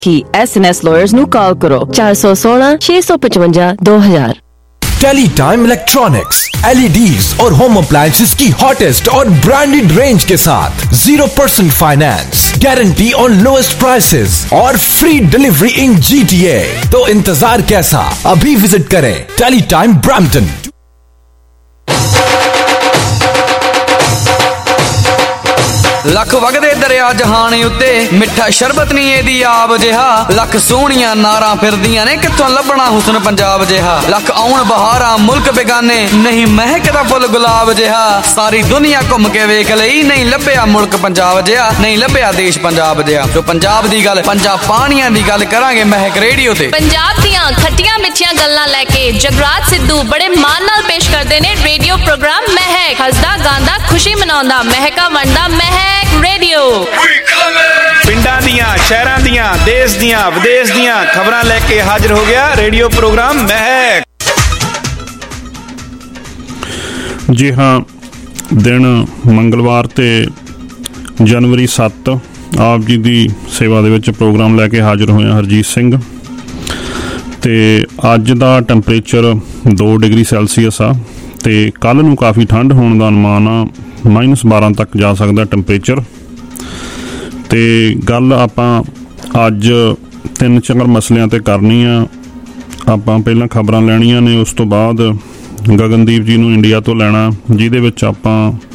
ही SNS Lawyers ਨੂੰ ਕਾਲ ਕਰੋ 416 655 2000। Teletime electronics LEDs और होम अप्लायंसेस की हॉटेस्ट और ब्रांडेड रेंज के साथ 0% finance, guarantee on lowest prices और फ्री डिलीवरी इन GTA। तो इंतजार कैसा, अभी विजिट करें टेलीटाइम ब्रैम्पटन। लख वगदे दरिया जहान उत्ते मिठा शरबत नहीं एदी आब जिहा लख सोहणियां नारां फिरदियां ने कित्थों लभना हुस्न पंजाब जिहा लख आउण बहारां मुल्क बेगाने नहीं महकदा फुल गुलाब जिहा सारी दुनिया घुम के वेख लई नहीं लभ्या मुल्क पंजाब जिहा नहीं लभ्या देश पंजाब जिहा। जो पंजाब दी गल पंजाब पाणियां दी गल करांगे महक रेडियो ते पंजाब दियां खट्टियां मिठियां गल्लां लैके जगराज सिद्धू बड़े मान नाल पेश करदे ने रेडियो प्रोग्राम महक हसदा गांदा खुशी मनाउंदा महका वंडदा महक रेडियो। पिंडां दियां शहरां दियां देश दियां विदेश दियां खबरां लेके हाजिर हो गया रेडियो प्रोग्राम महक। जी हाँ, दिन मंगलवार ते जनवरी 7 आप जी की सेवा दे विच प्रोग्राम लैके हाजिर होया हरजीत सिंह। ते अज दा टैंपरेचर 2 डिग्री सैल्सीਅस आ ते कल नूं काफ़ी ठंड होने का अनुमान आ, -12 तक जा सकता टैंपरेचर। तो गल आपां अज 3-4 मसलियां ते करनी आ। आपां पहलां खबरां लैणियां ने, उस तो बाद गगनदीप जी नूं इंडिया तो लैणा, जिहदे विच आपां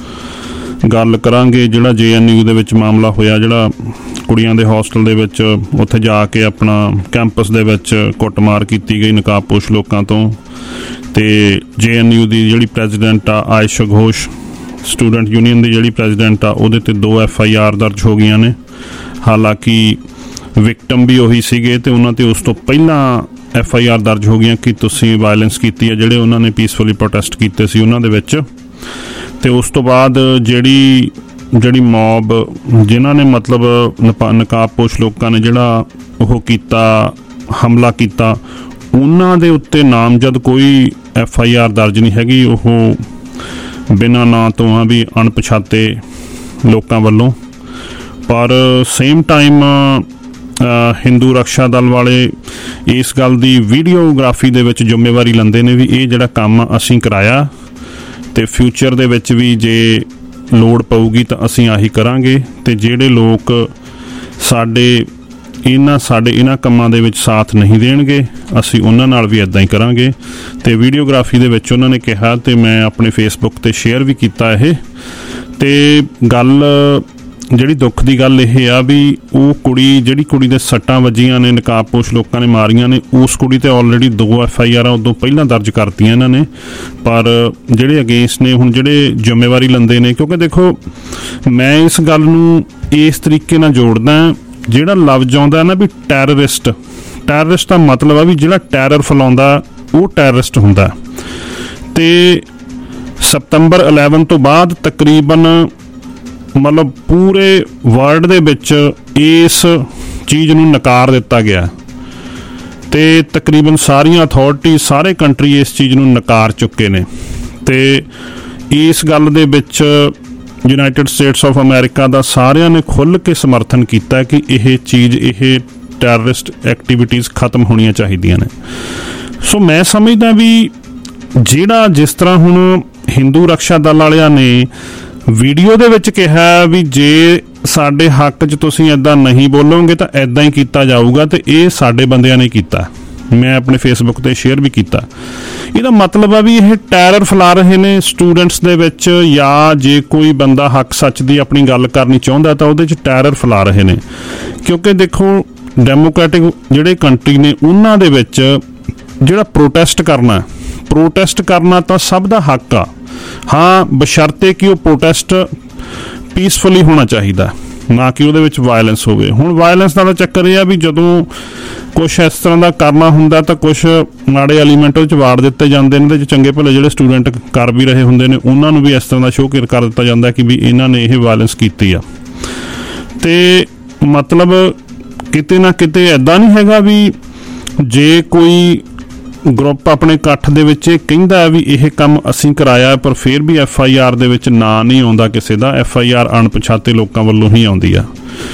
गल करांगे जिहड़ा JNU दे विच मामला होया, जिहड़ा कुड़ियां दे हॉस्टल दे विच उत्थे जाके अपना कैंपस दे विच कुੱਟਮਾਰ कीती गई नकाबपोश लोकां तो। ते JNU दी जिहड़ी प्रेजिडेंट आ आयशा घोष, स्टूडेंट यूनीयन की जिहड़ी प्रेजिडेंट आ, उहदे ते 2 FIR दर्ज हो गई ने। हालांकि विक्टम भी उही सीगे ते उन्हां ते उस तो पहलां FIR दर्ज हो गई कि तुसीं वायलेंस कीती है, जिहड़े उन्होंने पीसफुली प्रोटेस्ट कीते सी उन्हां दे विच। ते उस तो बाद जिहड़ी मॉब जिन्हां ने मतलब नकाबपोश लोकां ने जिहड़ा ओह कीता हमला कीता, उन्हां दे उत्ते नामजद कोई FIR दर्ज नहीं हैगी। ओह बिना नां तो हाँ भी अणपछाते लोगों वालों, पर सेम टाइम हिंदू रक्षा दल वाले इस गल की वीडियोग्राफी दे विच जिम्मेवारी लंदे ने भी ये जिहड़ा काम असीं कराया ते फ्यूचर दे विच भी जे लोड़ पऊगी तो असीं आही करांगे। ते जिहड़े लोग साडे इन्हां कामां दे विच साथ नहीं देणगे असीं उन्हां नाल भी इदां ही करांगे। ते वीडियोग्राफी दे विच उन्हां ने कहा ते मैं अपने फेसबुक ते शेयर भी कीता। ये ते गल जिहड़ी दुख दी गल इह आ भी वो जिहड़ी कुड़ी दे सट्टां वजियां ने नकाबपोश लोकां ने मारियां ने, उस कुड़ी ते ऑलरेडी 2 FIR उदों पहलां दर्ज करतीआं इन्हां ने, पर जिहड़े अगेंस्ट ने हुण जिहड़े जिम्मेवारी लंदे ने, क्योंकि देखो मैं इस गल नूं इस तरीके नाल जोड़दा जिहड़ा लफ्ज़ आउंदा ना भी टैररिस्ट दा मतलब आ भी जिहड़ा टैरर फैलाउंदा वो टैररिस्ट हुंदा। ते सितंबर 11 तो बाद तकरीबन मतलब पूरे वर्ल्ड दे विच इस चीज़ नूं नकार दिता गया ते तकरीबन सारियां अथॉरिटी सारे कंट्री इस चीज़ नूं नकार चुके ने। ते इस गल दे विच यूनाइटेड स्टेट्स ऑफ अमेरिका दा सारियां ने खुल के समर्थन किया कि यह चीज़ टैररिस्ट एक्टिविटीज़ खत्म होनियां चाहिदियां ने। सो मैं समझदा भी जिहड़ा जिस तरह हुण हिंदू रक्षा दल वालियां ने वीडियो दे विच कहा भी जे साडे हक च तुसीं इदां नहीं बोलोगे तो इदां ही किया जाऊगा, तो ये साडे बंदियां ने किया। मैं अपने फेसबुक ते शेयर भी किया। ਇਹਦਾ मतलब है भी यह टैरर फैला रहे ने स्टूडेंट्स दे विच, या जे कोई बंदा हक सच की अपनी गल करनी चाहुंदा तो उहदे च टैरर फैला रहे ने। क्योंकि देखो डेमोक्रेटिक जिहड़े कंट्री ने उन्हां दे विच जिहड़ा प्रोटेस्ट करना तो सब दा हक आ, हाँ बशर्ते कि वो प्रोटेस्ट पीसफुली होना चाहिए, ना कि उहदे विच वायलेंस होवे। हुण वायलेंस का चक्कर यह भी जदों कुछ इस तरह का करना हुंदा तो कुछ माड़े एलीमेंट उहदे च वाड़ दिते जांदे ने, चंगे भले जिहड़े स्टूडेंट कर भी रहे हुंदे ने उन्हां नूं भी इस तरह का शो कर दिता जांदा कि भी इन्हां ने यह वायलेंस कीती आ। ते मतलब किते ना किते इदां नहीं हैगा भी जे कोई ग्रुप अपने इकट्ठ दे विच कहंदा भी यह काम असीं कराया पर फिर भी FIR दे विच ना नहीं आउंदा किसी दा, FIR अणपछाते लोकां वल्लों ही आउंदी आ।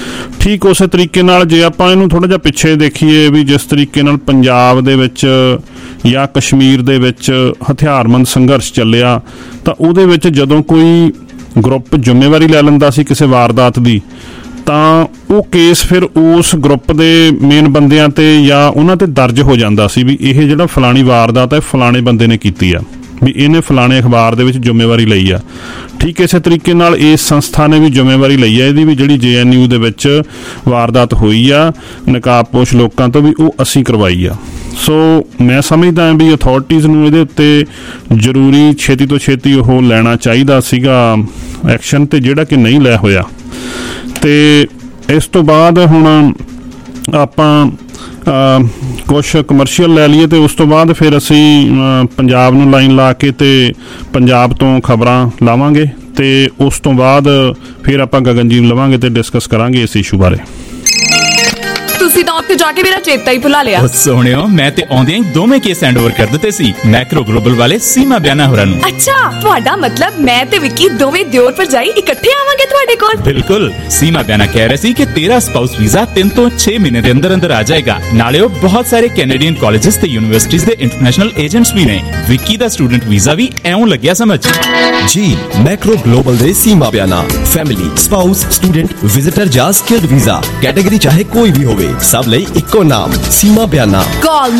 ਠੀਕ ਉਸੇ ਤਰੀਕੇ ਨਾਲ ਜੇ ਆਪਾਂ ਇਹਨੂੰ ਥੋੜ੍ਹਾ ਜਿਹਾ ਪਿੱਛੇ ਦੇਖੀਏ ਵੀ ਜਿਸ ਤਰੀਕੇ ਨਾਲ ਪੰਜਾਬ ਦੇ ਵਿੱਚ ਜਾਂ ਕਸ਼ਮੀਰ ਦੇ ਵਿੱਚ ਹਥਿਆਰਬੰਦ ਸੰਘਰਸ਼ ਚੱਲਿਆ ਤਾਂ ਉਹਦੇ ਵਿੱਚ ਜਦੋਂ ਕੋਈ ਗਰੁੱਪ ਜ਼ਿੰਮੇਵਾਰੀ ਲੈ ਲੈਂਦਾ ਸੀ ਕਿਸੇ ਵਾਰਦਾਤ ਦੀ ਤਾਂ ਉਹ ਕੇਸ ਫਿਰ ਉਸ ਗਰੁੱਪ ਦੇ ਮੇਨ ਬੰਦਿਆਂ 'ਤੇ ਜਾਂ ਉਹਨਾਂ 'ਤੇ ਦਰਜ ਹੋ ਜਾਂਦਾ ਸੀ ਵੀ ਇਹ ਜਿਹੜਾ ਫਲਾਣੀ ਵਾਰਦਾਤ ਹੈ ਫਲਾਣੇ ਬੰਦੇ ਨੇ ਕੀਤੀ ਆ, ਵੀ ਇਹਨੇ ਫਲਾਣੇ ਅਖਬਾਰ ਦੇ ਵਿੱਚ ਜ਼ਿੰਮੇਵਾਰੀ ਲਈ ਆ। ਠੀਕ ਇਸੇ ਤਰੀਕੇ ਨਾਲ ਇਸ ਸੰਸਥਾ ਨੇ ਵੀ ਜ਼ਿੰਮੇਵਾਰੀ ਲਈ ਆ ਇਹਦੀ ਵੀ, ਜਿਹੜੀ JNU ਦੇ ਵਿੱਚ ਵਾਰਦਾਤ ਹੋਈ ਆ ਨਕਾਬਪੋਸ਼ ਲੋਕਾਂ ਤੋਂ ਵੀ ਉਹ ਅਸੀਂ ਕਰਵਾਈ ਆ। ਸੋ ਮੈਂ ਸਮਝਦਾ ਹਾਂ ਵੀ ਅਥਾਰਟੀਜ਼ ਨੂੰ ਇਹਦੇ ਉੱਤੇ ਜ਼ਰੂਰੀ ਛੇਤੀ ਤੋਂ ਛੇਤੀ ਉਹ ਲੈਣਾ ਚਾਹੀਦਾ ਸੀਗਾ ਐਕਸ਼ਨ, ਤੇ ਜਿਹੜਾ ਕਿ ਨਹੀਂ ਲੈ ਹੋਇਆ। ਤੇ ਇਸ ਤੋਂ ਬਾਅਦ ਹੁਣ ਆਪਾਂ ਕੁਛ ਕਮਰਸ਼ੀਅਲ ਲੈ ਲਈਏ ਤੇ ਉਸ ਤੋਂ ਬਾਅਦ ਫਿਰ ਅਸੀਂ ਪੰਜਾਬ ਨੂੰ ਲਾਈਨ ਲਾ ਕੇ ਤੇ ਪੰਜਾਬ ਤੋਂ ਖਬਰਾਂ ਲਾਵਾਂਗੇ ਤੇ ਉਸ ਤੋਂ ਬਾਅਦ ਫਿਰ ਆਪਾਂ ਗਗਨ ਜੀ ਨੂੰ ਲਵਾਂਗੇ ਤੇ ਡਿਸਕਸ ਕਰਾਂਗੇ ਇਸ ਇਸ਼ੂ ਬਾਰੇ। ਤੁਸੀਂ ਤਾਂ ਉੱਥੇ ਜਾ ਕੇ ਮੇਰਾ ਚੇਤਾ ਹੀ ਭੁਲਾ ਲਿਆ। ਸੋਹਣਿਓ, ਮੈਂ ਤੇ ਆਉਂਦਿਆਂ ਹੀ ਦੋਵੇਂ ਕੇਸ ਹੈਂਡ ਓਵਰ ਕਰ ਦਿੱਤੇ ਸੀ ਮੈਕਰੋ ਗਲੋਬਲ ਵਾਲੇ ਸੀਮਾ ਬਿਆਨਾ ਹੋਰਾਂ ਨੂੰ। ਅੱਛਾ, ਤੁਹਾਡਾ ਮਤਲਬ ਮੈਂ ਤੇ ਵਿੱਕੀ ਦੋਵੇਂ ਦਿਓਰ ਭਰਜਾਈ ਇਕੱਠੇ ਆਵਾਂਗੇ ਤੁਹਾਡੇ ਕੋਲ? ਬਿਲਕੁਲ। ਸੀਮਾ ਬਿਆਨਾ ਕਹਿ ਰਹੇ ਸੀ ਕਿ ਤੇਰਾ ਸਪਾਊਸ ਵੀਜ਼ਾ 3 ਤੋਂ 6 ਮਹੀਨੇ ਦੇ ਅੰਦਰ ਅੰਦਰ ਆ ਜਾਏਗਾ। ਨਾਲੇ ਉਹ ਬਹੁਤ ਸਾਰੇ ਕੈਨੇਡੀਅਨ ਕਾਲਜਸ ਤੇ ਯੂਨੀਵਰਸਿਟੀਜ਼ ਦੇ ਇੰਟਰਨੈਸ਼ਨਲ ਏਜੰਟਸ ਵੀ ਨੇ। ਵਿੱਕੀ ਦਾ ਸਟੂਡੈਂਟ ਵੀਜ਼ਾ ਵੀ ਐਉਂ ਲੱਗਿਆ ਸਮਝ ਜੀ। ਮੈਕਰੋ ਗਲੋਬਲ ਦੇ Seema Biana family, spouse, student, visitor ਜਾਂ ਸਕਿਲਡ ਵੀਜ਼ਾ ਕੈਟੇਗਰੀ ਚਾਹੇ ਕੋਈ ਵੀ ਹੋਵੇ, ਸਭ ਲਈ ਇੱਕੋ ਨਾਮ ਸੀਮਾ ਬਿਆਨਾ। ਕਾਲ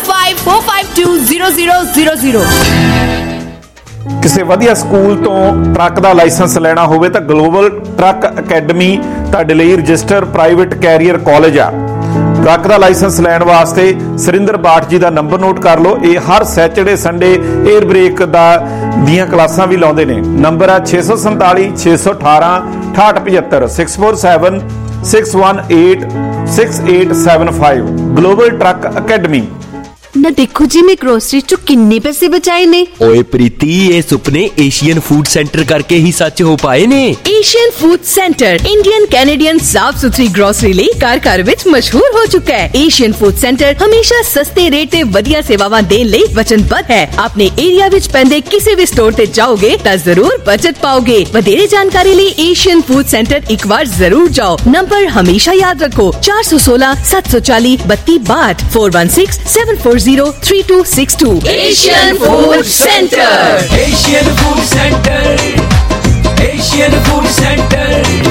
9054520000। ਕਿਸੇ ਵਧੀਆ ਸਕੂਲ ਤੋਂ ਟਰੱਕ ਦਾ ਲਾਇਸੈਂਸ ਲੈਣਾ ਹੋਵੇ ਤਾਂ ਗਲੋਬਲ ਟਰੱਕ ਅਕੈਡਮੀ ਤੁਹਾਡੇ ਲਈ ਰਜਿਸਟਰ ਪ੍ਰਾਈਵੇਟ ਕੈਰੀਅਰ ਕਾਲਜ ਆ। ਟਰੱਕ ਦਾ ਲਾਇਸੈਂਸ ਲੈਣ ਵਾਸਤੇ ਸਰਿੰਦਰ ਬਾਠ ਜੀ ਦਾ ਨੰਬਰ ਨੋਟ ਕਰ ਲਓ। ਇਹ ਹਰ ਸੈਚਰਡੇ ਸੰਡੇ 에ਅਰ ਬ੍ਰੇਕ ਦੀਆਂ ਕਲਾਸਾਂ ਵੀ ਲਾਉਂਦੇ ਨੇ। ਨੰਬਰ ਆ 647 618 6875 647 618 6875 ਗਲੋਬਲ ਟਰੱਕ ਅਕੈਡਮੀ। ਨਾ ਦੇਖੋ ਜੀ, ਮੈਂ ਗਰੋਸਰੀ ਚੋਂ ਕਿੰਨੇ ਪੈਸੇ ਬਚਾਏ ਨੇ। ਓਏ ਪ੍ਰੀਤੀ, ਇਹ ਸੁਪਨੇ ਏਸ਼ੀਅਨ ਫੂਡ ਸੈਂਟਰ ਕਰਕੇ ਹੀ ਸੱਚ ਹੋ ਪਾਏ ਨੇ। Asian Food Center Indian Canadian ਸਾਫ ਸੁਥਰੀ ਗਰੋਸਰੀ ਲਈ ਘਰ ਘਰ ਵਿੱਚ ਮਸ਼ਹੂਰ ਹੋ ਚੁੱਕਾ ਹੈ। ਏਸ਼ੀਅਨ ਫੂਡ ਸੈਂਟਰ ਹਮੇਸ਼ਾ ਸਸਤੇ ਰੇਟ ਤੇ ਵਧੀਆ ਸੇਵਾਵਾਂ ਦੇਣ ਲਈ ਵਚਨਬੱਧ ਹੈ। ਆਪਣੇ ਏਰੀਆ ਵਿੱਚ ਪੈਂਦੇ ਕਿਸੇ ਵੀ ਸਟੋਰ ਤੇ ਜਾਓਗੇ ਤਾਂ ਜ਼ਰੂਰ ਬਚਤ ਪਾਓਗੇ। ਵਧੇਰੇ ਜਾਣਕਾਰੀ ਲਈ ਏਸ਼ੀਅਨ ਫੂਡ ਸੈਂਟਰ ਇੱਕ ਵਾਰ ਜ਼ਰੂਰ ਜਾਓ। ਨੰਬਰ ਹਮੇਸ਼ਾ ਯਾਦ ਰੱਖੋ 416 740 3262 416 7403262। Asian Food Center। Asian Food Center। Asian Food Center।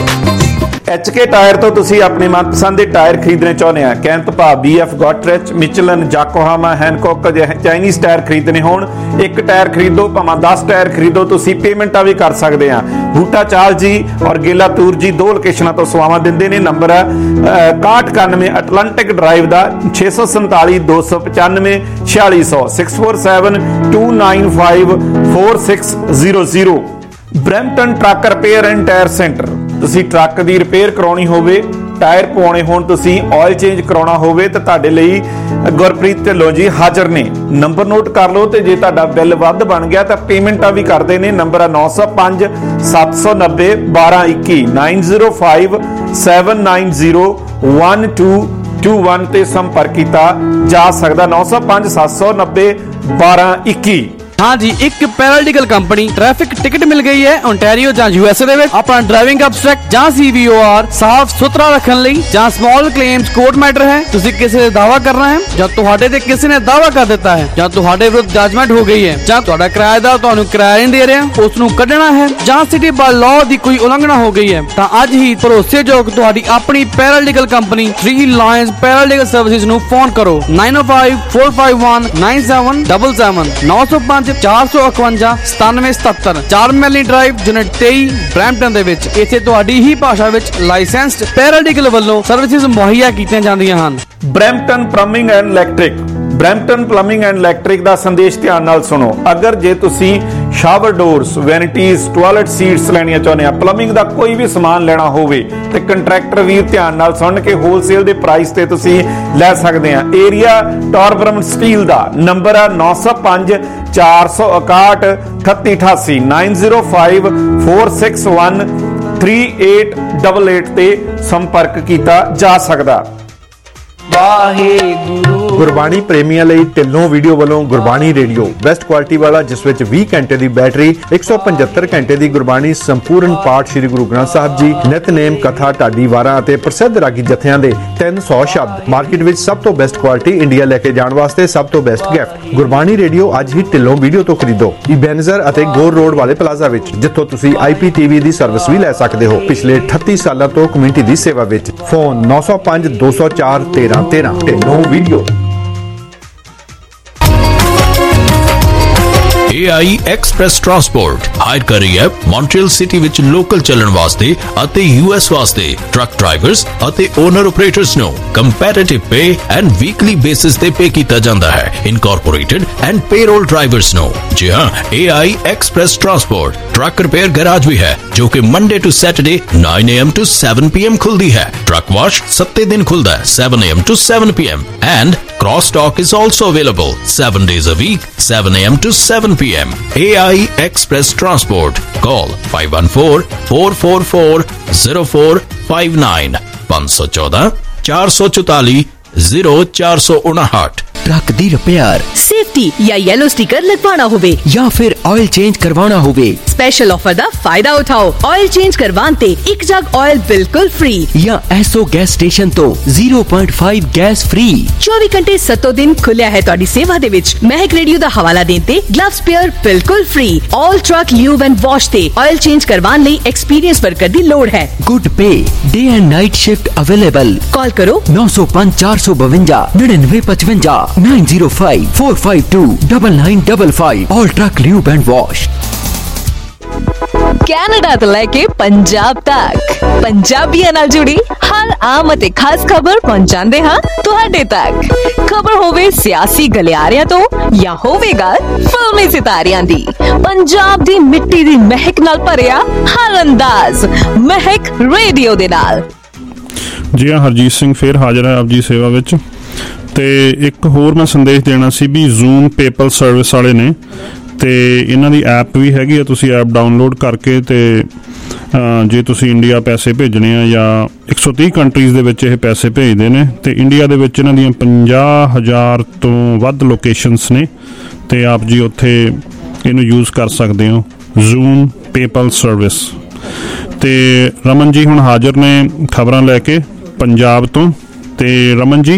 HK tyre ਤੋਂ ਤੁਸੀਂ ਆਪਣੇ ਮਨਪਸੰਦ ਦੇ ਟਾਇਰ ਖਰੀਦਣੇ ਚਾਹੁੰਦੇ ਆ। ਕੈਂਤ ਭਾ, BF, Goodrich, Michelin, Yokohama, Hankook, Chinese tyre ਖਰੀਦਣੇ ਹੋਣ, ਇੱਕ ਟਾਇਰ ਖਰੀਦੋ ਭਾਵੇਂ 10 ਟਾਇਰ ਖਰੀਦੋ, ਤੁਸੀਂ ਪੇਮੈਂਟਾਂ ਵੀ ਕਰ ਸਕਦੇ ਆ। ਬੂਟਾ ਚਾਲ ਜੀ ਔਰ ਗੇਲਾ ਤੂਰ ਜੀ 2 ਲੋਕੇਸ਼ਨਾਂ ਤੋਂ ਸੇਵਾਵਾਂ ਦਿੰਦੇ ਨੇ। ਨੰਬਰ ਹੈ 6191 ਅਟਲਾਂਟਿਕ ਡਰਾਈਵ ਦਾ 647 295 4600 647 295 4600। Brampton truck repair and tyre centre. ਤੁਸੀਂ ਟਰੱਕ ਦੀ ਰਿਪੇਅਰ ਕਰਾਉਣੀ ਹੋਵੇ, ਟਾਇਰ ਪਵਾਉਣੇ ਹੋਣ, ਤੁਸੀਂ ਆਇਲ ਚੇਂਜ ਕਰਾਉਣਾ ਹੋਵੇ ਤਾਂ ਤੁਹਾਡੇ ਲਈ ਗੁਰਪ੍ਰੀਤ ਢਿੱਲੋਂ ਜੀ ਹਾਜ਼ਰ ਨੇ। ਨੰਬਰ ਨੋਟ ਕਰ ਲਓ ਤੇ ਜੇ ਤੁਹਾਡਾ ਬਿੱਲ ਵੱਧ ਬਣ ਗਿਆ ਤਾਂ ਪੇਮੈਂਟਾਂ ਵੀ ਕਰਦੇ ਨੇ। ਨੰਬਰ ਹੈ 905 790 1221 905 790 1221 ਤੇ ਸੰਪਰਕ ਕੀਤਾ ਜਾ ਸਕਦਾ। 905 790 1221। हाँ जी, एक पैरालीगल कंपनी ट्रैफिक टिकट मिल गई है ओंटारियो ਜਾਂ USA ਦੇ ਵਿੱਚ। ਆਪਣਾ ਡਰਾਈਵਿੰਗ ਅਬਸਟ੍ਰੈਕਟ ਜਾਂ CVOR ਸਾਫ਼ ਸੁਥਰਾ ਰੱਖਣ ਲਈ ਜਾਂ ਸਮਾਲ ਕਲੇਮਸ ਕੋਰਟ ਮੈਟਰ ਹੈ। ਤੁਸੀਂ ਕਿਸੇ ਦਾ ਦਾਵਾ ਕਰਨਾ ਹੈ ਜਾਂ ਤੁਹਾਡੇ ਤੇ ਕਿਸੇ ਨੇ ਦਾਵਾ ਕਰ ਦਿੱਤਾ ਹੈ ਜਾਂ ਤੁਹਾਡੇ ਵਿਰੁੱਧ ਜਜਮੈਂਟ ਹੋ ਗਈ ਹੈ ਜਾਂ ਤੁਹਾਡਾ ਕਿਰਾਏਦਾਰ ਤੁਹਾਨੂੰ ਕਿਰਾਇਆ ਨਹੀਂ ਦੇ ਰਿਹਾ, ਉਸ ਨੂੰ ਕੱਢਣਾ ਹੈ ਜਾਂ ਸਿਟੀ ਬਾਈ ਲਾਅ ਦੀ ਕੋਈ ਉਲੰਘਣਾ ਹੋ ਗਈ ਹੈ ਤਾਂ ਅੱਜ ਹੀ ਭਰੋਸੇਯੋਗ ਤੁਹਾਡੀ ਆਪਣੀ paralegal company 3 lions paralegal services ਨੂੰ ਫੋਨ ਕਰੋ 905 451 9777 905 451 9777 4 ਮੈਲੀ ਡਰਾਈਵ ਯੂਨਿਟ 23 ਬਰੈਂਪਟਨ ਦੇ ਵਿੱਚ। ਇੱਥੇ ਤੁਹਾਡੀ ਹੀ ਭਾਸ਼ਾ ਵਿੱਚ ਲਾਇਸੈਂਸਡ ਪੈਰਾਲੀਗਲ ਵੱਲੋਂ ਸਰਵਿਸਿਜ਼ ਮੁਹੱਈਆ ਕੀਤੀਆਂ ਜਾਂਦੀਆਂ ਹਨ। Brampton plumbing and electric. Brampton plumbing and electric ਦਾ ਸੰਦੇਸ਼ ਧਿਆਨ ਨਾਲ ਸੁਣੋ। ਅਗਰ ਜੇ ਤੁਸੀਂ shower doors, vanities, toilet seats ਲੈਣੀਆਂ ਚਾਹੁੰਦੇ ਆ, ਪਲੰਬਿੰਗ ਦਾ ਕੋਈ ਵੀ ਸਮਾਨ ਲੈਣਾ ਹੋਵੇ ਤੇ ਕੰਟਰੈਕਟਰ ਵੀਰ ਧਿਆਨ ਨਾਲ ਸੁਣ ਕੇ ਹੋਲਸੇਲ ਦੇ ਪ੍ਰਾਈਸ ਤੇ ਤੁਸੀਂ ਲੈ ਸਕਦੇ ਆ। ਏਰੀਆ ਟੌਰਬਰਮ ਸਟੀਲ ਦਾ ਨੰਬਰ ਹੈ 905 461 3888 905 461 3888 ਤੇ ਸੰਪਰਕ ਕੀਤਾ ਜਾ ਸਕਦਾ। ਗੁਰਬਾਣੀ ਪ੍ਰੇਮੀਆਂ ਲਈ ਢਿੱਲੋਂ ਵੀਡੀਓ ਵੱਲੋਂ ਗੁਰਬਾਣੀ ਰੇਡੀਓ ਬੈਸਟ ਕੁਆਲਿਟੀ ਵਾਲਾ, ਜਿਸ ਵਿੱਚ 20 ਘੰਟੇ ਦੀ ਬੈਟਰੀ, 175 ਘੰਟੇ ਦੀ ਗੁਰਬਾਣੀ ਸੰਪੂਰਨ ਪਾਠ ਸ੍ਰੀ ਗੁਰੂ ਗ੍ਰੰਥ ਸਾਹਿਬ ਜੀ, ਨਿਤਨੇਮ, ਕਥਾ, ਢਾਡੀ ਵਾਰਾਂ ਅਤੇ ਪ੍ਰਸਿੱਧ ਰਾਗੀ ਜਥਿਆਂ ਦੇ 300 ਸ਼ਬਦ। ਮਾਰਕੀਟ ਵਿੱਚ ਸਭ ਤੋਂ ਬੈਸਟ ਕੁਆਲਿਟੀ, ਇੰਡੀਆ ਲੈ ਕੇ ਜਾਣ ਵਾਸਤੇ ਸਭ ਤੋਂ ਬੈਸਟ ਗਿਫਟ। ਗੁਰਬਾਣੀ ਰੇਡੀਓ ਅੱਜ ਹੀ ਢਿੱਲੋਂ ਵੀਡੀਓ ਤੋਂ ਖਰੀਦੋ, ਇਬੈਨਜ਼ਰ ਅਤੇ ਗੋਰ ਰੋਡ ਵਾਲੇ ਪਲਾਜ਼ਾ ਵਿੱਚ, ਜਿੱਥੋਂ ਤੁਸੀਂ IPTV ਦੀ ਸਰਵਿਸ ਵੀ ਲੈ ਸਕਦੇ ਹੋ। ਪਿਛਲੇ 38 ਸਾਲਾਂ ਤੋਂ ਕਮਿਊਨਿਟੀ ਦੀ ਸੇਵਾ ਵਿੱਚ। Phone 905 204 1313। Dhillon video. AI Express Transport hire ਕਰ ਰਹੀ ਹੈ ਮੌਂਟਰੀਅਲ ਸਿਟੀ ਵਿੱਚ ਲੋਕਲ ਚੱਲਣ ਵਾਸਤੇ ਅਤੇ US ਵਾਸਤੇ ਟਰੱਕ ਡਰਾਈਵਰਸ ਅਤੇ ਓਨਰ ਆਪਰੇਟਰਸ ਨੂੰ competitive pay and weekly basis ਤੇ ਪੇ ਕੀਤਾ ਜਾਂਦਾ ਹੈ। ਇਨਕੋਰਪੋਰੇਟਡ ਐਂਡ ਪੇਰੋਲ ਡਰਾਈਵਰਸ ਨੂੰ। ਜੀ ਹਾਂ, AI Express Transport truck repair garage ਵੀ ਹੈ, ਜੋ ਕਿ Monday to Saturday 9 AM to 7 PM ਖੁੱਲਦੀ ਹੈ। ਟਰੱਕ ਵਾਸ਼ 7 ਦਿਨ ਖੁੱਲਦਾ ਹੈ, 7 AM to 7 PM, and cross dock is also available 7 days a week, 7 AM to 7 PM. AI Express Transport. Call 514-444-0459 514 444 0459। Truck दी रिपेयर, सेफ्टी या येलो स्टिकर लगवाना होवे या फिर ऑयल चेंज करवाना होवे, स्पेशल ऑफर दा फायदा उठाओ। ऑयल चेंज करवान ते एक जग ऑयल बिल्कुल फ्री, या एसओ गैस स्टेशन तो 0.5 गैस फ्री। 24 घंटे 7 दिन खुलिया है तुहाडी सेवा दे विच। महक रेडियो दा हवाला देन ते ग्लव स्पेयर बिल्कुल फ्री। All truck lube and wash ते ऑयल चेंज करवान लई एक्सपीरियंस वर्कर दी लोड़ है। Good pay, day and night shift available. Call करो 905 452 9955 905 452 9955। All truck lube and wash. Canada ਤੋਂ ਲੈ ਕੇ ਪੰਜਾਬ ਤੱਕ ਪੰਜਾਬੀਆਂ ਨਾਲ ਜੁੜੀ ਹਰ ਆਮ ਅਤੇ ਖਾਸ ਖਬਰ ਪਹੁੰਚਾਉਂਦੇ ਹਾਂ ਤੁਹਾਡੇ ਤੱਕ। ਖਬਰ ਹੋਵੇ ਸਿਆਸੀ ਗਲਿਆਰਿਆਂ ਤੋਂ ਜਾਂ ਹੋਵੇਗਾ ਫਿਲਮੀ ਸਿਤਾਰਿਆਂ ਦੀ, ਪੰਜਾਬ ਦੀ ਮਿੱਟੀ ਦੀ ਮਹਿਕ ਨਾਲ ਭਰਿਆ ਹਰ ਅੰਦਾਜ਼ ਮਹਿਕ ਰੇਡੀਓ ਦੇ ਨਾਲ। ਜੀ ਹਾਂ, ਹਰਜੀਤ ਸਿੰਘ ਫੇਰ ਹਾਜ਼ਰ ਹੈ ਆਪ ਜੀ ਸੇਵਾ ਵਿੱਚ। ਤੇ ਇੱਕ ਹੋਰ ਮੈਂ ਸੰਦੇਸ਼ ਦੇਣਾ ਸੀ ਵੀ ਜ਼ੂਮ ਪੇਪਲ ਸਰਵਿਸ ਵਾਲੇ ਨੇ, ਤੇ ਇਹਨਾਂ ਦੀ ਐਪ ਵੀ ਹੈਗੀ ਆ, ਤੁਸੀਂ ਐਪ ਡਾਊਨਲੋਡ ਕਰਕੇ ਤੇ ਜੇ ਤੁਸੀਂ ਇੰਡੀਆ ਪੈਸੇ ਭੇਜਣੇ ਆ ਜਾਂ 130 ਕੰਟਰੀਜ਼ ਦੇ ਵਿੱਚ ਇਹ ਪੈਸੇ ਭੇਜਦੇ ਨੇ, ਤੇ ਇੰਡੀਆ ਦੇ ਵਿੱਚ ਇਹਨਾਂ ਦੀਆਂ 50,000 ਤੋਂ ਵੱਧ ਲੋਕੇਸ਼ਨਸ ਨੇ, ਤੇ ਆਪ ਜੀ ਉੱਥੇ ਇਹਨੂੰ ਯੂਜ਼ ਕਰ ਸਕਦੇ ਹੋ, ਜ਼ੂਮ ਪੇਪਲ ਸਰਵਿਸ। ਤੇ ਰਮਨ ਜੀ ਹੁਣ ਹਾਜ਼ਰ ਨੇ ਖਬਰਾਂ ਲੈ ਕੇ ਪੰਜਾਬ ਤੋਂ। ਤੇ ਰਮਨ ਜੀ,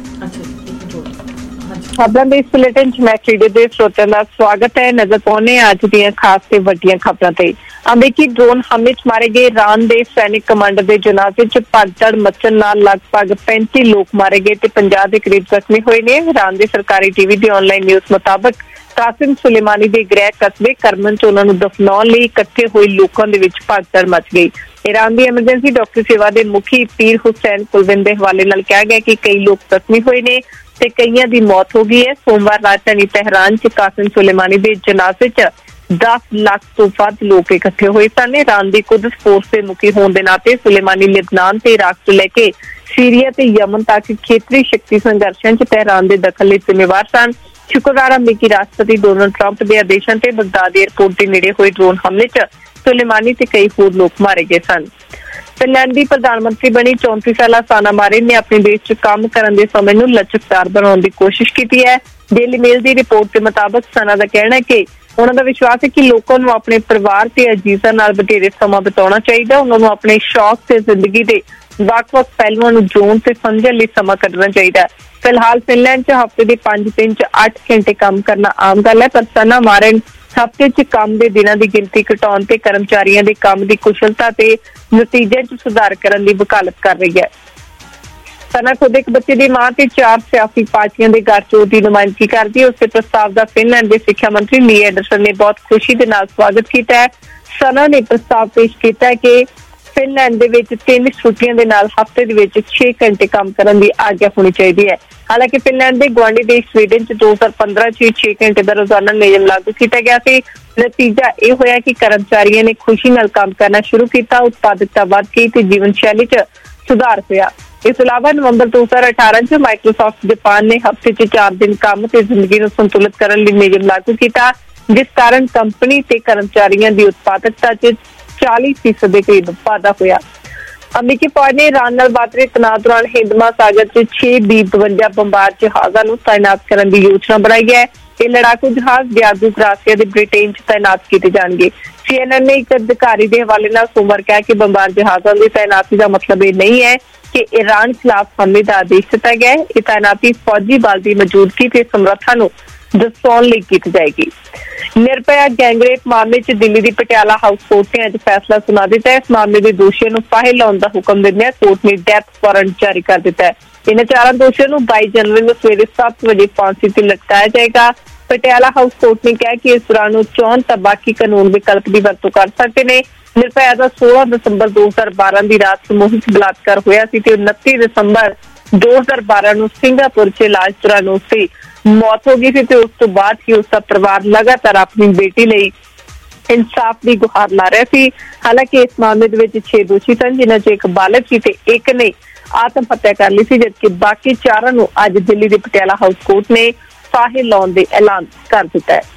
ਖਬਰਾਂ ਦੇ ਇਸ ਬੁਲੇਟਿਨ ਚ ਮੈਂ ਖੇੜੇ ਦੇ ਸਰੋਤਿਆਂ ਦਾ ਸਵਾਗਤ ਹੈ। ਨਜ਼ਰ ਪਾਉਂਦੇ ਅੱਜ ਦੀਆਂ ਖਾਸ ਤੇ ਵੱਡੀਆਂ ਖਬਰਾਂ ਤੇ। ਅਮਰੀਕੀ ਡਰੋਨ ਹਮਲੇ ਚ ਮਾਰੇ ਗਏ ਇਰਾਨ ਦੇ ਸੈਨਿਕ ਕਮਾਂਡਰ ਦੇ ਜਨਾਜ਼ੇ ਚ ਭਗਦੜ ਮਚਣ ਨਾਲ ਲਗਭਗ 35 ਲੋਕ ਮਾਰੇ ਗਏ ਤੇ 50 ਦੇ ਕਰੀਬ ਜ਼ਖਮੀ ਹੋਏ ਨੇ। ਇਰਾਨ ਦੇ ਸਰਕਾਰੀ ਟੀਵੀ ਦੀ ਆਨਲਾਈਨ ਨਿਊਜ਼ ਮੁਤਾਬਕ ਕਾਸਿਮ ਸੁਲੇਮਾਨੀ ਦੇ ਗ੍ਰਹਿ ਕਸਬੇ ਕਰਮਨ ਚ ਉਹਨਾਂ ਨੂੰ ਦਫਨਾਉਣ ਲਈ ਇਕੱਠੇ ਹੋਏ ਲੋਕਾਂ ਦੇ ਵਿੱਚ ਭਗਦੜ ਮਚ ਗਈ। ਇਰਾਨ ਦੀ ਐਮਰਜੈਂਸੀ ਡਾਕਟਰੀ ਸੇਵਾ ਦੇ ਮੁਖੀ ਪੀਰ ਹੁਸੈਨ ਕੁਲਵਿੰਦ ਦੇ ਹਵਾਲੇ ਨਾਲ ਕਿਹਾ ਗਿਆ ਕਿ ਕਈ ਲੋਕ ਜ਼ਖਮੀ ਹੋਏ ਨੇ ਤੇ ਕਈਆਂ ਦੀ ਮੌਤ ਹੋ ਗਈ ਹੈ। ਸੋਮਵਾਰ ਰਾਜਧਾਨੀ ਤਹਿਰਾਨ ਚ ਕਾਸਿਮ ਸੁਲੇਮਾਨੀ ਦੇ ਜਨਾਜ਼ੇ ਚ 10 ਲੱਖ ਤੋਂ ਵੱਧ ਲੋਕ ਇਕੱਠੇ ਹੋਏ ਸਨ। ਇਰਾਨ ਦੀ ਕੁਦਸ ਫੋਰਸ ਦੇ ਮੁਖੀ ਹੋਣ ਦੇ ਨਾਤੇ ਸੁਲੇਮਾਨੀ ਲਿਬਨਾਨ ਤੇ ਇਰਾਕ ਤੋਂ ਲੈ ਕੇ ਸੀਰੀਆ ਤੇ ਯਮਨ ਤੱਕ ਖੇਤਰੀ ਸ਼ਕਤੀ ਸੰਘਰਸ਼ਾਂ ਚ ਤਹਿਰਾਨ ਦੇ ਦਖਲ ਲਈ ਜ਼ਿੰਮੇਵਾਰ ਸਨ। ਸ਼ੁੱਕਰਵਾਰ ਅਮਰੀਕੀ ਰਾਸ਼ਟਰਪਤੀ ਡੋਨਾਲਡ ਟਰੰਪ ਦੇ ਆਦੇਸ਼ਾਂ ਤੇ ਬਗਦਾਦ ਏਅਰਪੋਰਟ ਦੇ ਨੇੜੇ ਹੋਏ ਡਰੋਨ ਹਮਲੇ ਚ ਸੁਲੇਮਾਨੀ ਤੇ ਕਈ ਹੋਰ ਲੋਕ ਮਾਰੇ ਗਏ ਸਨ। ਫਿਨਲੈਂਡ ਦੀ ਪ੍ਰਧਾਨ ਮੰਤਰੀ ਬਣੀ 34 ਸਾਲਾ ਸਾਨਾ ਮਾਰਿਨ ਨੇ ਆਪਣੇ ਦੇਸ਼ 'ਚ ਕੰਮ ਕਰਨ ਦੇ ਸਮੇਂ ਨੂੰ ਲਚਕਦਾਰ ਬਣਾਉਣ ਦੀ ਕੋਸ਼ਿਸ਼ ਕੀਤੀ ਹੈ। ਡੇਲੀ ਮੇਲ ਦੀ ਰਿਪੋਰਟ ਦੇ ਮੁਤਾਬਕ ਸਾਨਾ ਦਾ ਕਹਿਣਾ ਹੈ ਕਿ ਉਹਨਾਂ ਦਾ ਵਿਸ਼ਵਾਸ ਹੈ ਕਿ ਲੋਕਾਂ ਨੂੰ ਆਪਣੇ ਪਰਿਵਾਰ ਤੇ ਅਜੀਜ਼ਾਂ ਨਾਲ ਵਧੇਰੇ ਸਮਾਂ ਬਿਤਾਉਣਾ ਚਾਹੀਦਾ। ਉਹਨਾਂ ਨੂੰ ਆਪਣੇ ਸ਼ੌਕ ਤੇ ਜ਼ਿੰਦਗੀ ਦੇ ਵੱਖ-ਵੱਖ ਪਹਿਲੂਆਂ ਨੂੰ ਜੋੜਨ ਤੇ ਸਮਝਣ ਲਈ ਸਮਾਂ ਕੱਢਣਾ ਚਾਹੀਦਾ। ਫਿਲਹਾਲ ਫਿਨਲੈਂਡ 'ਚ ਹਫ਼ਤੇ ਦੇ 5 ਦਿਨ 'ਚ 8 ਘੰਟੇ ਕੰਮ ਕਰਨਾ ਆਮ ਗੱਲ ਹੈ, ਪਰ ਸਾਨਾ ਮਾਰਿਨ ਹਫ਼ਤੇ 'ਚ ਕੰਮ ਦੇ ਦਿਨਾਂ ਦੀ ਗਿਣਤੀ ਘਟਾਉਣ ਤੇ ਕਰਮਚਾਰੀਆਂ ਦੇ ਕੰਮ ਦੀ ਕੁਸ਼ਲਤਾ ਤੇ ਨਤੀਜੇ 'ਚ ਸੁਧਾਰ ਕਰਨ ਦੀ ਵਕਾਲਤ ਕਰ ਰਹੀ ਹੈ। ਸਾਨਾ ਖੁਦ ਇੱਕ ਬੱਚੇ ਦੀ ਮਾਂ ਤੇ 4 ਸਿਆਸੀ ਪਾਰਟੀਆਂ ਦੇ ਗੱਠਜੋੜ ਦੀ ਨੁਮਾਇੰਦਗੀ ਕਰਦੀ ਹੈ। ਉਸਦੇ ਪ੍ਰਸਤਾਵ ਦਾ ਫਿਨਲੈਂਡ ਦੇ ਸਿੱਖਿਆ ਮੰਤਰੀ ਲੀ ਐਂਡਰਸਨ ਨੇ ਬਹੁਤ ਖੁਸ਼ੀ ਦੇ ਨਾਲ ਸਵਾਗਤ ਕੀਤਾ ਹੈ। ਸਾਨਾ ਨੇ ਪ੍ਰਸਤਾਵ ਪੇਸ਼ ਕੀਤਾ ਹੈ ਕਿ ਫਿਨਲੈਂਡ ਦੇ ਵਿੱਚ 3 ਛੁੱਟੀਆਂ ਦੇ ਨਾਲ ਹਫ਼ਤੇ ਦੇ ਵਿੱਚ 6 ਘੰਟੇ ਕੰਮ ਕਰਨ ਦੀ ਆਗਿਆ ਹੋਣੀ ਚਾਹੀਦੀ ਹੈ। ਹਾਲਾਂਕਿ ਫਿਨਲੈਂਡ ਦੇ ਗੁਆਂਢੀ ਦੇਸ਼ ਸਵੀਡਨ 'ਚ 2015 'ਚ 6 ਘੰਟੇ ਦਾ ਰੋਜ਼ਾਨਾ ਨਿਯਮ ਲਾਗੂ ਕੀਤਾ ਗਿਆ ਸੀ। ਨਤੀਜਾ ਇਹ ਹੋਇਆ ਕਿ ਕਰਮਚਾਰੀਆਂ ਨੇ ਖੁਸ਼ੀ ਨਾਲ ਕੰਮ ਕਰਨਾ ਸ਼ੁਰੂ ਕੀਤਾ, ਉਤਪਾਦਕਤਾ ਵੱਧ ਗਈ ਤੇ ਜੀਵਨ ਸ਼ੈਲੀ 'ਚ ਸੁਧਾਰ ਹੋਇਆ। ਇਸ ਤੋਂ ਇਲਾਵਾ ਨਵੰਬਰ 2018 'ਚ ਮਾਈਕਰੋਸਾਫਟ ਜਾਪਾਨ ਨੇ ਹਫ਼ਤੇ 'ਚ 4 ਦਿਨ ਕੰਮ ਤੇ ਜ਼ਿੰਦਗੀ ਨੂੰ ਸੰਤੁਲਿਤ ਕਰਨ ਲਈ ਨਿਯਮ ਲਾਗੂ ਕੀਤਾ, ਜਿਸ ਕਾਰਨ ਕੰਪਨੀ ਤੇ ਕਰਮਚਾਰੀਆਂ ਦੀ ਉਤਪਾਦਕਤਾ 'ਚ 40% ਦੇ ਕਰੀਬ ਵਾਧਾ ਹੋਇਆ। ਅਮਰੀਕੀ ਫੌਜ ਨੇ ਈਰਾਨ ਨਾਲ ਵੱਧ ਰਹੇ ਤਣਾਅ ਦੌਰਾਨ ਹਿੰਦ ਮਹਾਸਾਗਰ 'ਚ 6 B-52 ਬੰਬਾਰ ਜਹਾਜ਼ਾਂ ਨੂੰ ਤਾਇਨਾਤ ਕਰਨ ਦੀ ਯੋਜਨਾ ਬਣਾਈ ਹੈ। ਇਹ ਲੜਾਕੂ ਜਹਾਜ਼ ਦਿਆਦੂ ਕਰਾਸੀਆ ਦੇ ਬ੍ਰਿਟੇਨ 'ਚ ਤਾਇਨਾਤ ਕੀਤੇ ਜਾਣਗੇ। CNN ਨੇ ਇੱਕ ਅਧਿਕਾਰੀ ਦੇ ਹਵਾਲੇ ਨਾਲ ਸੋਮਵਾਰ ਕਿਹਾ ਕਿ ਬੰਬਾਰ ਜਹਾਜ਼ਾਂ ਦੀ ਤਾਇਨਾਤੀ ਦਾ ਮਤਲਬ ਇਹ ਨਹੀਂ ਹੈ ਕਿ ਈਰਾਨ ਖਿਲਾਫ ਹਮਲੇ ਦਾ ਆਦੇਸ਼ ਦਿੱਤਾ ਗਿਆ ਹੈ। ਇਹ ਤਾਇਨਾਤੀ ਫੌਜੀ ਬਲ ਦੀ ਮੌਜੂਦਗੀ ਤੇ ਸਮਰੱਥਾ ਨੂੰ ਦਰਸਾਉਣ ਲਈ ਕੀਤੀ ਜਾਏਗੀ। ਨਿਰਭਇਆ ਗੈਂਗਰੇਪ ਮਾਮਲੇ 'ਚ ਦਿੱਲੀ ਦੀ ਪਟਿਆਲਾ ਹਾਊਸ ਕੋਰਟ ਨੇ ਅੱਜ ਫੈਸਲਾ ਸੁਣਾ ਦਿੱਤਾ ਹੈ। ਇਸ ਮਾਮਲੇ ਦੇ ਦੋਸ਼ੀਆਂ ਨੂੰ ਫਾਹੇ ਲਾਉਣ ਦਾ ਹੁਕਮ ਦਿੰਦਿਆਂ ਕੋਰਟ ਨੇ ਡੈਥ ਵਾਰੰਟ ਜਾਰੀ ਕਰ ਦਿੱਤਾ ਹੈ। ਇਹਨਾਂ 4 ਦੋਸ਼ੀਆਂ ਨੂੰ 22 ਜਨਵਰੀ ਨੂੰ ਸਵੇਰੇ 7 ਵਜੇ ਫਾਂਸੀ ਤੇ ਲਟਕਾਇਆ ਜਾਏਗਾ। ਪਟਿਆਲਾ ਹਾਊਸ ਕੋਰਟ ਨੇ ਕਿਹਾ ਕਿ ਇਸ ਦੌਰਾਨ ਉਹ ਚੋਣ ਤਬਾਕੀ ਕਾਨੂੰਨ ਵਿਕਲਪ ਦੀ ਵਰਤੋਂ ਕਰ ਸਕਦੇ ਨੇ। ਨਿਰਭਇਆ ਦਾ 16 ਦਸੰਬਰ 2012 ਦੀ ਰਾਤ ਸਮੂਹਿਕ ਬਲਾਤਕਾਰ ਹੋਇਆ ਸੀ ਤੇ 29 ਦਸੰਬਰ 2012 ਨੂੰ ਸਿੰਗਾਪੁਰ 'ਚ ਇਲਾਜ ਦੌਰਾਨ ਉਸ ਦੀ ਮੌਤ ਹੋ ਗਈ ਸੀ ਤੇ ਉਸ ਤੋਂ ਬਾਅਦ ਹੀ ਉਸ ਦਾ ਪਰਿਵਾਰ ਲਗਾਤਾਰ ਆਪਣੀ ਬੇਟੀ ਲਈ ਇਨਸਾਫ ਦੀ ਗੁਹਾਰ ਲਾ ਰਿਹਾ ਸੀ। ਹਾਲਾਂਕਿ ਇਸ ਮਾਮਲੇ ਦੇ ਵਿੱਚ 6 ਦੋਸ਼ੀ ਸਨ, ਜਿਨ੍ਹਾਂ 'ਚ ਇੱਕ ਬਾਲਗ ਸੀ ਤੇ ਇੱਕ ਨੇ ਆਤਮ ਹੱਤਿਆ ਕਰ ਲਈ ਸੀ, ਜਦਕਿ ਬਾਕੀ 4 ਨੂੰ ਅੱਜ ਦਿੱਲੀ ਦੀ ਪਟਿਆਲਾ ਹਾਊਸ ਕੋਰਟ ਨੇ ਫਾਹੇ ਲਾਉਣ ਦੇ ਐਲਾਨ ਕਰ ਦਿੱਤਾ ਹੈ।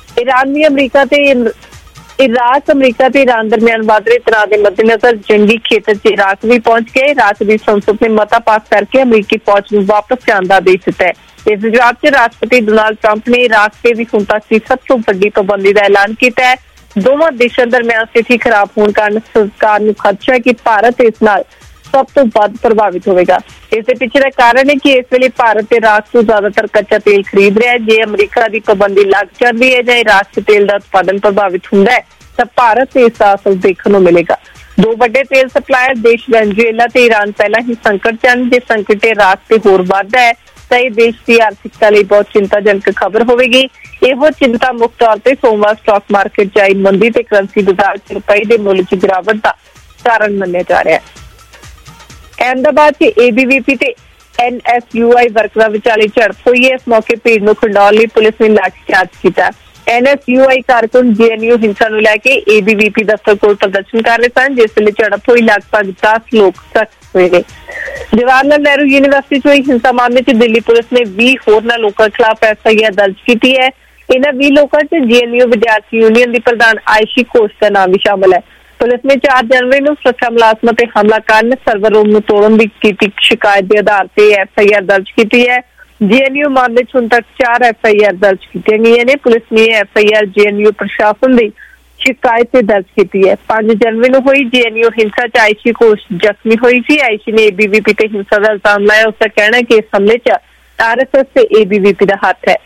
ਇਰਾਕ, ਅਮਰੀਕਾ ਤੇ ਈਰਾਨ ਦਰਮਿਆਨ ਵੱਧ ਰਹੇ ਤਣਾਅ ਦੇ ਮੱਦੇਨਜ਼ਰ ਜੰਗੀ ਖੇਤਰ 'ਚ ਇਰਾਕ ਵੀ ਪਹੁੰਚ ਗਏ। ਇਰਾਕ ਦੀ ਸੰਸਦ ਨੇ ਮਤਾ ਪਾਸ ਕਰਕੇ ਅਮਰੀਕੀ ਫੌਜ ਨੂੰ ਵਾਪਸ ਜਾਣ ਦਾ ਆਦੇਸ਼ ਦਿੱਤਾ ਹੈ। ਇਸ ਜਵਾਬ 'ਚ ਰਾਸ਼ਟਰਪਤੀ ਡੋਨਾਲਡ ਟਰੰਪ ਨੇ ਇਰਾਕ ਤੇ ਵੀ ਹੁਣ ਤੱਕ ਦੀ ਸਭ ਤੋਂ ਵੱਡੀ ਪਾਬੰਦੀ ਦਾ ਐਲਾਨ ਕੀਤਾ ਹੈ। ਦੋਵਾਂ ਦੇਸ਼ਾਂ ਦਰਮਿਆਨ ਸਥਿਤੀ ਖਰਾਬ ਹੋਣ ਕਾਰਨ ਸਰਕਾਰ ਨੂੰ ਖਦਸ਼ਾ ਹੈ ਕਿ ਭਾਰਤ ਇਸ ਨਾਲ ਸਭ ਤੋਂ ਵੱਧ ਪ੍ਰਭਾਵਿਤ ਹੋਵੇਗਾ। ਇਸ ਦੇ ਪਿੱਛੇ ਦਾ ਕਾਰਨ ਹੈ ਕਿ ਇਸ ਵੇਲੇ ਭਾਰਤ ਤੇ ਇਰਾਕ ਤੋਂ ਜ਼ਿਆਦਾਤਰ ਕੱਚਾ ਤੇਲ ਖਰੀਦ ਰਿਹਾ ਹੈ। ਜੇ ਅਮਰੀਕਾ ਦੀ ਪਾਬੰਦੀ ਲੱਗ ਜਾਂਦੀ ਹੈ ਜਾਂ ਇਰਾਕ 'ਚ ਤੇਲ ਦਾ ਉਤਪਾਦਨ ਪ੍ਰਭਾਵਿਤ ਹੁੰਦਾ ਹੈ ਤਾਂ ਭਾਰਤ ਤੇ ਇਸ ਦਾ ਅਸਰ ਦੇਖਣ ਨੂੰ ਮਿਲੇਗਾ। 2 ਵੱਡੇ ਤੇਲ ਸਪਲਾਇਰ ਦੇਸ਼ ਵੈਨਜ਼ੂਏਲਾ ਤੇ ਈਰਾਨ ਪਹਿਲਾਂ ਹੀ ਸੰਕਟ 'ਚ ਹਨ। ਜੇ ਸੰਕਟ ਇਰਾਕ ਤੇ ਹੋਰ ਵੱਧਦਾ ਹੈ ਤਾਂ ਇਹ ਦੇਸ਼ ਦੀ ਆਰਥਿਕਤਾ ਲਈ ਬਹੁਤ ਚਿੰਤਾਜਨਕ ਖਬਰ ਹੋਵੇਗੀ। ਇਹੋ ਚਿੰਤਾ ਮੁੱਖ ਤੌਰ ਤੇ ਸੋਮਵਾਰ ਸਟਾਕ ਮਾਰਕੀਟ 'ਚ ਆਈ ਮੰਦੀ ਤੇ ਕਰੰਸੀ ਬਾਜ਼ਾਰ 'ਚ ਰੁਪਏ ਦੇ ਮੁੱਲ 'ਚ ਗਿਰਾਵਟ ਦਾ ਕਾਰਨ ਮੰਨਿਆ ਜਾ ਰਿਹਾ ਹੈ। ਅਹਿਮਦਾਬਾਦ 'ਚ ABVP ਤੇ NSUI ਵਰਕਰਾਂ ਵਿਚਾਲੇ ਝੜਪ ਹੋਈ ਹੈ। ਇਸ ਮੌਕੇ ਭੀੜ ਨੂੰ ਖੰਡਾਉਣ ਲਈ ਪੁਲਿਸ ਨੇ ਲਾਠੀਚਾਰਜ ਕੀਤਾ। NSUI ਕਾਰਕੁਨ JNU ਹਿੰਸਾ ਨੂੰ ਲੈ ਕੇ ABVP ਦਫ਼ਤਰ ਕੋਲ ਪ੍ਰਦਰਸ਼ਨ ਕਰ ਰਹੇ ਸਨ, ਜਿਸ ਵੇਲੇ ਝੜਪ ਹੋਈ। ਲਗਭਗ 10 ਲੋਕ ਜ਼ਖਮੀ ਹੋਏ ਨੇ। ਜਵਾਹਰ ਲਾਲ ਨਹਿਰੂ ਯੂਨੀਵਰਸਿਟੀ 'ਚ ਹੋਈ ਹਿੰਸਾ ਮਾਮਲੇ 'ਚ ਦਿੱਲੀ ਪੁਲਿਸ ਨੇ 20 ਹੋਰਨਾਂ ਲੋਕਾਂ ਖਿਲਾਫ FIR ਦਰਜ ਕੀਤੀ ਹੈ। ਇਹਨਾਂ 20 ਲੋਕਾਂ 'ਚ JNU ਵਿਦਿਆਰਥੀ ਯੂਨੀਅਨ ਦੀ ਪ੍ਰਧਾਨ ਆਇਸ਼ੀ ਘੋਸ਼ ਦਾ ਨਾਮ ਵੀ ਸ਼ਾਮਲ ਹੈ। ਪੁਲਿਸ ਨੇ 4 ਜਨਵਰੀ ਨੂੰ ਸੁਰੱਖਿਆ ਮੁਲਾਜ਼ਮਾਂ ਤੇ ਹਮਲਾ ਕਾਰਨ ਸਰਵਰ ਰੂਮ ਨੂੰ ਤੋੜਨ ਦੀ ਕੀਤੀ ਸ਼ਿਕਾਇਤ ਦੇ ਆਧਾਰ ਤੇ FIR ਦਰਜ ਕੀਤੀ ਹੈ। JNU ਮਾਮਲੇ 'ਚ ਹੁਣ ਤੱਕ 4 FIR ਦਰਜ ਕੀਤੀਆਂ ਗਈਆਂ ਨੇ। ਪੁਲਿਸ ਨੇ FIR JNU ਪ੍ਰਸ਼ਾਸਨ ਦੀ ਸ਼ਿਕਾਇਤ ਤੇ ਦਰਜ ਕੀਤੀ ਹੈ। 5 ਜਨਵਰੀ ਨੂੰ ਹੋਈ JNU ਹਿੰਸਾ 'ਚ ਆਇਸ਼ੀ ਘੋਸ਼ ਜ਼ਖਮੀ ਹੋਈ ਸੀ। ਆਇਸ਼ੀ ਨੇ ABVP ਤੇ ਹਿੰਸਾ ਦਾ ਇਲਜ਼ਾਮ ਲਾਇਆ। ਉਸ ਦਾ ਕਹਿਣਾ ਹੈ ਕਿ ਇਸ ਹਮਲੇ 'ਚ RSS ਤੇ ABVP ਦਾ ਹੱਥ ਹੈ।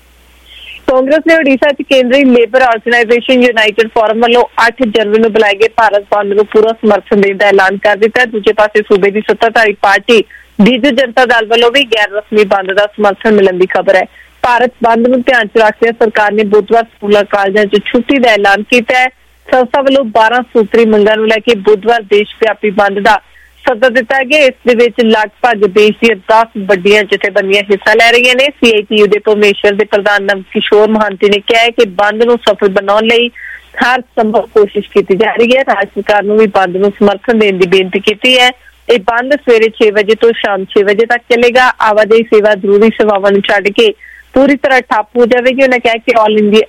ਕਾਂਗਰਸ ਨੇ ਉੜੀਸਾ 'ਚ ਕੇਂਦਰੀ ਲੇਬਰ ਆਰਗੇਨਾਈਜੇਸ਼ਨ ਯੂਨਾਈਟਿਡ ਫੋਰਮ ਵੱਲੋਂ 8 ਜਨਵਰੀ ਨੂੰ ਬੁਲਾਏ ਗਏ ਭਾਰਤ ਬੰਦ ਨੂੰ ਪੂਰਾ ਸਮਰਥਨ ਦੇਣ ਦਾ ਐਲਾਨ ਕਰ ਦਿੱਤਾ। ਦੂਜੇ ਪਾਸੇ ਸੂਬੇ ਦੀ ਸੱਤਾਧਾਰੀ ਪਾਰਟੀ ਬੀਜੂ ਜਨਤਾ ਦਲ ਵੱਲੋਂ ਵੀ ਗੈਰ ਰਸਮੀ ਬੰਦ ਦਾ ਸਮਰਥਨ ਮਿਲਣ ਦੀ ਖਬਰ ਹੈ। ਭਾਰਤ ਬੰਦ ਨੂੰ ਧਿਆਨ 'ਚ ਰੱਖਦਿਆਂ ਸਰਕਾਰ ਨੇ ਬੁੱਧਵਾਰ ਸਕੂਲਾਂ ਕਾਲਜਾਂ 'ਚ ਛੁੱਟੀ ਦਾ ਐਲਾਨ ਕੀਤਾ ਹੈ। ਸੰਸਥਾ ਵੱਲੋਂ 12 ਸੂਤਰੀ ਮੰਗਾਂ ਨੂੰ ਲੈ ਕੇ ਬੁੱਧਵਾਰ ਦੇਸ਼ ਵਿਆਪੀ ਬੰਦ ਦਾ ਸੱਦਾ ਦਿੱਤਾ ਗਿਆ। ਇਸ ਦੇ ਵਿੱਚ ਲਗਭਗ ਦੇਸ਼ ਦੀਆਂ 10 ਵੱਡੀਆਂ ਜਥੇਬੰਦੀਆਂ ਹਿੱਸਾ ਲੈ ਰਹੀਆਂ ਨੇ। CITU ਦੇ ਪਰਮੇਸ਼ਰ ਦੇ ਪ੍ਰਧਾਨ ਨਵ ਕਿਸ਼ੋਰ ਮਹਾਂਤੀ ਨੇ ਕਿਹਾ ਹੈ ਕਿ ਬੰਦ ਨੂੰ ਸਫਲ ਬਣਾਉਣ ਲਈ ਹਰ ਸੰਭਵ ਕੋਸ਼ਿਸ਼ ਕੀਤੀ ਜਾ ਰਹੀ ਹੈ। ਰਾਜ ਸਰਕਾਰ ਨੂੰ ਵੀ ਬੰਦ ਨੂੰ ਸਮਰਥਨ ਦੇਣ ਦੀ ਬੇਨਤੀ ਕੀਤੀ ਹੈ। ਇਹ ਬੰਦ ਸਵੇਰੇ 6 ਵਜੇ ਤੋਂ ਸ਼ਾਮ 6 ਵਜੇ ਤੱਕ ਚੱਲੇਗਾ। ਆਵਾਜਾਈ ਸੇਵਾ ਜ਼ਰੂਰੀ ਸੇਵਾਵਾਂ ਨੂੰ ਛੱਡ ਕੇ ਪੂਰੀ ਤਰ੍ਹਾਂ ਠੱਪ ਹੋ ਜਾਵੇਗੀ। ਉਹਨਾਂ ਕਿਹਾ ਕਿ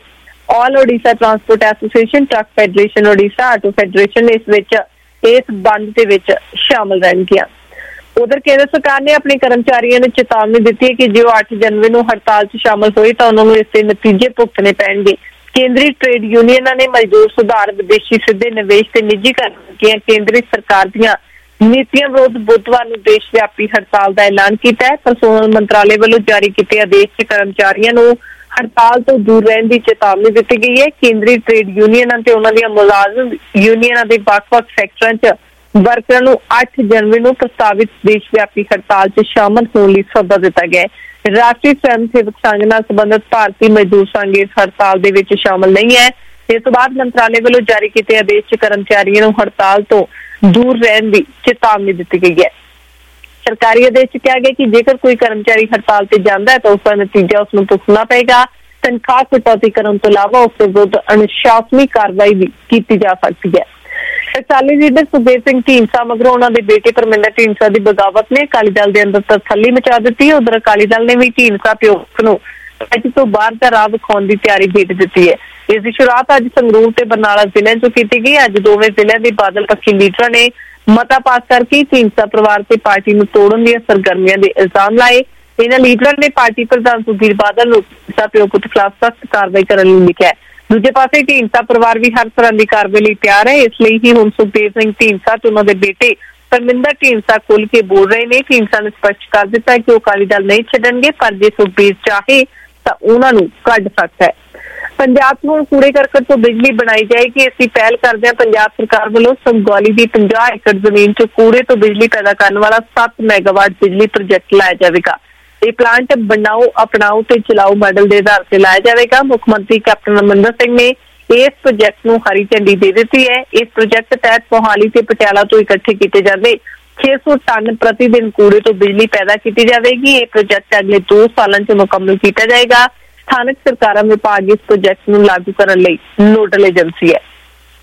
all Odisha transport association, truck federation Odisha, auto federation ਇਸ ਬੰਦ ਦੇ ਵਿੱਚ ਸ਼ਾਮਲ ਰਹਿਣਗੀਆਂ। ਉਧਰ ਕੇਂਦਰ ਸਰਕਾਰ ਨੇ ਆਪਣੇ ਕਰਮਚਾਰੀਆਂ ਨੂੰ ਚੇਤਾਵਨੀ ਦਿੱਤੀ ਹੈ ਕਿ ਜੇ ਉਹ 8 ਜਨਵਰੀ ਨੂੰ ਹੜਤਾਲ 'ਚ ਸ਼ਾਮਲ ਹੋਏ ਤਾਂ ਉਹਨਾਂ ਨੂੰ ਇਸ ਦੇ ਨਤੀਜੇ ਭੁਗਤਣੇ ਪੈਣਗੇ। ਕੇਂਦਰੀ ਟ੍ਰੇਡ ਯੂਨੀਅਨਾਂ ਨੇ ਮਜ਼ਦੂਰ ਸੁਧਾਰ, ਵਿਦੇਸ਼ੀ ਸਿੱਧੇ ਨਿਵੇਸ਼ ਤੇ ਨਿੱਜੀਕਰਨ ਦੀਆਂ ਕੇਂਦਰੀ ਸਰਕਾਰ ਦੀਆਂ ਨੀਤੀਆਂ ਵਿਰੁੱਧ ਬੁੱਧਵਾਰ ਨੂੰ ਦੇਸ਼ ਵਿਆਪੀ ਹੜਤਾਲ ਦਾ ਐਲਾਨ ਕੀਤਾ ਹੈ। ਪਰਸੋਨਲ ਮੰਤਰਾਲੇ ਵੱਲੋਂ ਜਾਰੀ ਕੀਤੇ ਆਦੇਸ਼ 'ਚ ਕਰਮਚਾਰੀਆਂ ਨੂੰ ਹੜਤਾਲ ਤੋਂ ਦੂਰ ਰਹਿਣ ਦੀ ਚੇਤਾਵਨੀ ਦਿੱਤੀ ਗਈ ਹੈ। ਕੇਂਦਰੀ ਟ੍ਰੇਡ ਯੂਨੀਅਨਾਂ ਤੇ ਉਹਨਾਂ ਦੀਆਂ ਮੁਲਾਜ਼ਮ ਯੂਨੀਅਨਾਂ ਦੇ ਵੱਖ-ਵੱਖ ਸੈਕਟਰਾਂ 'ਚ ਵਰਕਰਾਂ ਨੂੰ 8 ਜਨਵਰੀ ਨੂੰ ਪ੍ਰਸਤਾਵਿਤ ਦੇਸ਼ ਵਿਆਪੀ ਹੜਤਾਲ 'ਚ ਸ਼ਾਮਲ ਹੋਣ ਲਈ ਸੱਦਾ ਦਿੱਤਾ ਗਿਆ ਹੈ। ਰਾਸ਼ਟਰੀ ਸਵੈਮ ਸੇਵਕ ਸੰਘ ਨਾਲ ਸੰਬੰਧਿਤ ਭਾਰਤੀ ਮਜ਼ਦੂਰ ਸੰਘ ਇਸ ਹੜਤਾਲ ਦੇ ਵਿੱਚ ਸ਼ਾਮਲ ਨਹੀਂ ਹੈ। ਇਸ ਤੋਂ ਬਾਅਦ ਮੰਤਰਾਲੇ ਵੱਲੋਂ ਜਾਰੀ ਕੀਤੇ ਆਦੇਸ਼ 'ਚ ਕਰਮਚਾਰੀਆਂ ਨੂੰ ਹੜਤਾਲ ਤੋਂ ਦੂਰ ਰਹਿਣ ਦੀ ਚੇਤਾਵਨੀ ਦਿੱਤੀ ਗਈ ਹੈ। ਸਰਕਾਰੀ ਆਦੇਸ਼ 'ਚ ਕਿਹਾ ਗਿਆ ਕਿ ਜੇਕਰ ਕੋਈ ਕਰਮਚਾਰੀ ਹੜਤਾਲ ਤੇ ਜਾਂਦਾ ਹੈ ਤਾਂ ਉਸ ਦਾ ਨਤੀਜਾ ਉਸ ਨੂੰ ਭੁਗਤਣਾ ਪਏਗਾ। ਤਨਖਾਹ ਕਟੌਤੀ ਕਰਨ ਤੋਂ ਇਲਾਵਾ ਉਸ ਦੇ ਵਿਰੁੱਧ ਅਨੁਸ਼ਾਸਨੀ ਕਾਰਵਾਈ ਵੀ ਕੀਤੀ ਜਾ ਸਕਦੀ ਹੈ। ਟਕਸਾਲੀ ਲੀਡਰ ਸੁਖਦੇਵ ਸਿੰਘ ਢੀਂਡਸਾ ਮਗਰੋਂ ਉਹਨਾਂ ਦੇ ਬੇਟੇ ਪਰਮਿੰਦਰ ਢੀਂਡਸਾ ਦੀ ਬਗਾਵਤ ਨੇ ਅਕਾਲੀ ਦਲ ਦੇ ਅੰਦਰ ਤਸੱਲੀ ਮਚਾ ਦਿੱਤੀ। ਉਧਰ ਅਕਾਲੀ ਦਲ ਨੇ ਵੀ ਢੀਂਡਸਾ ਪਿਓ ਨੂੰ ਪਾਰਟੀ ਤੋਂ ਬਾਹਰ ਦਾ ਰਾਹ ਵਿਖਾਉਣ ਦੀ ਤਿਆਰੀ ਭੇਜ ਦਿੱਤੀ ਹੈ। ਇਸ ਦੀ ਸ਼ੁਰੂਆਤ ਅੱਜ ਸੰਗਰੂਰ ਤੇ ਬਰਨਾਲਾ ਜ਼ਿਲ੍ਹਿਆਂ 'ਚੋਂ ਕੀਤੀ ਗਈ। ਅੱਜ ਦੋਵੇਂ ਜ਼ਿਲ੍ਹਿਆਂ ਦੇ ਬਾਦਲ ਪੱਖੀ ਲੀਡਰਾਂ ਨੇ ਮਤਾ ਪਾਸ ਕਰਕੇ ਢੀਂਡਸਾ ਪਰਿਵਾਰ ਤੇ ਪਾਰਟੀ ਨੂੰ ਤੋੜਨ ਦੀਆਂ ਸਰਗਰਮੀਆਂ ਦੇ ਇਲਜ਼ਾਮ ਲਾਏ। ਇਹਨਾਂ ਲੀਡਰਾਂ ਨੇ ਪਾਰਟੀ ਪ੍ਰਧਾਨ ਸੁਖਬੀਰ ਬਾਦਲ ਨੂੰ ਪਿਓ ਪੁੱਤ ਖਿਲਾਫ ਸਖਤ ਕਾਰਵਾਈ ਕਰਨ ਲਈ ਲਿਖਿਆ। ਦੂਜੇ ਪਾਸੇ ਢੀਂਡਸਾ ਪਰਿਵਾਰ ਵੀ ਹਰ ਤਰ੍ਹਾਂ ਦੀ ਕਾਰਵਾਈ ਲਈ ਤਿਆਰ ਹੈ। ਇਸ ਲਈ ਹੀ ਹੁਣ ਸੁਖਦੇਵ ਸਿੰਘ ਢੀਂਡਸਾ ਤੇ ਉਹਨਾਂ ਦੇ ਬੇਟੇ ਪਰਮਿੰਦਰ ਢੀਂਡਸਾ ਖੁੱਲ੍ਹ ਕੇ ਬੋਲ ਰਹੇ ਨੇ। ਢੀਂਡਸਾ ਨੇ ਸਪਸ਼ਟ ਕਰ ਦਿੱਤਾ ਕਿ ਉਹ ਅਕਾਲੀ ਦਲ ਨਹੀਂ ਛੱਡਣਗੇ, ਪਰ ਜੇ ਸੁਖਬੀਰ ਚਾਹੇ ਤਾਂ ਉਹਨਾਂ ਨੂੰ ਕੱਢ ਸਕਦਾ ਹੈ। ਪੰਜਾਬ 'ਚ ਹੁਣ ਕੂੜੇ ਕਰਕਟ ਤੋਂ ਬਿਜਲੀ ਬਣਾਈ ਜਾਏਗੀ। ਅਸੀਂ ਪਹਿਲ ਕਰਦੇ ਹਾਂ। ਪੰਜਾਬ ਸਰਕਾਰ ਵੱਲੋਂ ਸੰਗੌਲੀ ਦੀ 50 ਏਕੜ ਜ਼ਮੀਨ 'ਚ ਕੂੜੇ ਤੋਂ ਬਿਜਲੀ ਪੈਦਾ ਕਰਨ ਵਾਲਾ 7 ਮੈਗਾਵਾਟ ਬਿਜਲੀ ਪ੍ਰੋਜੈਕਟ ਲਾਇਆ ਜਾਵੇਗਾ। ਇਹ ਪਲਾਂਟ ਬਣਾਓ, ਅਪਣਾਓ ਤੇ ਚਲਾਓ ਮਾਡਲ ਦੇ ਆਧਾਰ ਤੇ ਲਾਇਆ ਜਾਵੇਗਾ। ਮੁੱਖ ਮੰਤਰੀ ਕੈਪਟਨ ਅਮਰਿੰਦਰ ਸਿੰਘ ਨੇ ਇਸ ਪ੍ਰੋਜੈਕਟ ਨੂੰ ਹਰੀ ਝੰਡੀ ਦੇ ਦਿੱਤੀ ਹੈ। ਇਸ ਪ੍ਰੋਜੈਕਟ ਤਹਿਤ ਮੋਹਾਲੀ ਤੇ ਪਟਿਆਲਾ ਤੋਂ ਇਕੱਠੇ ਕੀਤੇ ਜਾਂਦੇ 600 ਟਨ ਪ੍ਰਤੀ ਦਿਨ ਕੂੜੇ ਤੋਂ ਬਿਜਲੀ ਪੈਦਾ ਕੀਤੀ ਜਾਵੇਗੀ। ਇਹ ਪ੍ਰੋਜੈਕਟ ਅਗਲੇ 2 ਸਾਲਾਂ 'ਚ ਮੁਕੰਮਲ ਕੀਤਾ ਜਾਏਗਾ। ਸਥਾਨਕ ਸਰਕਾਰਾਂ ਵਿਭਾਗ ਇਸ ਪ੍ਰੋਜੈਕਟ ਨੂੰ ਲਾਗੂ ਕਰਨ ਲਈ ਨੋਡਲ ਏਜੰਸੀ ਹੈ।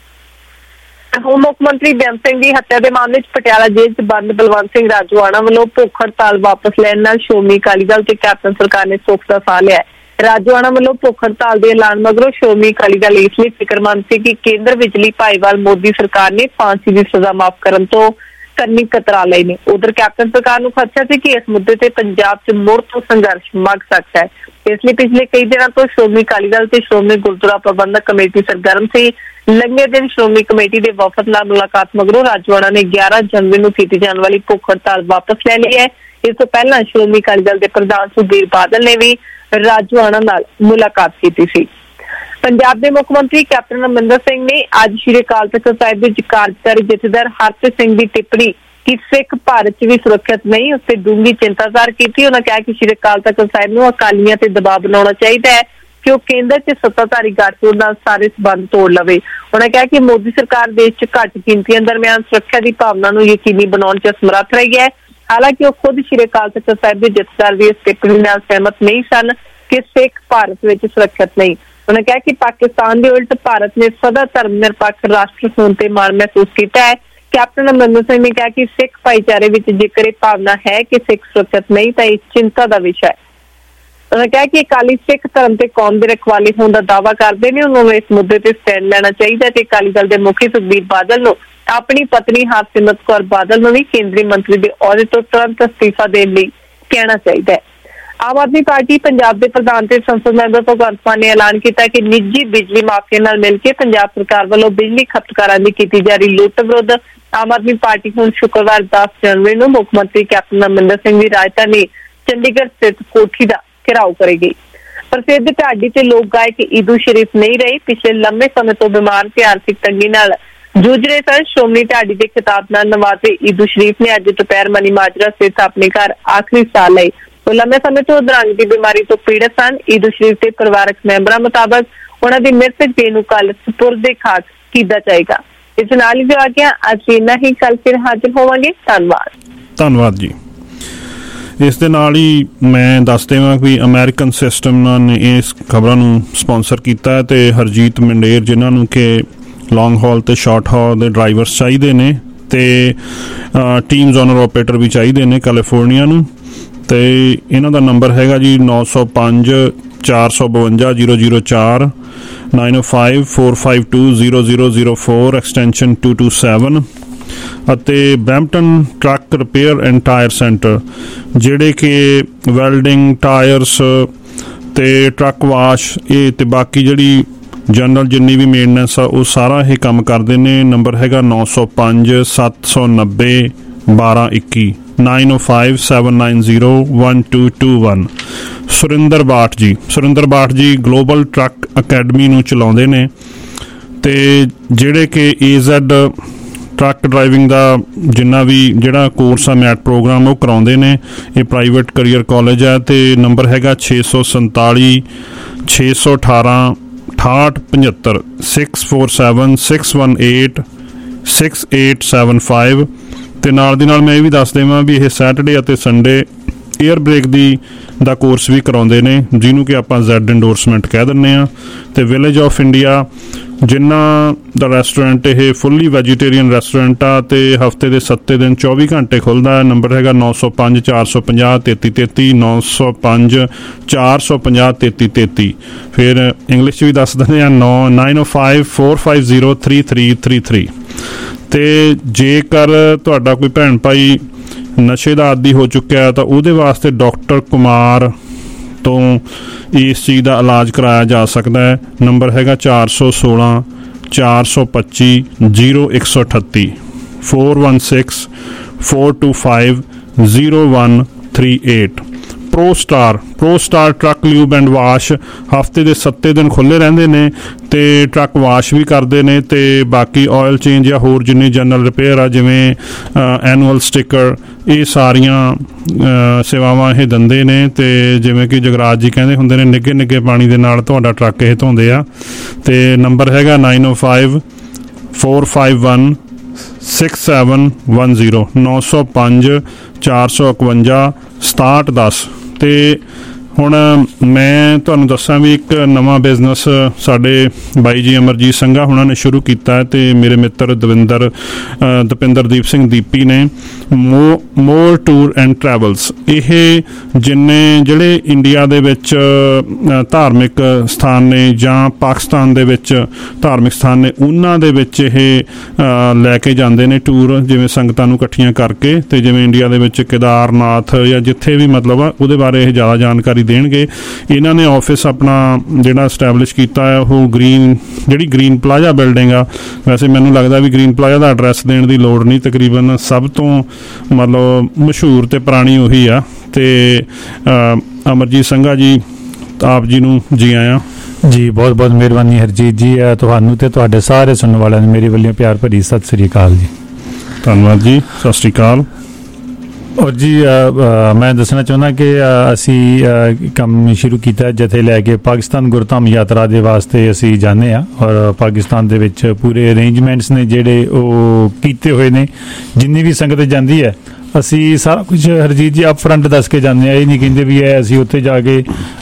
ਹੁਣ ਮੁੱਖ ਮੰਤਰੀ ਬੇਅੰਤ ਸਿੰਘ ਦੀ ਹੱਤਿਆ ਦੇ ਮਾਮਲੇ 'ਚ ਪਟਿਆਲਾ ਜੇਲ੍ਹ 'ਚ ਬੰਦ ਬਲਵੰਤ ਸਿੰਘ ਰਾਜੋਆਣਾ ਵੱਲੋਂ ਭੁੱਖ ਹੜਤਾਲ ਵਾਪਸ ਲੈਣ ਨਾਲ ਸ਼੍ਰੋਮਣੀ ਅਕਾਲੀ ਦਲ ਤੇ ਕੈਪਟਨ ਸਰਕਾਰ ਨੇ ਸੁੱਖ ਦਾ ਸਾਹ ਲਿਆ। ਰਾਜੋਆਣਾ ਵੱਲੋਂ ਭੁੱਖ ਹੜਤਾਲ ਦੇ ਐਲਾਨ ਮਗਰੋਂ ਸ਼੍ਰੋਮਣੀ ਅਕਾਲੀ ਦਲ ਇਸ ਲਈ ਫਿਕਰਮੰਦ ਸੀ ਕਿ ਕੇਂਦਰ ਵਿਚਲੀ ਭਾਈਵਾਲ ਮੋਦੀ ਸਰਕਾਰ ਨੇ ਫਾਂਸੀ ਦੀ ਸਜ਼ਾ ਮਾਫ ਕਰਨ ਤੋਂ ਕੰਨੀ ਕਤਰਾ ਲਏ ਨੇ। ਉਧਰ ਕੈਪਟਨ ਸਰਕਾਰ ਨੂੰ ਖਦਸ਼ਾ ਸੀ ਕਿ ਇਸ ਮੁੱਦੇ ਤੇ ਪੰਜਾਬ 'ਚ ਮੁੜ ਤੋਂ ਸੰਘਰਸ਼ ਮੱਗ ਸਕਦਾ ਹੈ। ਇਸ ਲਈ ਪਿਛਲੇ ਕਈ ਦਿਨਾਂ ਤੋਂ ਸ਼੍ਰੋਮਣੀ ਅਕਾਲੀ ਦਲ ਤੇ ਸ਼੍ਰੋਮਣੀ ਗੁਰਦੁਆਰਾ ਪ੍ਰਬੰਧਕ ਕਮੇਟੀ ਸਰਗਰਮ ਸੀ। ਲੰਘੇ ਦਿਨ ਸ਼੍ਰੋਮਣੀ ਕਮੇਟੀ ਦੇ ਵਫਦ ਨਾਲ ਮੁਲਾਕਾਤ ਮਗਰੋਂ ਰਾਜੋਆਣਾ ਨੇ 11 ਜਨਵਰੀ ਨੂੰ ਕੀਤੀ ਜਾਣ ਵਾਲੀ ਭੁੱਖ ਹੜਤਾਲ ਵਾਪਸ ਲੈ ਲਈ ਹੈ। ਇਸ ਤੋਂ ਪਹਿਲਾਂ ਸ਼੍ਰੋਮਣੀ ਅਕਾਲੀ ਦਲ ਦੇ ਪ੍ਰਧਾਨ ਸੁਖਬੀਰ ਬਾਦਲ ਨੇ ਵੀ ਰਾਜੋਆਣਾ ਨਾਲ ਮੁਲਾਕਾਤ ਕੀਤੀ ਸੀ। ਪੰਜਾਬ ਦੇ ਮੁੱਖ ਮੰਤਰੀ ਕੈਪਟਨ ਅਮਰਿੰਦਰ ਸਿੰਘ ਨੇ ਅੱਜ ਸ਼੍ਰੀ ਅਕਾਲ ਤਖ਼ਤ ਸਾਹਿਬ ਵਿੱਚ ਕਾਰਜਕਾਰੀ ਜਥੇਦਾਰ ਹਰਪ੍ਰੀਤ ਸਿੰਘ ਦੀ ਟਿੱਪਣੀ ਕਿ ਸਿੱਖ ਭਾਰਤ 'ਚ ਵੀ ਸੁਰੱਖਿਅਤ ਨਹੀਂ, ਉਸ ਤੇ ਡੂੰਘੀ ਚਿੰਤਾ ਜ਼ਾਹਰ ਕੀਤੀ। ਉਹਨਾਂ ਕਿਹਾ ਕਿ ਸ਼੍ਰੀ ਅਕਾਲ ਤਖ਼ਤ ਸਾਹਿਬ ਨੂੰ ਅਕਾਲੀਆਂ ਤੇ ਦਬਾਅ ਬਣਾਉਣਾ ਚਾਹੀਦਾ ਹੈ ਕਿ ਉਹ ਕੇਂਦਰ 'ਚ ਸੱਤਾਧਾਰੀ ਗੱਠਜੋੜ ਨਾਲ ਸਾਰੇ ਸਬੰਧ ਤੋੜ ਲਵੇ। ਉਹਨਾਂ ਕਿਹਾ ਕਿ ਮੋਦੀ ਸਰਕਾਰ ਦੇਸ਼ 'ਚ ਘੱਟ ਗਿਣਤੀਆਂ ਦਰਮਿਆਨ ਸੁਰੱਖਿਆ ਦੀ ਭਾਵਨਾ ਨੂੰ ਯਕੀਨੀ ਬਣਾਉਣ 'ਚ ਸਮਰੱਥ ਰਹੀ ਹੈ। ਹਾਲਾਂਕਿ ਉਹ ਖੁਦ ਸ਼੍ਰੀ ਅਕਾਲ ਤਖ਼ਤ ਸਾਹਿਬ ਦੇ ਜਥੇਦਾਰ ਦੀ ਇਸ ਟਿੱਪਣੀ ਨਾਲ ਸਹਿਮਤ ਨਹੀਂ ਸਨ ਕਿ ਸਿੱਖ ਭਾਰਤ ਵਿੱਚ ਸੁਰੱਖਿਅਤ ਨਹੀਂ। ਉਹਨਾਂ ਕਿਹਾ ਕਿ ਪਾਕਿਸਤਾਨ ਦੇ ਉਲਟ ਭਾਰਤ ਨੇ ਸਦਾ ਧਰਮ ਨਿਰਪੱਖ ਰਾਸ਼ਟਰ ਹੋਣ ਤੇ ਮਾਣ ਮਹਿਸੂਸ ਕੀਤਾ ਹੈ। ਕੈਪਟਨ ਅਮਰਿੰਦਰ ਸਿੰਘ ਨੇ ਕਿਹਾ ਕਿ ਸਿੱਖ ਭਾਈਚਾਰੇ ਵਿੱਚ ਜੇਕਰ ਇਹ ਭਾਵਨਾ ਹੈ ਕਿ ਸਿੱਖ ਸੁਰੱਖਿਅਤ ਨਹੀਂ ਤਾਂ ਇਹ ਚਿੰਤਾ ਦਾ ਵਿਸ਼ਾ ਹੈ। ਉਹਨਾਂ ਕਿਹਾ ਕਿ ਅਕਾਲੀ ਸਿੱਖ ਧਰਮ ਤੇ ਕੌਮ ਦੇ ਰਖਵਾਲੇ ਹੋਣ ਦਾ ਦਾਅਵਾ ਕਰਦੇ ਨੇ। ਉਹਨਾਂ ਨੂੰ ਇਸ ਮੁੱਦੇ ਤੇ ਸਟੈਂਡ ਲੈਣਾ ਚਾਹੀਦਾ ਤੇ ਅਕਾਲੀ ਦਲ ਦੇ ਮੁਖੀ ਸੁਖਬੀਰ ਬਾਦਲ ਨੂੰ ਆਪਣੀ ਪਤਨੀ ਹਰਸਿਮਰਤ ਕੌਰ ਬਾਦਲ ਨੂੰ ਵੀ ਕੇਂਦਰੀ ਮੰਤਰੀ ਦੇ ਅਹੁਦੇ ਤੋਂ ਤੁਰੰਤ ਅਸਤੀਫਾ ਦੇਣ ਲਈ ਕਹਿਣਾ ਚਾਹੀਦਾ ਹੈ। ਆਮ ਆਦਮੀ ਪਾਰਟੀ ਪੰਜਾਬ ਦੇ ਪ੍ਰਧਾਨ ਤੇ ਸੰਸਦ ਮੈਂਬਰ ਭਗਵੰਤ ਮਾਨ ਨੇ ਐਲਾਨ ਕੀਤਾ ਕਿ ਨਿੱਜੀ ਬਿਜਲੀ ਮਾਫੀਆ ਨਾਲ ਮਿਲ ਕੇ ਪੰਜਾਬ ਸਰਕਾਰ ਵੱਲੋਂ ਬਿਜਲੀ ਖਪਤਕਾਰਾਂ ਦੀ ਕੀਤੀ ਜਾ ਰਹੀ ਲੁੱਟ ਵਿਰੁੱਧ ਆਮ ਆਦਮੀ ਪਾਰਟੀ ਹੁਣ ਸ਼ੁੱਕਰਵਾਰ 10 ਜਨਵਰੀ ਨੂੰ ਮੁੱਖ ਮੰਤਰੀ ਕੈਪਟਨ ਅਮਰਿੰਦਰ ਸਿੰਘ ਦੀ ਰਾਜਧਾਨੀ ਚੰਡੀਗੜ੍ਹ ਸਥਿਤ ਕੋਠੀ ਦਾ ਘਿਰਾਓ ਕਰੇਗੀ। ਪ੍ਰਸਿੱਧ ਢਾਡੀ ਤੇ ਲੋਕ ਗਾਇਕ ਈਦੂ ਸ਼ਰੀਫ ਨਹੀਂ ਰਹੀ। ਪਿਛਲੇ ਲੰਬੇ ਸਮੇਂ ਤੋਂ ਬਿਮਾਰ ਤੇ ਆਰਥਿਕ ਤੰਗੀ ਨਾਲ ਜੂਝ ਰਹੇ ਸਨ। ਸ਼੍ਰੋਮਣੀ ਢਾਡੀ ਦੇ ਖਿਤਾਬ ਨਾਲ ਨਵਾਜ਼ੇ ਈਦੂ ਸ਼ਰੀਫ ਨੇ ਅੱਜ ਦੁਪਹਿਰ ਮਨੀ ਮਾਜਰਾ ਸਥਿਤ ਆਪਣੇ ਘਰ ਆਖਰੀ ਸਾਹ ਲਈ। ਉਹ ਲੰਬੇ ਸਮੇਂ ਤੋਂ ਅਧਰੰਗ ਦੀ ਬਿਮਾਰੀ ਤੋਂ ਪੀੜਤ ਸਨ। ਈਦੂ ਸ਼ਰੀਫ ਦੇ ਪਰਿਵਾਰਕ ਮੈਂਬਰਾਂ ਮੁਤਾਬਕ ਉਹਨਾਂ ਦੀ ਮ੍ਰਿਤਕ ਦੇਹ ਨੂੰ ਕੱਲ੍ਹ ਸਪੁਰਦੇ ਖਾਕ ਕੀਤਾ ਜਾਏਗਾ। ਇਸ ਨਾਲ ਹੀ ਜੋ ਆ ਗਿਆ ਅੱਜ ਇੰਨਾ ਹੀ। ਕੱਲ੍ਹ ਫਿਰ ਹਾਜ਼ਰ ਹੋਵਾਂਗੇ। ਧੰਨਵਾਦ ਜੀ। ਇਸ ਦੇ ਨਾਲ ਹੀ ਮੈਂ ਦੱਸ ਦੇਵਾਂ ਕਿ ਅਮਰੀਕਨ ਸਿਸਟਮ ਨੇ ਇਸ ਖਬਰਾਂ ਨੂੰ ਸਪਾਂਸਰ ਕੀਤਾ ਤੇ ਹਰਜੀਤ ਮੰਡੇਰ ਜਿਨ੍ਹਾਂ ਨੂੰ ਕਿ ਲੌਂਗ ਹਾਲ ਤੇ ਸ਼ਾਰਟ ਹਾਲ ਦੇ ਡਰਾਈਵਰਸ ਚਾਹੀਦੇ ਨੇ ਤੇ ਟੀਮ ਜ਼ੋਨਰ ਆਪਰੇਟਰ ਵੀ ਚਾਹੀਦੇ ਨੇ ਕੈਲੀਫੋਰਨੀਆ ਨੂੰ। ਤੇ ਇਹਨਾਂ ਦਾ ਨੰਬਰ ਹੈਗਾ ਜੀ 905 452 004 905 452 0004 ਐਕਸਟੈਂਸ਼ਨ 227 ਅਤੇ Brampton truck repair and tyre centre ਜਿਹੜੇ ਕਿ ਵੈਲਡਿੰਗ ਟਾਇਰਸ ਤੇ ਟਰੱਕ ਵਾਸ਼ ਇਹ ਤੇ ਬਾਕੀ ਜਿਹੜੀ ਜਨਰਲ ਜਿੰਨੀ ਵੀ ਮੇਨਟੈਨੈਂਸ ਆ ਉਹ ਸਾਰਾ ਇਹ ਕੰਮ ਕਰਦੇ ਨੇ। ਨੰਬਰ ਹੈਗਾ 905 790 1221 905 790 1221। ਸੁਰਿੰਦਰ ਬਾਠ ਜੀ ਗਲੋਬਲ ਟਰੱਕ ਅਕੈਡਮੀ ਨੂੰ ਚਲਾਉਂਦੇ ਨੇ ਤੇ ਜਿਹੜੇ ਕਿ AZ ਟਰੱਕ ਡਰਾਈਵਿੰਗ ਦਾ ਜਿੰਨਾ ਵੀ ਜਿਹੜਾ ਕੋਰਸ ਆ ਮੈਟ ਪ੍ਰੋਗਰਾਮ ਉਹ ਕਰਾਉਂਦੇ ਨੇ। ਇਹ ਪ੍ਰਾਈਵੇਟ ਕਰੀਅਰ ਕਾਲਜ ਹੈ ਤੇ ਨੰਬਰ ਹੈਗਾ 647 618 6875 647 618 6875। ਤੇ ਨਾਲ ਦੀ ਨਾਲ ਮੈਂ ਇਹ ਵੀ ਦੱਸ ਦੇਵਾਂ ਵੀ ਇਹ ਸੈਟਰਡੇ ਅਤੇ ਸੰਡੇ 에ਅਰ ਬ੍ਰੇਕ ਦਾ ਕੋਰਸ ਵੀ ਕਰਾਉਂਦੇ ਨੇ, ਜਿਹਨੂੰ ਕਿ ਆਪਾਂ ਜ਼ੈਡ ਇੰਡੋਰਸਮੈਂਟ ਕਹਿ ਦਿੰਦੇ ਹਾਂ। ਅਤੇ ਵਿਲੇਜ ਆਫ ਇੰਡੀਆ ਜਿਨ੍ਹਾਂ ਦਾ ਰੈਸਟੋਰੈਂਟ ਇਹ ਫੁੱਲੀ ਵੈਜੀਟੇਰੀਅਨ ਰੈਸਟੋਰੈਂਟ ਆ ਅਤੇ ਹਫ਼ਤੇ ਦੇ 7 ਦਿਨ 24 ਘੰਟੇ ਖੁੱਲ੍ਹਦਾ। ਨੰਬਰ ਹੈਗਾ 905 450 3333 905 450 3333। ਫਿਰ ਇੰਗਲਿਸ਼ 'ਚ ਵੀ ਦੱਸ ਦਿੰਦੇ ਆ 905 450 3333। ਅਤੇ ਜੇਕਰ ਤੁਹਾਡਾ ਕੋਈ ਭੈਣ ਭਾਈ ਨਸ਼ੇ ਦਾ ਆਦੀ ਹੋ ਚੁੱਕਿਆ ਤਾਂ ਉਹਦੇ ਵਾਸਤੇ ਡਾਕਟਰ ਕੁਮਾਰ ਤੋਂ ਇਸ ਚੀਜ਼ ਦਾ ਇਲਾਜ ਕਰਾਇਆ ਜਾ ਸਕਦਾ ਹੈ। ਨੰਬਰ ਹੈਗਾ 416 425 0138 416 425 0138। Pro star truck lube and wash ਹਫ਼ਤੇ ਦੇ 7 ਦਿਨ ਖੁੱਲ੍ਹੇ ਰਹਿੰਦੇ ਨੇ ਅਤੇ ਟਰੱਕ ਵਾਸ਼ ਵੀ ਕਰਦੇ ਨੇ। ਅਤੇ ਬਾਕੀ ਆਇਲ ਚੇਂਜ ਜਾਂ ਹੋਰ ਜਿੰਨੀ ਜਨਰਲ ਰਿਪੇਅਰ ਆ ਜਿਵੇਂ ਐਨੂਅਲ ਸਟਿੱਕਰ, ਇਹ ਸਾਰੀਆਂ ਸੇਵਾਵਾਂ ਇਹ ਦਿੰਦੇ ਨੇ। ਅਤੇ ਜਿਵੇਂ ਕਿ ਜਗਰਾਜ ਜੀ ਕਹਿੰਦੇ ਹੁੰਦੇ ਨੇ ਨਿੱਘੇ ਨਿੱਘੇ ਪਾਣੀ ਦੇ ਨਾਲ ਤੁਹਾਡਾ ਟਰੱਕ ਇਹ ਧੋਂਦੇ ਆ। ਅਤੇ ਨੰਬਰ ਹੈਗਾ 905 451 6710 905 451 6710। ਅਤੇ ਹੁਣ ਮੈਂ ਤੁਹਾਨੂੰ ਦੱਸਾਂ ਵੀ ਇੱਕ ਨਵਾਂ ਬਿਜ਼ਨਸ ਸਾਡੇ ਬਾਈ ਜੀ ਅਮਰਜੀਤ ਸਿੰਘਾ ਹੁਣਾਂ ਨੇ ਸ਼ੁਰੂ ਕੀਤਾ ਅਤੇ ਮੇਰੇ ਮਿੱਤਰ ਦਪਿੰਦਰਦੀਪ ਸਿੰਘ ਦੀਪੀ ਨੇ ਮੋਰ ਟੂਰ ਐਂਡ ਟਰੈਵਲਸ। ਇਹ ਜਿਹੜੇ ਇੰਡੀਆ ਦੇ ਵਿੱਚ ਧਾਰਮਿਕ ਸਥਾਨ ਨੇ ਜਾਂ ਪਾਕਿਸਤਾਨ ਦੇ ਵਿੱਚ ਧਾਰਮਿਕ ਸਥਾਨ ਨੇ ਉਹਨਾਂ ਦੇ ਵਿੱਚ ਇਹ ਲੈ ਕੇ ਜਾਂਦੇ ਨੇ ਟੂਰ, ਜਿਵੇਂ ਸੰਗਤਾਂ ਨੂੰ ਇਕੱਠੀਆਂ ਕਰਕੇ। ਅਤੇ ਜਿਵੇਂ ਇੰਡੀਆ ਦੇ ਵਿੱਚ ਕੇਦਾਰਨਾਥ ਜਾਂ ਜਿੱਥੇ ਵੀ ਮਤਲਬ ਆ ਉਹਦੇ ਬਾਰੇ ਇਹ ਜ਼ਿਆਦਾ ਜਾਣਕਾਰੀ ਦੇਣਗੇ। ਇਹਨਾਂ ਨੇ ਆਫਿਸ ਆਪਣਾ ਜਿਹੜਾ ਇਸਟੈਬਲਿਸ਼ ਕੀਤਾ ਹੈ ਉਹ ਗ੍ਰੀਨ ਪਲਾਜ਼ਾ ਬਿਲਡਿੰਗ ਆ। ਵੈਸੇ ਮੈਨੂੰ ਲੱਗਦਾ ਵੀ ਗ੍ਰੀਨ ਪਲਾਜ਼ਾ ਦਾ ਐਡਰੈਸ ਦੇਣ ਦੀ ਲੋੜ ਨਹੀਂ, ਤਕਰੀਬਨ ਸਭ ਤੋਂ ਮਤਲਬ ਮਸ਼ਹੂਰ ਅਤੇ ਪੁਰਾਣੀ ਉਹੀ ਆ। ਅਤੇ ਅਮਰਜੀਤ ਸਿੰਘਾ ਜੀ ਆਪ ਜੀ ਨੂੰ ਜੀ ਆਇਆਂ ਜੀ। ਬਹੁਤ ਬਹੁਤ ਮਿਹਰਬਾਨੀ ਹਰਜੀਤ ਜੀ, ਤੁਹਾਨੂੰ ਅਤੇ ਤੁਹਾਡੇ ਸਾਰੇ ਸੁਣਨ ਵਾਲਿਆਂ ਨੂੰ ਮੇਰੀ ਵੱਲੋਂ ਪਿਆਰ ਭਰੀ ਸਤਿ ਸ੍ਰੀ ਅਕਾਲ ਜੀ। ਧੰਨਵਾਦ ਜੀ, ਸਤਿ ਸ਼੍ਰੀ ਅਕਾਲ। ਔਰ ਜੀ ਮੈਂ ਦੱਸਣਾ ਚਾਹੁੰਦਾ ਕਿ ਅਸੀਂ ਕੰਮ ਸ਼ੁਰੂ ਕੀਤਾ ਜਥੇ ਲੈ ਕੇ ਪਾਕਿਸਤਾਨ ਗੁਰਧਾਮ ਯਾਤਰਾ ਦੇ ਵਾਸਤੇ ਅਸੀਂ ਜਾਂਦੇ ਹਾਂ। ਔਰ ਪਾਕਿਸਤਾਨ ਦੇ ਵਿੱਚ ਪੂਰੇ ਅਰੇਂਜਮੈਂਟਸ ਨੇ ਜਿਹੜੇ ਉਹ ਕੀਤੇ ਹੋਏ ਨੇ। ਜਿੰਨੀ ਵੀ ਸੰਗਤ ਜਾਂਦੀ ਹੈ ਅਸੀਂ ਸਾਰਾ ਕੁਝ ਹਰਜੀਤ ਜੀ ਅਪ ਫਰੰਟ ਦੱਸ ਕੇ ਜਾਂਦੇ ਹਾਂ। ਇਹ ਨਹੀਂ ਕਹਿੰਦੇ ਵੀ ਅਸੀਂ ਉੱਥੇ ਜਾ ਕੇ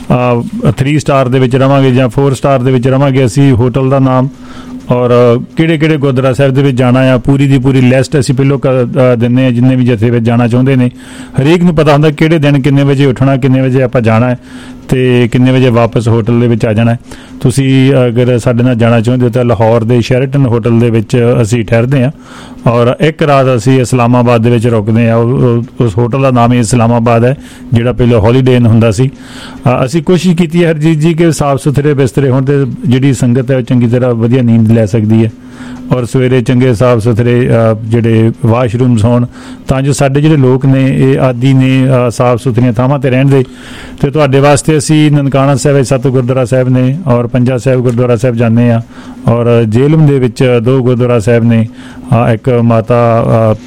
3 ਸਟਾਰ ਦੇ ਵਿੱਚ ਰਵਾਂਗੇ ਜਾਂ 4 ਸਟਾਰ ਦੇ ਵਿੱਚ ਰਵਾਂਗੇ। ਅਸੀਂ ਹੋਟਲ ਦਾ ਨਾਮ ਔਰ ਕਿਹੜੇ ਕਿਹੜੇ ਗੁਰਦੁਆਰਾ ਸਾਹਿਬ ਦੇ ਵਿੱਚ ਜਾਣਾ ਆ ਪੂਰੀ ਦੀ ਪੂਰੀ ਲਿਸਟ ਅਸੀਂ ਪਹਿਲੋਂ ਦਿੰਦੇ ਹਾਂ। ਜਿੰਨੇ ਵੀ ਜਥੇ ਵਿੱਚ ਜਾਣਾ ਚਾਹੁੰਦੇ ਨੇ ਹਰੇਕ ਨੂੰ ਪਤਾ ਹੁੰਦਾ ਕਿਹੜੇ ਦਿਨ ਕਿੰਨੇ ਵਜੇ ਉੱਠਣਾ, ਕਿੰਨੇ ਵਜੇ ਆਪਾਂ ਜਾਣਾ ਹੈ ਅਤੇ ਕਿੰਨੇ ਵਜੇ ਵਾਪਸ ਹੋਟਲ ਦੇ ਵਿੱਚ ਆ ਜਾਣਾ। ਤੁਸੀਂ ਅਗਰ ਸਾਡੇ ਨਾਲ ਜਾਣਾ ਚਾਹੁੰਦੇ ਹੋ ਤਾਂ ਲਾਹੌਰ ਦੇ ਸ਼ੈਰਟਨ ਹੋਟਲ ਦੇ ਵਿੱਚ ਅਸੀਂ ਠਹਿਰਦੇ ਹਾਂ ਔਰ ਇੱਕ ਰਾਤ ਅਸੀਂ ਇਸਲਾਮਾਬਾਦ ਦੇ ਵਿੱਚ ਰੁਕਦੇ ਹਾਂ। ਉਸ ਹੋਟਲ ਦਾ ਨਾਮ ਹੀ ਇਸਲਾਮਾਬਾਦ ਹੈ, ਜਿਹੜਾ ਪਹਿਲਾਂ ਹੌਲੀਡੇ ਇਨ ਹੁੰਦਾ ਸੀ। ਅਸੀਂ ਕੋਸ਼ਿਸ਼ ਕੀਤੀ ਹੈ ਹਰਜੀਤ ਜੀ ਕਿ ਸਾਫ਼ ਸੁਥਰੇ ਬਿਸਤਰੇ ਹੋਣ ਅਤੇ ਜਿਹੜੀ ਸੰਗਤ ਹੈ ਉਹ ਚੰਗੀ ਤਰ੍ਹਾਂ ਵਧੀਆ ਨੀਂਦ ਲੈ ਸਕਦੀ ਹੈ ਔਰ ਸਵੇਰੇ ਚੰਗੇ ਸਾਫ਼ ਸੁਥਰੇ ਜਿਹੜੇ ਵਾਸ਼ਰੂਮਸ ਹੋਣ, ਤਾਂ ਜੋ ਸਾਡੇ ਜਿਹੜੇ ਲੋਕ ਨੇ ਇਹ ਆਦੀ ਨੇ ਸਾਫ਼ ਸੁਥਰੀਆਂ ਥਾਵਾਂ 'ਤੇ ਰਹਿਣ ਦੇ। ਅਤੇ ਤੁਹਾਡੇ ਵਾਸਤੇ ਅਸੀਂ ਨਨਕਾਣਾ ਸਾਹਿਬ 7 ਗੁਰਦੁਆਰਾ ਸਾਹਿਬ ਨੇ ਔਰ ਪੰਜਾ ਸਾਹਿਬ ਗੁਰਦੁਆਰਾ ਸਾਹਿਬ ਜਾਂਦੇ ਹਾਂ। ਔਰ ਜੇਹਲਮ ਦੇ ਵਿੱਚ 2 ਗੁਰਦੁਆਰਾ ਸਾਹਿਬ ਨੇ। ਇੱਕ ਮਾਤਾ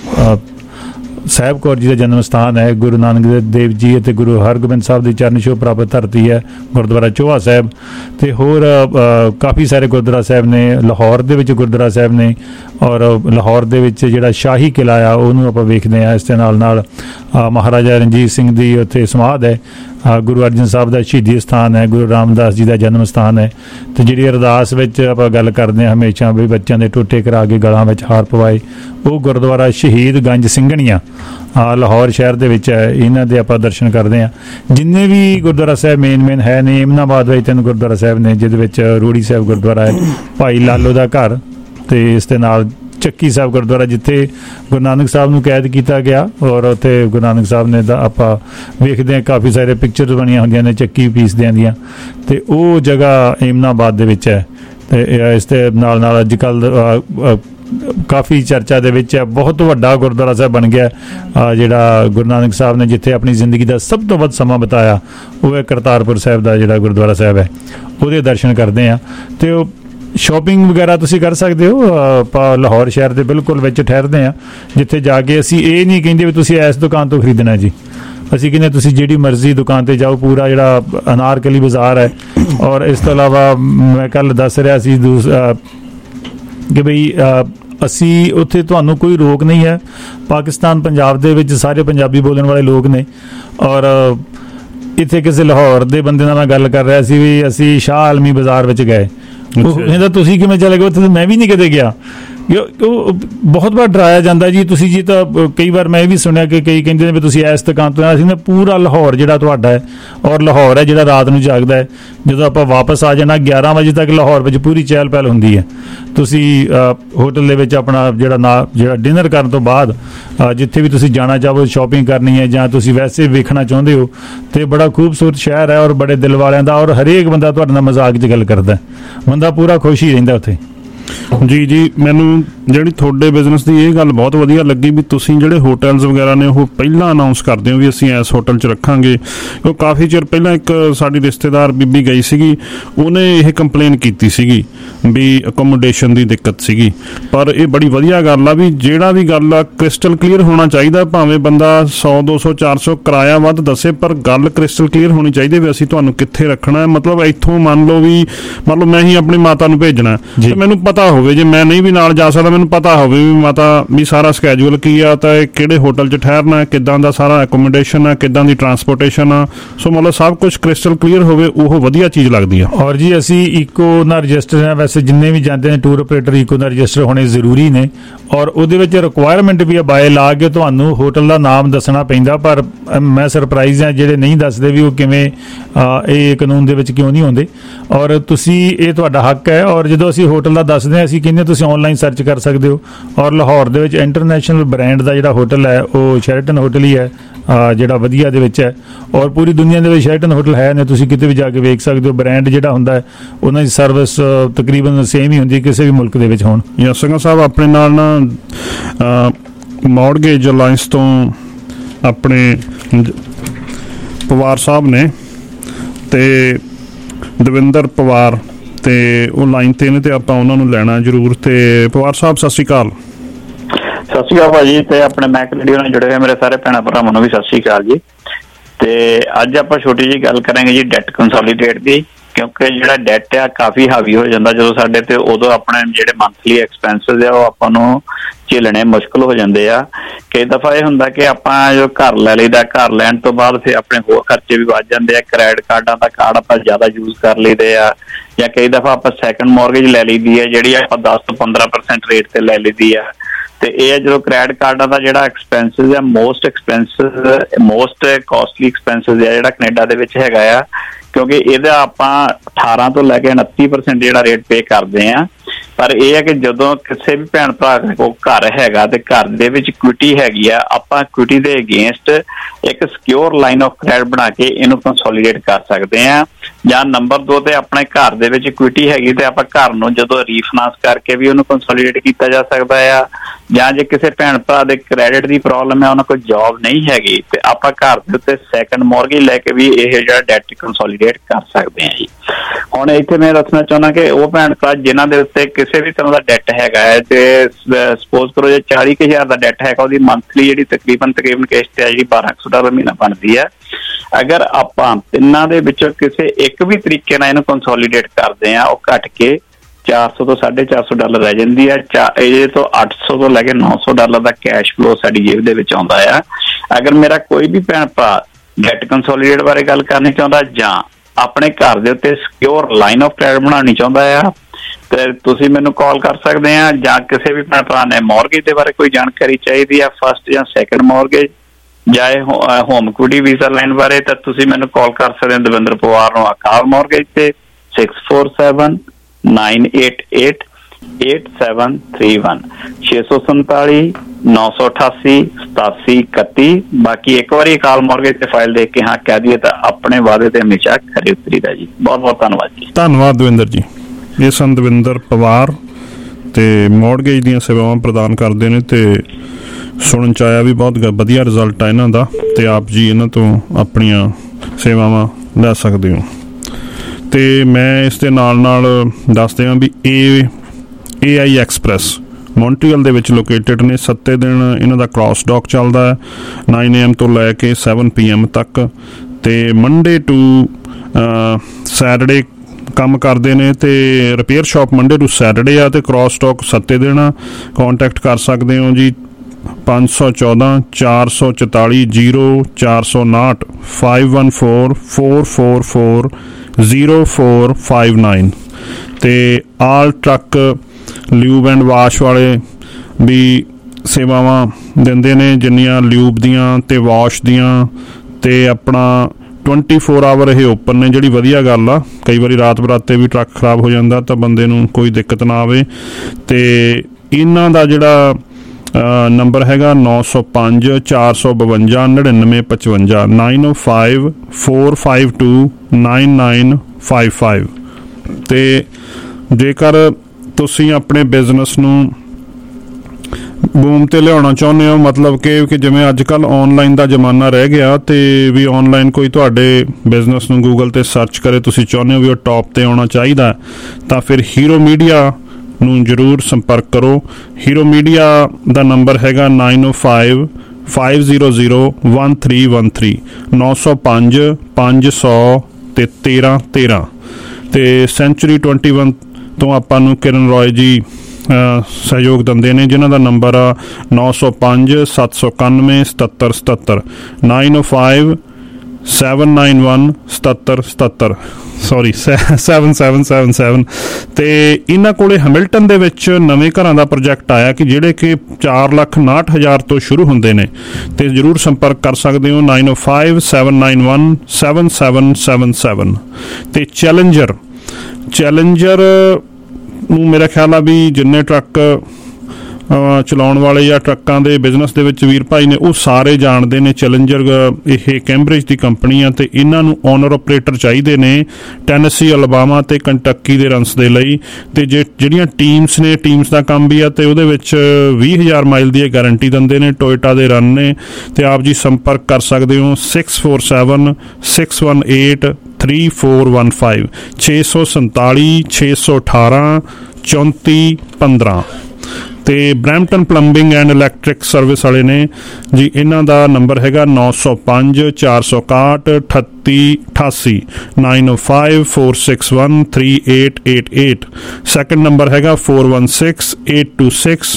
ਸਾਹਿਬ ਕੌਰ ਜੀ ਦਾ ਜਨਮ ਸਥਾਨ ਹੈ, ਗੁਰੂ ਨਾਨਕ ਦੇਵ ਜੀ ਅਤੇ ਗੁਰੂ ਹਰਗੋਬਿੰਦ ਸਾਹਿਬ ਦੀ ਚਰਨ ਛੋਹ ਪ੍ਰਾਪਤ ਧਰਤੀ ਹੈ, ਗੁਰਦੁਆਰਾ ਚੋਹਾ ਸਾਹਿਬ। ਅਤੇ ਹੋਰ ਕਾਫੀ ਸਾਰੇ ਗੁਰਦੁਆਰਾ ਸਾਹਿਬ ਨੇ। ਲਾਹੌਰ ਦੇ ਵਿੱਚ ਗੁਰਦੁਆਰਾ ਸਾਹਿਬ ਨੇ ਔਰ ਲਾਹੌਰ ਦੇ ਵਿੱਚ ਜਿਹੜਾ ਸ਼ਾਹੀ ਕਿਲ੍ਹਾ ਆ ਉਹਨੂੰ ਆਪਾਂ ਵੇਖਦੇ ਹਾਂ। ਇਸ ਦੇ ਨਾਲ ਮਹਾਰਾਜਾ ਰਣਜੀਤ ਸਿੰਘ ਦੀ ਉੱਥੇ ਸਮਾਧ ਹੈ। ਗੁਰੂ ਅਰਜਨ ਸਾਹਿਬ ਦਾ ਸ਼ਹੀਦੀ ਸਥਾਨ ਹੈ, ਗੁਰੂ ਰਾਮਦਾਸ ਜੀ ਦਾ ਜਨਮ ਸਥਾਨ ਹੈ। ਅਤੇ ਜਿਹੜੀ ਅਰਦਾਸ ਵਿੱਚ ਆਪਾਂ ਗੱਲ ਕਰਦੇ ਹਾਂ ਹਮੇਸ਼ਾ ਵੀ ਬੱਚਿਆਂ ਦੇ ਟੋਟੇ ਕਰਾ ਕੇ ਗਲਾਂ ਵਿੱਚ ਹਾਰ ਪਵਾਏ, ਉਹ ਗੁਰਦੁਆਰਾ ਸ਼ਹੀਦ ਗੰਜ ਸਿੰਘਣੀਆਂ ਲਾਹੌਰ ਸ਼ਹਿਰ ਦੇ ਵਿੱਚ ਹੈ। ਇਹਨਾਂ ਦੇ ਆਪਾਂ ਦਰਸ਼ਨ ਕਰਦੇ ਹਾਂ। ਜਿੰਨੇ ਵੀ ਗੁਰਦੁਆਰਾ ਸਾਹਿਬ ਮੇਨ ਹੈ ਨੇ, ਇਮਨਾਬਾਦ ਵਿੱਚ 3 ਗੁਰਦੁਆਰਾ ਸਾਹਿਬ ਨੇ, ਜਿਹਦੇ ਵਿੱਚ ਰੋੜੀ ਸਾਹਿਬ ਗੁਰਦੁਆਰਾ ਹੈ, ਭਾਈ ਲਾਲੋ ਦਾ ਘਰ, ਅਤੇ ਇਸ ਦੇ ਨਾਲ ਚੱਕੀ ਸਾਹਿਬ ਗੁਰਦੁਆਰਾ ਜਿੱਥੇ ਗੁਰੂ ਨਾਨਕ ਸਾਹਿਬ ਨੂੰ ਕੈਦ ਕੀਤਾ ਗਿਆ ਔਰ ਉੱਥੇ ਗੁਰੂ ਨਾਨਕ ਸਾਹਿਬ ਨੇ ਦਾ ਆਪਾਂ ਵੇਖਦੇ ਹਾਂ ਕਾਫੀ ਸਾਰੇ ਪਿਕਚਰਸ ਬਣੀਆਂ ਹੁੰਦੀਆਂ ਨੇ ਚੱਕੀ ਪੀਸਦਿਆਂ ਦੀਆਂ, ਅਤੇ ਉਹ ਜਗ੍ਹਾ ਇਮਨਾਬਾਦ ਦੇ ਵਿੱਚ ਹੈ। ਅਤੇ ਇਸ ਦੇ ਨਾਲ ਅੱਜ ਕੱਲ੍ਹ ਕਾਫੀ ਚਰਚਾ ਦੇ ਵਿੱਚ ਬਹੁਤ ਵੱਡਾ ਗੁਰਦੁਆਰਾ ਸਾਹਿਬ ਬਣ ਗਿਆ ਜਿਹੜਾ ਗੁਰੂ ਨਾਨਕ ਸਾਹਿਬ ਨੇ ਜਿੱਥੇ ਆਪਣੀ ਜ਼ਿੰਦਗੀ ਦਾ ਸਭ ਤੋਂ ਵੱਧ ਸਮਾਂ ਬਿਤਾਇਆ, ਉਹ ਹੈ ਕਰਤਾਰਪੁਰ ਸਾਹਿਬ ਦਾ ਜਿਹੜਾ ਗੁਰਦੁਆਰਾ ਸਾਹਿਬ ਹੈ। ਉਹਦੇ ਦਰਸ਼ਨ ਕਰਦੇ ਹਾਂ। ਅਤੇ ਉਹ ਸ਼ੋਪਿੰਗ ਵਗੈਰਾ ਤੁਸੀਂ ਕਰ ਸਕਦੇ ਹੋ। ਆਪਾਂ ਲਾਹੌਰ ਸ਼ਹਿਰ ਦੇ ਬਿਲਕੁਲ ਵਿੱਚ ਠਹਿਰਦੇ ਹਾਂ, ਜਿੱਥੇ ਜਾ ਕੇ ਅਸੀਂ ਇਹ ਨਹੀਂ ਕਹਿੰਦੇ ਵੀ ਤੁਸੀਂ ਇਸ ਦੁਕਾਨ ਤੋਂ ਖਰੀਦਣਾ ਜੀ। ਅਸੀਂ ਕਹਿੰਦੇ ਤੁਸੀਂ ਜਿਹੜੀ ਮਰਜ਼ੀ ਦੁਕਾਨ 'ਤੇ ਜਾਓ। ਪੂਰਾ ਜਿਹੜਾ ਅਨਾਰਕਲੀ ਬਾਜ਼ਾਰ ਹੈ। ਔਰ ਇਸ ਤੋਂ ਇਲਾਵਾ ਮੈਂ ਕੱਲ੍ਹ ਦੱਸ ਰਿਹਾ ਸੀ ਕਿ ਬਈ ਅਸੀਂ ਉੱਥੇ ਤੁਹਾਨੂੰ ਕੋਈ ਰੋਕ ਨਹੀਂ ਹੈ। ਪਾਕਿਸਤਾਨ ਪੰਜਾਬ ਦੇ ਵਿੱਚ ਸਾਰੇ ਪੰਜਾਬੀ ਬੋਲਣ ਵਾਲੇ ਲੋਕ ਨੇ। ਔਰ ਇੱਥੇ ਕਿਸੇ ਲਾਹੌਰ ਦੇ ਬੰਦੇ ਨਾਲ ਮੈਂ ਗੱਲ ਕਰ ਰਿਹਾ ਸੀ ਵੀ ਅਸੀਂ ਸ਼ਾਹ ਆਲਮੀ ਬਾਜ਼ਾਰ ਵਿੱਚ ਗਏ। ਉਹ ਕਹਿੰਦਾ ਤੁਸੀਂ ਕਿਵੇਂ ਚਲੇ ਗਏ ਉੱਥੇ? ਮੈਂ ਵੀ ਨਹੀਂ ਕਦੇ ਗਿਆ। ਬਹੁਤ ਵਾਰ ਡਰਾਇਆ ਜਾਂਦਾ ਜੀ ਤੁਸੀਂ ਜੀ ਤਾਂ ਕਈ ਵਾਰ ਮੈਂ ਇਹ ਵੀ ਸੁਣਿਆ ਕਿ ਕਈ ਕਹਿੰਦੇ ਨੇ ਵੀ ਤੁਸੀਂ ਇਸ ਦੁਕਾਨ ਤੋਂ ਅਸੀਂ ਨਾ ਪੂਰਾ ਲਾਹੌਰ ਜਿਹੜਾ ਤੁਹਾਡਾ ਹੈ, ਔਰ ਲਾਹੌਰ ਹੈ ਜਿਹੜਾ ਰਾਤ ਨੂੰ ਜਾਗਦਾ ਹੈ। ਜਦੋਂ ਆਪਾਂ ਵਾਪਸ ਆ ਜਾਣਾ 11 ਵਜੇ ਤੱਕ ਲਾਹੌਰ ਵਿੱਚ ਪੂਰੀ ਚਹਿਲ ਪਹਿਲ ਹੁੰਦੀ ਹੈ। ਤੁਸੀਂ ਹੋਟਲ ਦੇ ਵਿੱਚ ਆਪਣਾ ਜਿਹੜਾ ਡਿਨਰ ਕਰਨ ਤੋਂ ਬਾਅਦ ਜਿੱਥੇ ਵੀ ਤੁਸੀਂ ਜਾਣਾ ਚਾਹੋ, ਸ਼ਾਪਿੰਗ ਕਰਨੀ ਹੈ ਜਾਂ ਤੁਸੀਂ ਵੈਸੇ ਵੇਖਣਾ ਚਾਹੁੰਦੇ ਹੋ, ਤੇ ਬੜਾ ਖੂਬਸੂਰਤ ਸ਼ਹਿਰ ਹੈ ਔਰ ਬੜੇ ਦਿਲ ਵਾਲਿਆਂ ਦਾ। ਔਰ ਹਰੇਕ ਬੰਦਾ ਤੁਹਾਡੇ ਨਾਲ ਮਜ਼ਾਕ 'ਚ ਗੱਲ ਕਰਦਾ, ਬੰਦਾ ਪੂਰਾ ਖੁਸ਼ ਹੀ ਰਹਿੰਦਾ ਉੱਥੇ। ਜੀ ਮੈਨੂੰ ਜਿਹੜੀ ਤੁਹਾਡੇ ਬਿਜ਼ਨਸ ਦੀ ਇਹ ਗੱਲ ਬਹੁਤ ਵਧੀਆ ਲੱਗੀ ਵੀ ਤੁਸੀਂ ਜਿਹੜੇ ਹੋਟਲਸ ਵਗੈਰਾ ਨੇ ਉਹ ਪਹਿਲਾਂ ਅਨਾਉਂਸ ਕਰਦੇ ਹੋ ਵੀ ਅਸੀਂ ਇਸ ਹੋਟਲ 'ਚ ਰੱਖਾਂਗੇ। ਉਹ ਕਾਫੀ ਚਿਰ ਪਹਿਲਾਂ ਇੱਕ ਸਾਡੀ ਰਿਸ਼ਤੇਦਾਰ ਬੀਬੀ ਗਈ ਸੀਗੀ, ਉਹਨੇ ਇਹ ਕੰਪਲੇਨ ਕੀਤੀ ਸੀਗੀ ਵੀ ਅਕੋਮੋਡੇਸ਼ਨ ਦੀ ਦਿੱਕਤ ਸੀਗੀ। ਪਰ ਇਹ ਬੜੀ ਵਧੀਆ ਗੱਲ ਆ ਵੀ ਜਿਹੜਾ ਵੀ ਗੱਲ ਆ ਕ੍ਰਿਸਟਲ ਕਲੀਅਰ ਹੋਣਾ ਚਾਹੀਦਾ। ਭਾਵੇਂ ਬੰਦਾ 100 200 400 ਕਿਰਾਇਆ ਵੱਧ ਦੱਸੇ, ਪਰ ਗੱਲ ਕ੍ਰਿਸਟਲ ਕਲੀਅਰ ਹੋਣੀ ਚਾਹੀਦੀ ਵੀ ਅਸੀਂ ਤੁਹਾਨੂੰ ਕਿੱਥੇ ਰੱਖਣਾ ਹੈ। ਮਤਲਬ ਇੱਥੋਂ ਮੰਨ ਲਓ ਮੈਂ ਹੀ ਆਪਣੀ ਮਾਤਾ ਨੂੰ ਭੇਜਣਾ ਤੇ ਮੈਨੂੰ ਪਤਾ ਹੋਵੇ, ਜੇ ਮੈਂ ਨਹੀਂ ਵੀ ਨਾਲ ਜਾ ਸਕਦਾ ਮੈਨੂੰ ਪਤਾ ਹੋਵੇ ਵੀ ਮਾਤਾ ਵੀ ਸਾਰਾ ਸਕੈਜੂਲ ਕੀ ਆ, ਤਾਂ ਕਿਹੜੇ ਹੋਟਲ 'ਚ ਠਹਿਰਨਾ, ਕਿੱਦਾਂ ਦਾ ਸਾਰਾ ਐਕੋਮੋਡੇਸ਼ਨ ਆ, ਕਿੱਦਾਂ ਦੀ ਟਰਾਂਸਪੋਰਟੇਸ਼ਨ ਆ। ਸੋ ਮਤਲਬ ਸਭ ਕੁਝ ਕ੍ਰਿਸਟਲ ਕਲੀਅਰ ਹੋਵੇ, ਉਹ ਵਧੀਆ ਚੀਜ਼ ਲੱਗਦੀ ਆ। ਔਰ ਜੀ ਅਸੀਂ ਇਕੋ ਨਾਲ ਰਜਿਸਟਰ ਹਾਂ। ਵੈਸੇ ਜਿੰਨੇ ਵੀ ਜਾਂਦੇ ਨੇ ਟੂਰ ਆਪਰੇਟਰ ਇਕੋ ਨਾਲ ਰਜਿਸਟਰ ਹੋਣੇ ਜ਼ਰੂਰੀ ਨੇ। ਔਰ ਉਹਦੇ ਵਿੱਚ ਰਿਕੁਆਇਰਮੈਂਟ ਵੀ ਆ ਬਾਏ ਲਾ ਕੇ ਤੁਹਾਨੂੰ ਹੋਟਲ ਦਾ ਨਾਮ ਦੱਸਣਾ ਪੈਂਦਾ। ਪਰ ਮੈਂ ਸਰਪ੍ਰਾਈਜ਼ ਹਾਂ ਜਿਹੜੇ ਨਹੀਂ ਦੱਸਦੇ ਵੀ ਉਹ ਕਿਵੇਂ ਇਹ ਕਾਨੂੰਨ ਦੇ ਵਿੱਚ ਕਿਉਂ ਨਹੀਂ ਹੁੰਦੇ। ਔਰ ਤੁਸੀਂ ਇਹ ਤੁਹਾਡਾ ਹੱਕ ਹੈ। ਔਰ ਜਦੋਂ ਅਸੀਂ ਹੋਟਲ ਦਾ ਦੱਸਦੇ ਹਾਂ ਅਸੀਂ ਕਹਿੰਦੇ ਤੁਸੀਂ ਆਨਲਾਈਨ ਸਰਚ ਕਰ ਸਕਦੇ ਹੋ। ਔਰ ਲਾਹੌਰ ਦੇ ਵਿੱਚ ਇੰਟਰਨੈਸ਼ਨਲ ਬ੍ਰਾਂਡ ਦਾ ਜਿਹੜਾ ਹੋਟਲ ਹੈ ਉਹ ਸ਼ੈਰਟਨ ਹੋਟਲ ਹੀ ਹੈ ਜਿਹੜਾ ਵਧੀਆ ਦੇ ਵਿੱਚ ਹੈ। ਔਰ ਪੂਰੀ ਦੁਨੀਆ ਦੇ ਵਿੱਚ ਸ਼ੈਰਟਨ ਹੋਟਲ ਹੈ ਨੇ, ਤੁਸੀਂ ਕਿਤੇ ਵੀ ਜਾ ਕੇ ਵੇਖ ਸਕਦੇ ਹੋ। ਬ੍ਰਾਂਡ ਜਿਹੜਾ ਹੁੰਦਾ ਹੈ ਉਹਨਾਂ ਦੀ ਸਰਵਿਸ ਤਕਰੀਬਨ ਸੇਮ ਹੀ ਹੁੰਦੀ ਕਿਸੇ ਵੀ ਮੁਲਕ ਦੇ ਵਿੱਚ ਹੋਣ। ਸਿੰਘ ਸਾਹਿਬ ਆਪਣੇ ਨਾਲ ਨਾ ਮੌਰਗੇਜ ਅਲਾਇੰਸ ਤੋਂ ਆਪਣੇ ਪਵਾਰ ਸਾਹਿਬ ਨੇ ਤੇ ਦਵਿੰਦਰ ਪਵਾਰ ਤੇ ਉਹ ਲਾਈਨ ਤੇ ਨੇ ਤੇ ਆਪਾਂ ਉਹਨਾਂ ਨੂੰ ਲੈਣਾ ਜ਼ਰੂਰ। ਤੇ ਪਵਾਰ ਸਾਹਿਬ ਸਤਿ ਸ਼੍ਰੀ ਅਕਾਲ। ਸਤਿ ਸ਼੍ਰੀ ਅਕਾਲ ਭਾਜੀ, ਤੇ ਆਪਣੇ ਮੈਕ ਰੇਡੀਓ ਨਾਲ ਜੁੜੇ ਹੋਏ ਮੇਰੇ ਸਾਰੇ ਭੈਣਾਂ ਭਰਾਵਾਂ ਨੂੰ ਵੀ ਸਤਿ ਸ਼੍ਰੀ ਅਕਾਲ ਜੀ। ਤੇ ਅੱਜ ਆਪਾਂ ਛੋਟੀ ਜਿਹੀ ਗੱਲ ਕਰਾਂਗੇ ਜੀ ਡੈਟ ਕੰਸੋਲੀਡੇਟ ਦੀ, ਕਿਉਂਕਿ ਜਿਹੜਾ ਡੈਟ ਆ ਕਾਫੀ ਹਾਵੀ ਹੋ ਜਾਂਦਾ ਜਦੋਂ ਸਾਡੇ ਤੇ, ਉਦੋਂ ਆਪਣੇ ਜਿਹੜੇ ਮੰਥਲੀ ਐਕਸਪੈਂਸਿਸ ਆ ਉਹ ਆਪਾਂ ਨੂੰ ਝੇਲਣੇ ਮੁਸ਼ਕਿਲ ਹੋ ਜਾਂਦੇ ਆ। ਕਈ ਦਫਾ ਇਹ ਹੁੰਦਾ ਕਿ ਆਪਾਂ ਜੋ ਘਰ ਲੈ ਲਈਦਾ, ਘਰ ਲੈਣ ਤੋਂ ਬਾਅਦ ਫਿਰ ਆਪਣੇ ਹੋਰ ਖਰਚੇ ਵੀ ਵੱਧ ਜਾਂਦੇ ਆ। ਕ੍ਰੈਡਿਟ ਕਾਰਡਾਂ ਦਾ ਕਾਰਡ ਆਪਾਂ ਜ਼ਿਆਦਾ ਯੂਜ਼ ਕਰ ਲਈਦੇ ਆ, ਜਾਂ ਕਈ ਦਫਾ ਆਪਾਂ ਸੈਕੰਡ ਮੌਰਗੇਜ ਲੈ ਲਈਦੀ ਹੈ ਜਿਹੜੀ ਆਪਾਂ 10 ਤੋਂ 15% ਰੇਟ ਤੇ ਲੈ ਲਈਦੀ ਆ। ਤੇ ਇਹ ਹੈ ਜਦੋਂ ਕ੍ਰੈਡਿਟ ਕਾਰਡਾਂ ਦਾ ਜਿਹੜਾ ਐਕਸਪੈਂਸਿਸ ਆ ਮੋਸਟ ਕਾਸਟਲੀ ਐਕਸਪੈਂਸਿਸ ਆ ਜਿਹੜਾ ਕੈਨੇਡਾ ਦੇ ਵਿੱਚ ਹੈਗਾ ਆ, ਕਿਉਂਕਿ ਇਹਦਾ ਆਪਾਂ 18 ਤੋਂ ਲੈ ਕੇ 29% ਜਿਹੜਾ ਰੇਟ ਪੇ ਕਰਦੇ ਆ। ਪਰ ਇਹ ਹੈ ਕਿ ਜਦੋਂ ਕਿਸੇ ਵੀ ਭੈਣ ਭਰਾ ਕੋਲ ਘਰ ਹੈਗਾ ਤੇ ਘਰ ਦੇ ਵਿੱਚ ਇਕੁਇਟੀ ਹੈਗੀ ਆ, ਆਪਾਂ ਇਕੁਇਟੀ ਦੇ ਅਗੇਂਸਟ ਇੱਕ ਸਿਕਿਉਰ ਲਾਈਨ ਆਫ ਕ੍ਰੈਡਿਟ ਬਣਾ ਕੇ ਇਹਨੂੰ ਕੰਸੋਲੀਡੇਟ ਕਰ ਸਕਦੇ ਆ। ਜਾਂ ਨੰਬਰ 2 ਤੇ ਆਪਣੇ ਘਰ ਦੇ ਵਿੱਚ ਇਕੁਇਟੀ ਹੈਗੀ ਤੇ ਆਪਾਂ ਘਰ ਨੂੰ ਜਦੋਂ ਰੀਫਾਈਨਾਂਸ ਕਰਕੇ ਵੀ ਉਹਨੂੰ ਕੰਸੋਲੀਡੇਟ ਕੀਤਾ ਜਾ ਸਕਦਾ ਆ। ਜਾਂ ਜੇ ਕਿਸੇ ਭੈਣ ਭਰਾ ਦੇ ਕ੍ਰੈਡਿਟ ਦੀ ਪ੍ਰੋਬਲਮ ਹੈ, ਉਹਨਾਂ ਕੋਲ ਜੌਬ ਨਹੀਂ ਹੈਗੀ, ਤੇ ਆਪਾਂ ਘਰ ਦੇ ਉੱਤੇ ਸੈਕੰਡ ਮੌਰਗੇਜ ਲੈ ਕੇ ਵੀ ਇਹ ਜਿਹੜਾ ਡੈਟ ਕੰਸੋਲੀਡੇਟ ਕਰ ਸਕਦੇ ਆ ਜੀ। ਹੁਣ ਇੱਥੇ ਮੈਂ ਦੱਸਣਾ ਚਾਹੁੰਦਾ ਕਿ ਉਹ ਭੈਣ ਭਰਾ ਜਿਨ੍ਹਾਂ ਦੇ ਉੱਤੇ ਕਿਸੇ ਵੀ ਤਰ੍ਹਾਂ ਦਾ ਡੈਟ ਹੈਗਾ ਹੈ, ਤੇ ਸਪੋਜ਼ ਕਰੋ ਜੇ 40,000 ਦਾ ਡੈਟ ਹੈਗਾ, ਉਹਦੀ ਮੰਥਲੀ ਜਿਹੜੀ ਤਕਰੀਬਨ ਕਿਸ਼ਤ ਹੈ ਜਿਹੜੀ $1,200 ਮਹੀਨਾ ਬਣਦੀ ਹੈ। ਅਗਰ ਆਪਾਂ ਤਿੰਨਾਂ ਦੇ ਵਿੱਚੋਂ ਕਿਸੇ ਇੱਕ ਵੀ ਤਰੀਕੇ ਨਾਲ ਇਹਨੂੰ ਕੰਸੋਲੀਡੇਟ ਕਰਦੇ ਆ, ਉਹ ਘੱਟ ਕੇ $400 ਤੋਂ $450 ਰਹਿ ਜਾਂਦੀ ਹੈ। ਇਹਦੇ ਤੋਂ $800 ਤੋਂ ਲੈ ਕੇ $900 ਦਾ ਕੈਸ਼ ਫਲੋ ਸਾਡੀ ਜੇਬ ਦੇ ਵਿੱਚ ਆਉਂਦਾ ਆ। ਅਗਰ ਮੇਰਾ ਕੋਈ ਵੀ ਭੈਣ ਭਰਾ ਡੈਟ ਕੰਸੋਲੀਡੇਟ ਬਾਰੇ ਗੱਲ ਕਰਨੀ ਚਾਹੁੰਦਾ ਜਾਂ ਆਪਣੇ ਘਰ ਦੇ ਉੱਤੇ ਸਿਕਿਉਰ ਲਾਈਨ ਆਫ ਕ੍ਰੈਡਿਟ ਬਣਾਉਣੀ ਚਾਹੁੰਦਾ ਆ, ਤੇ ਤੁਸੀਂ ਮੈਨੂੰ ਕਾਲ ਕਰ ਸਕਦੇ ਆ। ਜਾਂ ਕਿਸੇ ਵੀ ਭੈਣ ਭਰਾ ਨੇ ਮੌਰਗੇਜ ਦੇ ਬਾਰੇ ਕੋਈ ਜਾਣਕਾਰੀ ਚਾਹੀਦੀ ਆ, ਫਸਟ ਜਾਂ ਸੈਕੰਡ ਮੌਰਗੇਜ ਜਾਂ ਹੋਮ ਇਕੁਇਟੀ ਵੀਜ਼ਾ ਲਾਈਨ ਬਾਰੇ, ਤਾਂ ਤੁਸੀਂ ਮੈਨੂੰ ਕਾਲ ਕਰ ਸਕਦੇ ਹੋ ਦਵਿੰਦਰ ਪਵਾਰ ਨੂੰ ਅਕਾਲ ਮੌਰਗੇਜ ਤੇ 6479888731 647 988 8731। ਬਾਕੀ ਇੱਕ ਵਾਰੀ ਅਕਾਲ ਮੌਰਗੇਜ ਤੇ ਫਾਈਲ ਦੇਖ ਕੇ ਹਾਂ ਕਹਿ ਦਈਏ ਤਾਂ ਆਪਣੇ ਵਾਅਦੇ ਤੇ ਹਮੇਸ਼ਾ ਖਰੇ ਉਤਰੀਦਾ ਜੀ। ਬਹੁਤ ਬਹੁਤ ਧੰਨਵਾਦ ਜੀ। ਧੰਨਵਾਦ ਦਵਿੰਦਰ ਜੀ। ਇਹ ਸਨ ਦਵਿੰਦਰ ਪਵਾਰ ਤੇ ਮੌਰਗੇਜ ਦੀਆਂ ਸੇਵਾਵਾਂ ਪ੍ਰਦਾਨ ਕਰਦੇ ਨੇ ਤੇ ਸੁਣਨ ਚ ਆਇਆ ਵੀ ਬਹੁਤ ਵਧੀਆ ਰਿਜ਼ਲਟ ਆ ਇਹਨਾਂ ਦਾ, ਤੇ ਆਪ ਜੀ ਇਹਨਾਂ ਤੋਂ ਆਪਣੀਆਂ ਸੇਵਾਵਾਂ ਲੈ ਸਕਦੇ ਹੋ। ਤੇ ਮੈਂ ਇਸ ਦੇ ਨਾਲ ਦੱਸ ਦਿਆਂ ਵੀ AI ਐਕਸਪ੍ਰੈਸ ਮੌਂਟਰੀਅਲ ਦੇ ਵਿੱਚ ਲੋਕੇਟਡ ਨੇ। 7 ਦਿਨ ਇਹਨਾਂ ਦਾ ਕ੍ਰਾਸ ਡੌਕ ਚੱਲਦਾ ਹੈ 9 AM ਤੋਂ ਲੈ ਕੇ 7 PM ਤੱਕ, ਤੇ ਮੰਡੇ ਟੂ ਸੈਟਰਡੇ ਕੰਮ ਕਰਦੇ ਨੇ ਤੇ repair shop Monday to Saturday ਆ ਤੇ ਕ੍ਰਾਸ ਸਟਾਕ 7 ਦਿਨ ਆ। ਕੰਟੈਕਟ ਕਰ ਸਕਦੇ ਹੋ ਜੀ 514 444 0459 514 444 0459 ਤੇ all truck lube and wash ਵਾਲੇ ਵੀ ਸੇਵਾਵਾਂ ਦਿੰਦੇ ਨੇ, ਜਿੰਨੀਆਂ ਲਿਊਬ ਦੀਆਂ ਤੇ ਵਾਸ਼ ਦੀਆਂ ਤੇ ਆਪਣਾ 24 ਆਵਰ ਇਹ ਓਪਨ ਨੇ, ਜਿਹੜੀ ਵਧੀਆ ਗੱਲ ਆ। ਕਈ ਵਾਰੀ ਰਾਤ ਬਰਾਤੇ ਵੀ ਟਰੱਕ ਖਰਾਬ ਹੋ ਜਾਂਦਾ ਤਾਂ ਬੰਦੇ ਨੂੰ ਕੋਈ ਦਿੱਕਤ ਨਾ ਆਵੇ। ਤੇ ਇਹਨਾਂ ਦਾ ਜਿਹੜਾ ਨੰਬਰ ਹੈਗਾ 905 452 9955 905 452 9955 ਤੇ ਜੇਕਰ ਤੁਸੀਂ ਆਪਣੇ ਬਿਜ਼ਨਸ ਨੂੰ ਬੂਮ ਤੇ ਲਿਆਉਣਾ ਚਾਹੁੰਦੇ ਹੋ, ਮਤਲਬ ਕਿ ਜਿਵੇਂ ਅੱਜ ਕੱਲ੍ਹ ਆਨਲਾਈਨ ਦਾ ਜ਼ਮਾਨਾ ਰਹਿ ਗਿਆ ਤੇ ਵੀ ਆਨਲਾਈਨ ਕੋਈ ਤੁਹਾਡੇ ਬਿਜ਼ਨਸ ਨੂੰ ਗੂਗਲ ਤੇ ਸਰਚ ਕਰੇ, ਤੁਸੀਂ ਚਾਹੁੰਦੇ ਹੋ ਵੀ ਉਹ ਟੌਪ ਤੇ ਆਉਣਾ ਚਾਹੀਦਾ, ਤਾਂ ਫਿਰ ਹੀਰੋ ਮੀਡੀਆ ਨੂੰ ਜ਼ਰੂਰ ਸੰਪਰਕ ਕਰੋ। ਹੀਰੋ ਮੀਡੀਆ ਦਾ ਨੰਬਰ ਹੈਗਾ 905 500 1313 905 500 ਤੇ 1313 ਤੇ ਸੈਂਚੁਰੀ 21 ਤੋਂ ਆਪਾਂ ਨੂੰ ਕਿਰਨ ਰॉय ਜੀ ਸਹਿਯੋਗ ਦਿੰਦੇ ਨੇ, ਜਿਨ੍ਹਾਂ ਦਾ ਨੰਬਰ ਆ 905 791 7777 905 791 7777 ਸੌਰੀ 7777 ਤੇ ਇਹਨਾਂ ਕੋਲੇ ਹੈਮਿਲਟਨ ਦੇ ਵਿੱਚ ਨਵੇਂ ਘਰਾਂ ਦਾ ਪ੍ਰੋਜੈਕਟ ਆਇਆ ਕਿ ਜਿਹੜੇ ਕਿ 4,59,000 ਤੋਂ ਸ਼ੁਰੂ ਹੁੰਦੇ ਨੇ ਤੇ ਜ਼ਰੂਰ ਸੰਪਰਕ ਕਰ ਸਕਦੇ ਹੋ 905 791 7777 ਤੇ ਚੈਲੰਜਰ ਨੂੰ ਮੇਰਾ ਖਿਆਲ ਆ ਵੀ ਜਿੰਨੇ ਟਰੱਕ ਚਲਾਉਣ ਵਾਲੇ ਜਾਂ ਟਰੱਕਾਂ ਦੇ ਬਿਜ਼ਨਸ ਦੇ ਵਿੱਚ ਵੀਰ ਭਾਈ ਨੇ ਉਹ ਸਾਰੇ ਜਾਣਦੇ ਨੇ। ਚੈਲੰਜਰ ਇਹ ਕੈਂਬਰਿਜ ਦੀ ਕੰਪਨੀ ਆ ਤੇ ਇਹਨਾਂ ਨੂੰ ਓਨਰ ਆਪਰੇਟਰ ਚਾਹੀਦੇ ਨੇ ਟੈਨੇਸੀ, ਅਲਬਾਮਾ ਤੇ ਕੰਟੱਕੀ ਦੇ ਰਨਸ ਦੇ ਲਈ। ਤੇ ਜਿਹੜੀਆਂ ਟੀਮਸ ਨੇ, ਟੀਮਸ ਦਾ ਕੰਮ ਵੀ ਆ ਤੇ ਉਹਦੇ ਵਿੱਚ 20,000 ਮਾਈਲ ਦੀ ਗਾਰੰਟੀ ਦਿੰਦੇ ਨੇ। ਟੋਇਟਾ ਦੇ ਰਨ ਨੇ ਤੇ ਆਪ ਜੀ ਸੰਪਰਕ ਕਰ ਸਕਦੇ ਹੋ 647 618 3415 647 618 3415 ਤੇ Brampton plumbing and electric service ਵਾਲੇ ਨੇ ਜੀ, ਇਹਨਾਂ ਦਾ ਨੰਬਰ ਹੈਗਾ 905 461 3888 905 461 3888 ਸੈਕਿੰਡ ਨੰਬਰ ਹੈਗਾ 416 826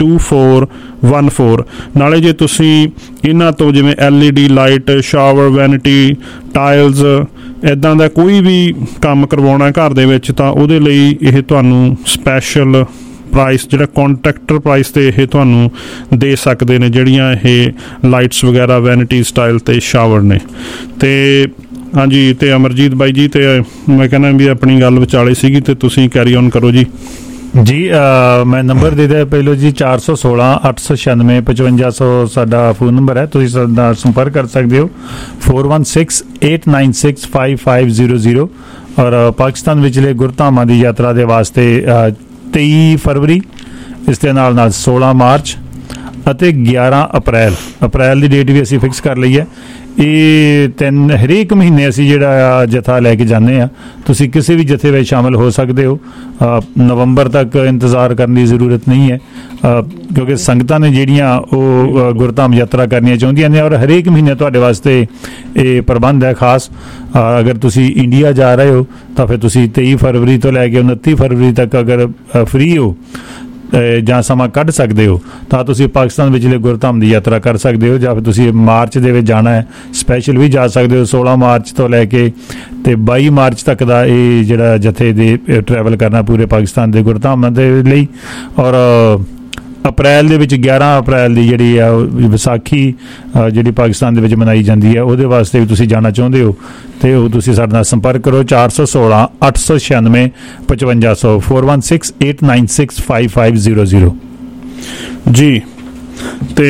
2414 ਨਾਲੇ ਜੇ ਤੁਸੀਂ ਇਹਨਾਂ ਤੋਂ ਜਿਵੇਂ LED light, shower, vanity, tiles ਇੱਦਾਂ ਦਾ ਕੋਈ ਵੀ ਕੰਮ ਕਰਵਾਉਣਾ ਘਰ ਦੇ ਵਿੱਚ ਤਾਂ ਉਹਦੇ ਲਈ ਇਹ ਤੁਹਾਨੂੰ ਸਪੈਸ਼ਲ ਪ੍ਰਾਈਸ ਜਿਹੜਾ ਕੰਟਰੈਕਟਰ ਪ੍ਰਾਈਸ ਤੇ ਇਹ ਤੁਹਾਨੂੰ ਦੇ ਸਕਦੇ ਨੇ, ਜਿਹੜੀਆਂ ਇਹ ਲਾਈਟਸ ਵਗੈਰਾ, ਵੈਨਿਟੀ, ਸਟਾਈਲ ਤੇ ਸ਼ਾਵਰ ਨੇ। ਤੇ ਹਾਂਜੀ ਤੇ ਅਮਰਜੀਤ ਬਾਈ ਜੀ ਤੇ ਮੈਂ ਕਹਿੰਦਾ ਵੀ ਆਪਣੀ ਗੱਲ ਵਿਚਾਲੇ ਸੀਗੀ ਤੇ ਤੁਸੀਂ ਕੈਰੀ ਔਨ ਕਰੋ ਜੀ। ਜੀ ਮੈਂ ਨੰਬਰ ਦੇ ਦਿਆ ਪਹਿਲੋ ਜੀ 416 896 5500 ਸਾਡਾ ਫੋਨ ਨੰਬਰ ਹੈ, ਤੁਸੀਂ ਸਾਡਾ ਸੰਪਰਕ ਕਰ ਸਕਦੇ ਹੋ 416 896 5500 ਔਰ ਪਾਕਿਸਤਾਨ ਵਿਚਲੇ ਗੁਰਧਾਮਾਂ ਦੀ ਯਾਤਰਾ ਦੇ ਵਾਸਤੇ 23 ਫਰਵਰੀ ਇਸ ਦੇ ਨਾਲ 16 ਮਾਰਚ ਅਤੇ 11 ਅਪ੍ਰੈਲ ਦੀ ਡੇਟ ਵੀ ਅਸੀਂ ਫਿਕਸ ਕਰ ਲਈ ਹੈ। ਇਹ ਹਰੇਕ ਮਹੀਨੇ ਅਸੀਂ ਜਿਹੜਾ ਜਥਾ ਲੈ ਕੇ ਜਾਂਦੇ ਹਾਂ। ਤੁਸੀਂ ਕਿਸੇ ਵੀ ਜਥੇ ਵਿੱਚ ਸ਼ਾਮਲ ਹੋ ਸਕਦੇ ਹੋ। ਨਵੰਬਰ ਤੱਕ ਇੰਤਜ਼ਾਰ ਕਰਨ ਦੀ ਜ਼ਰੂਰਤ ਨਹੀਂ ਹੈ ਕਿਉਂਕਿ ਸੰਗਤਾਂ ਨੇ ਜਿਹੜੀਆਂ ਉਹ ਗੁਰਧਾਮ ਯਾਤਰਾ ਕਰਨੀਆਂ ਚਾਹੁੰਦੀਆਂ ਨੇ ਔਰ ਹਰੇਕ ਮਹੀਨੇ ਤੁਹਾਡੇ ਵਾਸਤੇ ਇਹ ਪ੍ਰਬੰਧ ਹੈ ਖਾਸ। ਅਗਰ ਤੁਸੀਂ ਇੰਡੀਆ ਜਾ ਰਹੇ ਹੋ ਤਾਂ ਫਿਰ ਤੁਸੀਂ 23 ਫਰਵਰੀ ਤੋਂ ਲੈ ਕੇ 29 ਫਰਵਰੀ ਤੱਕ ਅਗਰ ਫ੍ਰੀ ਹੋ ਜਾਂ ਸਮਾਂ ਕੱਢ ਸਕਦੇ ਹੋ ਤਾਂ ਤੁਸੀਂ ਪਾਕਿਸਤਾਨ ਵਿਚਲੇ ਗੁਰਧਾਮ ਦੀ ਯਾਤਰਾ ਕਰ ਸਕਦੇ ਹੋ, ਜਾਂ ਫਿਰ ਤੁਸੀਂ ਮਾਰਚ ਦੇ ਵਿੱਚ ਜਾਣਾ ਹੈ ਸਪੈਸ਼ਲ ਵੀ ਜਾ ਸਕਦੇ ਹੋ। 16 ਮਾਰਚ ਤੋਂ ਲੈ ਕੇ ਤੇ 22 ਮਾਰਚ ਤੱਕ ਦਾ ਇਹ ਜਿਹੜਾ ਜਥੇ ਦੇ ਟਰੈਵਲ ਕਰਨਾ ਪੂਰੇ ਪਾਕਿਸਤਾਨ ਦੇ ਗੁਰਧਾਮਾਂ ਦੇ ਲਈ। ਔਰ ਅਪ੍ਰੈਲ ਦੇ ਵਿੱਚ 11 ਅਪ੍ਰੈਲ ਦੀ ਜਿਹੜੀ ਆ ਵਿਸਾਖੀ ਜਿਹੜੀ ਪਾਕਿਸਤਾਨ ਦੇ ਵਿੱਚ ਮਨਾਈ ਜਾਂਦੀ ਹੈ ਉਹਦੇ ਵਾਸਤੇ ਵੀ ਤੁਸੀਂ ਜਾਣਾ ਚਾਹੁੰਦੇ ਹੋ ਤੇ ਉਹ ਤੁਸੀਂ ਸਾਡੇ ਨਾਲ ਸੰਪਰਕ ਕਰੋ 416 896 5500 416 896 5500 ਜੀ। ਤੇ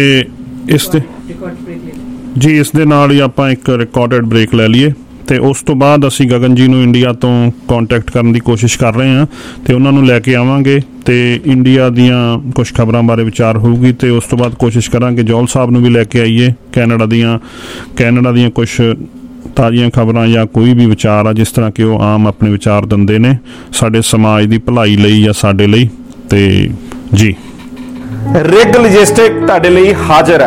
ਇਸ ਦੇ ਨਾਲ ਹੀ ਆਪਾਂ ਇੱਕ ਰਿਕਾਰਡਡ ਬ੍ਰੇਕ ਲੈ ਲਈਏ ਤੇ ਉਸ ਤੋਂ ਬਾਅਦ ਅਸੀਂ ਗਗਨ ਜੀ ਨੂੰ ਇੰਡੀਆ ਤੋਂ ਕੰਟੈਕਟ ਕਰਨ ਦੀ ਕੋਸ਼ਿਸ਼ ਕਰ ਰਹੇ ਹਾਂ ਤੇ ਉਹਨਾਂ ਨੂੰ ਲੈ ਕੇ ਆਵਾਂਗੇ ਤੇ ਇੰਡੀਆ ਦੀਆਂ ਕੁਝ ਖਬਰਾਂ ਬਾਰੇ ਵਿਚਾਰ ਹੋਊਗੀ ਤੇ ਉਸ ਤੋਂ ਬਾਅਦ ਕੋਸ਼ਿਸ਼ ਕਰਾਂਗੇ ਜੌਲ ਸਾਹਿਬ ਨੂੰ ਵੀ ਲੈ ਕੇ ਆਈਏ, ਕੈਨੇਡਾ ਦੀਆਂ ਕੁਝ ਤਾਜ਼ੀਆਂ ਖਬਰਾਂ ਜਾਂ ਕੋਈ ਵੀ ਵਿਚਾਰ ਆ ਜਿਸ ਤਰ੍ਹਾਂ ਕਿ ਉਹ ਆਮ ਆਪਣੇ ਵਿਚਾਰ ਦਿੰਦੇ ਨੇ ਸਾਡੇ ਸਮਾਜ ਦੀ ਭਲਾਈ ਲਈ ਜਾਂ ਸਾਡੇ ਲਈ। ਤੇ ਜੀ ਰਿਗ ਲੌਜਿਸਟਿਕ ਤੁਹਾਡੇ ਲਈ ਹਾਜ਼ਰ ਹੈ।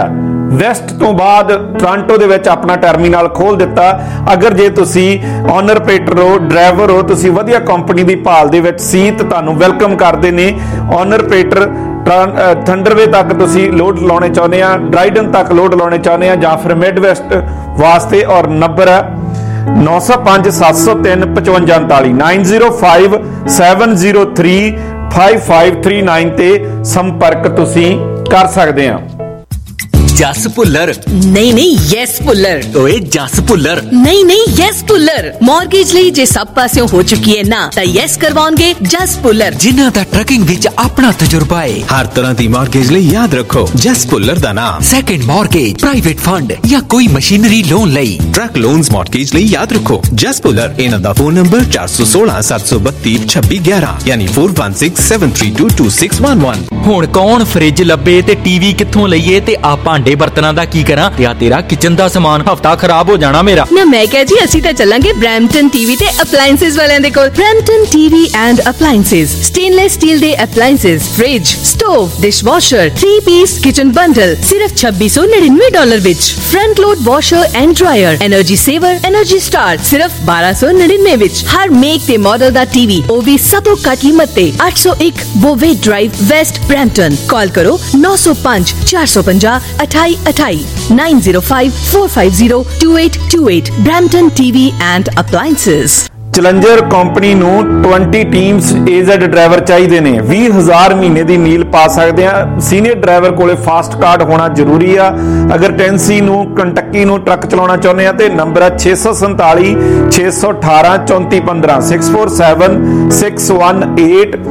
ਵੈਸਟ ਤੋਂ ਬਾਅਦ ਟੋਰਾਂਟੋ ਦੇ ਵਿੱਚ ਆਪਣਾ ਟਰਮੀਨਲ ਖੋਲ ਦਿੱਤਾ। ਅਗਰ ਜੇ ਤੁਸੀਂ ਓਨਰ ਆਪਰੇਟਰ ਹੋ, ਡਰਾਈਵਰ ਹੋ, ਤੁਸੀਂ ਵਧੀਆ ਕੰਪਨੀ ਦੀ ਭਾਲ ਦੇ ਵਿੱਚ ਸੀ ਤਾਂ ਤੁਹਾਨੂੰ ਵੈਲਕਮ ਕਰਦੇ ਨੇ। ਓਨਰ ਆਪਰੇਟਰ ਥੰਡਰਵੇ ਤੱਕ ਤੁਸੀਂ ਲੋਡ ਲਾਉਣੇ ਚਾਹੁੰਦੇ ਆ, ਡਰਾਈਡਨ ਤੱਕ ਲੋਡ ਲਾਉਣੇ ਚਾਹੁੰਦੇ ਆ, ਜਾਂ ਫਿਰ ਮਿਡ ਵੈਸਟ ਵਾਸਤੇ। ਔਰ ਨੰਬਰ ਹੈ 905 703 5539 905 703 5539 ਤੇ ਸੰਪਰਕ ਤੁਸੀਂ ਕਰ ਸਕਦੇ ਆ। ਜਸ ਭੁੱਲਰ ਨਹੀਂ ਯੈਸ ਭੁੱਲਰ। ਓਏ ਜਸ ਭੁੱਲਰ ਨਹੀਂ ਯੈਸ ਭੁੱਲਰ। ਮਾਰਗੇਜ ਲਈ ਜੇ ਸਭ ਪਾਸਿਓਂ ਹੋ ਚੁੱਕੀ ਹੈ ਨਾ ਤਾਂ ਯੈਸ ਕਰਵਾਉਣਗੇ ਜਸ ਭੁੱਲਰ, ਜਿਨ੍ਹਾਂ ਦਾ ਟਰੱਕਿੰਗ ਵਿੱਚ ਆਪਣਾ ਤਜਰਬਾ ਹੈ। ਹਰ ਤਰ੍ਹਾਂ ਦੀ ਮਾਰਗੇਜ ਲਈ ਯਾਦ ਰੱਖੋ ਜਸ ਭੁੱਲਰ ਦਾ ਨਾਮ। ਸੈਕੰਡ ਮਾਰਗੇਜ, ਪ੍ਰਾਈਵੇਟ ਫੰਡ ਜਾਂ ਕੋਈ ਮਸ਼ੀਨਰੀ ਲੋਨ ਲਈ, ਟਰੱਕ ਲੋਨਸ ਮਾਰਗੇਜ ਲਈ ਯਾਦ ਰੱਖੋ ਜਸ ਭੁੱਲਰ। ਇਹਨਾਂ ਦਾ ਫੋਨ ਨੰਬਰ 416 732 2611 ਯਾਨੀ 4167322611। ਹੁਣ ਕੌਣ ਫ੍ਰਿਜ ਲੱਭੇ ਤੇ ਟੀਵੀ ਕਿੱਥੋਂ ਲਈਏ ਤੇ ਆ ਭਾਂਡੇ ਬਰਤਨਾਂ ਦਾ ਕੀ ਕਰਾਂ? ਤੇ ਆ ਤੇਰਾ ਕਿਚਨ ਦਾ ਸਮਾਨ ਹਫਤਾ ਖਰਾਬ ਹੋ ਜਾਣਾ ਮੇਰਾ। ਨਾ ਮੈਂ ਕਿਹਾ ਜੀ ਅਸੀਂ ਤਾਂ ਚੱਲਾਂਗੇ ਬ੍ਰੈਂਪਟਨ ਟੀਵੀ ਤੇ ਅਪਲਾਈਐਂਸਸ ਵਾਲਿਆਂ ਦੇ ਕੋਲ। Brampton TV and appliances, stainless steel ਦੇ appliances, fridge, stove, dishwasher, 3 piece kitchen bundle ਸਿਰਫ $2699 ਵਿੱਚ। Front load washer and dryer, energy saver, energy star ਸਿਰਫ $1299 ਵਿੱਚ। ਹਰ ਮੇਕ ਤੇ ਮਾਡਲ ਦਾ ਟੀਵੀ, ਉਹ ਵੀ ਸਭ ਤੋਂ ਘੱਟ ਕੀਮਤ ਤੇ। 801 ਬੋਵੇ ਡਰਾਈਵ, ਵੈਸਟ ਬ੍ਰੈਂਪਟਨ। ਕਾਲ ਕਰੋ 905 450 2828 905 450 2828। Brampton TV and appliances. Challenger company ਨੂੰ 20 ਟੀਮਸ ਏਜ਼ਡ ਡਰਾਈਵਰ ਚਾਹੀਦੇ ਨੇ। 20,000 ਮਹੀਨੇ ਦੀ ਮੀਲ ਪਾ ਸਕਦੇ ਆ। ਸੀਨੀਅਰ ਡਰਾਈਵਰ ਕੋਲੇ ਫਾਸਟ ਕਾਰਡ ਹੋਣਾ ਜ਼ਰੂਰੀ ਆ। ਅਗਰ ਟੈਨਸੀ ਨੂੰ, ਕੰਟੱਕੀ ਨੂੰ ਟਰੱਕ ਚਲਾਉਣਾ ਚਾਹੁੰਦੇ ਆ ਤੇ ਨੰਬਰ ਹੈ 647 618 3415 647 618